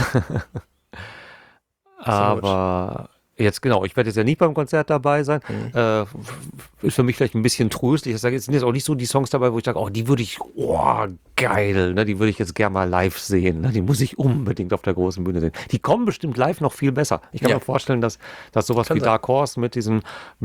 Aber jetzt genau, ich werde jetzt ja nicht beim Konzert dabei sein. Mhm. Äh, ist für mich vielleicht ein bisschen tröstlich. Ich sage, jetzt sind jetzt auch nicht so die Songs dabei, wo ich sage, oh, die würde ich, oh, geil, ne, die würde ich jetzt gerne mal live sehen. Ne, die muss ich unbedingt auf der großen Bühne sehen. Die kommen bestimmt live noch viel besser. Ich kann ja. mir vorstellen, dass, dass sowas kann wie sein. Dark Horse mit diesem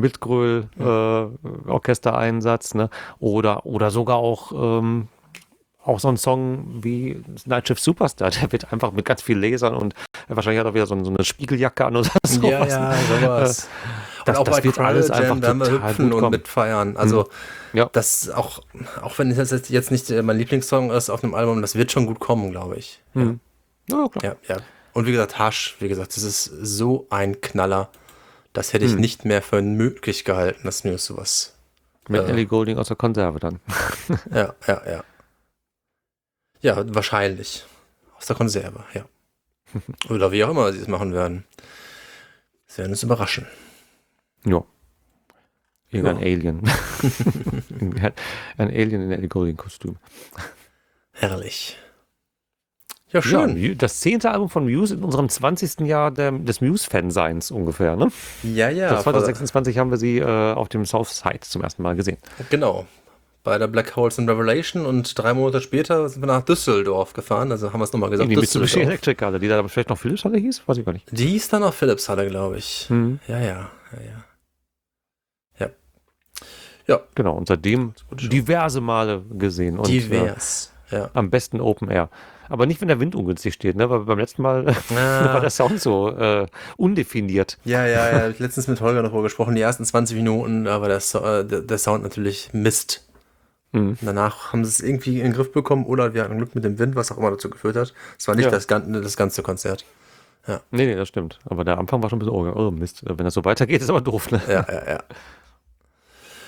Mitgröl-Orchestereinsatz, ja. äh, ne, oder, oder sogar auch ähm, auch so ein Song wie Night Shift Superstar, der wird einfach mit ganz viel Lasern und wahrscheinlich hat er wieder so, so eine Spiegeljacke an oder sowas. Ja, ja, sowas. Das, und auch das bei wird alles einfach werden wir hüpfen und mitfeiern. Also mhm. ja. das auch, auch wenn das jetzt nicht mein Lieblingssong ist auf einem Album, das wird schon gut kommen, glaube ich. Mhm. Ja. Ja, klar. Ja, ja. Und wie gesagt, Hush, wie gesagt, das ist so ein Knaller. Das hätte ich mhm. nicht mehr für möglich gehalten, dass mir sowas. Mit äh, Ellie Goulding aus der Konserve dann. Ja, ja, ja. Ja, wahrscheinlich. Aus der Konserve, ja. Oder wie auch immer sie es machen werden. Sie werden uns überraschen. Ja. Irgendein ja. Alien. Ein Alien in Ellie Goulding-Kostüm. Herrlich. Ja, schön. Ja, das zehnte Album von Muse in unserem zwanzigsten Jahr der, des Muse-Fanseins ungefähr, ne? Ja, ja. Das zwanzig sechsundzwanzig haben wir sie äh, auf dem Southside zum ersten Mal gesehen. Genau. Bei der Black Holes in Revelation und drei Monate später sind wir nach Düsseldorf gefahren, also haben wir es nochmal gesagt. Die Mitsubishi Electric Halle, die da aber vielleicht noch Philips Halle hieß, weiß ich gar nicht. Die hieß dann noch Philips Halle, glaube ich. Mhm. Ja, ja, ja, ja. Ja. Ja. Genau, und seitdem diverse Male gesehen. Und, Divers, äh, ja. Am besten Open Air. Aber nicht, wenn der Wind ungünstig steht, ne? Weil beim letzten Mal ah. war der Sound so äh, undefiniert. Ja, ja, ja. Ich habe letztens mit Holger noch gesprochen, die ersten zwanzig Minuten, aber der, so äh, der, der Sound natürlich Mist. Mhm. Danach haben sie es irgendwie in den Griff bekommen oder wir hatten Glück mit dem Wind, was auch immer dazu geführt hat. Es war nicht ja. das, das ganze Konzert. Ja. Nee, nee, das stimmt. Aber der Anfang war schon ein bisschen, oh, oh Mist, wenn das so weitergeht, ist aber doof, ne? Ja, ja, ja.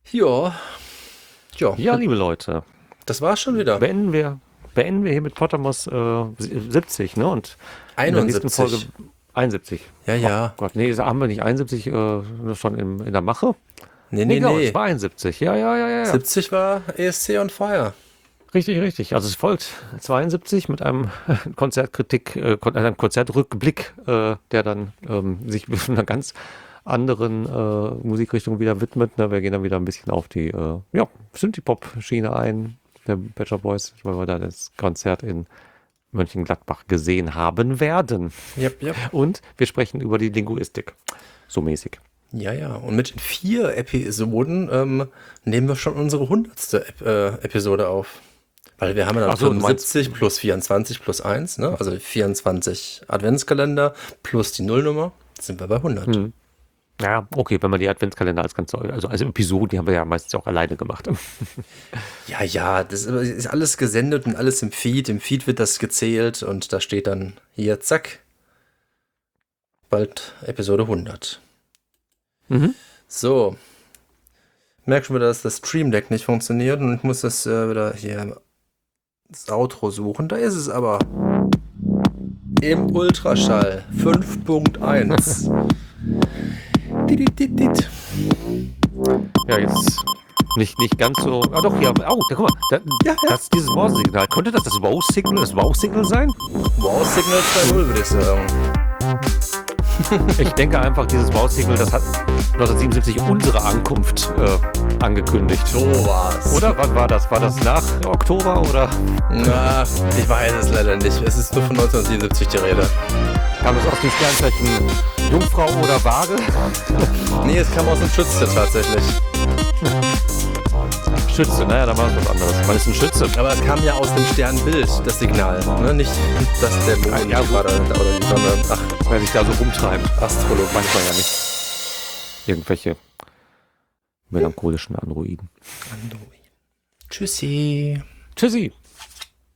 Ja. Ja, Ja, liebe Leute, das war's schon wieder. beenden wir, beenden wir hier mit Pottermos äh, siebzig, ne? Und in der nächsten Folge einundsiebzig. einundsiebzig. Ja, ja. Gott, nee, haben wir nicht einundsiebzig äh, schon im, in der Mache? Nee, nee, genau, nee. es war einundsiebzig. Ja, ja, ja, ja. ja. siebzig war E S C on Fire. Richtig, richtig. Also es folgt zweiundsiebzig mit einem Konzertkritik, äh, Kon- einem Konzertrückblick, äh, der dann ähm, sich einer ganz anderen äh, Musikrichtung wieder widmet. Ne? Wir gehen dann wieder ein bisschen auf die äh, ja, Synthie-Pop-Schiene ein, der Pet Shop Boys, weil wir da das Konzert in Mönchengladbach gesehen haben werden. Yep, yep. Und wir sprechen über die Linguistik. So mäßig. Ja, ja. Und mit den vier Episoden ähm, nehmen wir schon unsere hundertste Ep äh, Episode auf. Weil wir haben ja dann Ach so, du meinst- fünfundsiebzig plus vierundzwanzig plus eins, ne? Also vierundzwanzig Adventskalender plus die Nullnummer. Jetzt sind wir bei hundert. Hm. Ja, okay, wenn man die Adventskalender als ganze, also als Episoden, die haben wir ja meistens auch alleine gemacht. Ja, ja, das ist alles gesendet und alles im Feed. Im Feed wird das gezählt und da steht dann hier, zack, bald Episode hundert. Mhm. So. Merk schon wieder, dass das Stream Deck nicht funktioniert und ich muss das äh, wieder hier das Outro suchen. Da ist es aber. Im Ultraschall fünf Punkt eins. Didididid. Ja, jetzt nicht, nicht ganz so. Ah, doch, hier. Oh, da, guck mal. Da, Ja, ja. Das ist dieses Morse-Signal. Könnte das das Wow-Signal, das Wow-Signal sein? Wow, Signal zwei null würde ich sagen. Ich denke einfach, dieses Wow-Signal, das hat neunzehnhundertsiebenundsiebzig unsere Ankunft äh, angekündigt. So war's. Oder? Wann war das? War das nach Oktober oder Na, ich weiß es leider nicht. Es ist nur von neunzehnhundertsiebenundsiebzig die Rede. kam es aus dem Sternzeichen Jungfrau oder Waage? Nee, es kam aus dem Schütze tatsächlich. Schütze, naja, da war es was anderes. Man ist ein Schütze. Aber es kam ja aus dem Sternbild, das Signal. Ne? Nicht, dass der Mond Ja, gut. gerade oder die Sonne. Ach, Wer sich da so rumtreibt. Astrologie. Manchmal ja nicht. Irgendwelche melancholischen Androiden. Tschüssi. Tschüssi.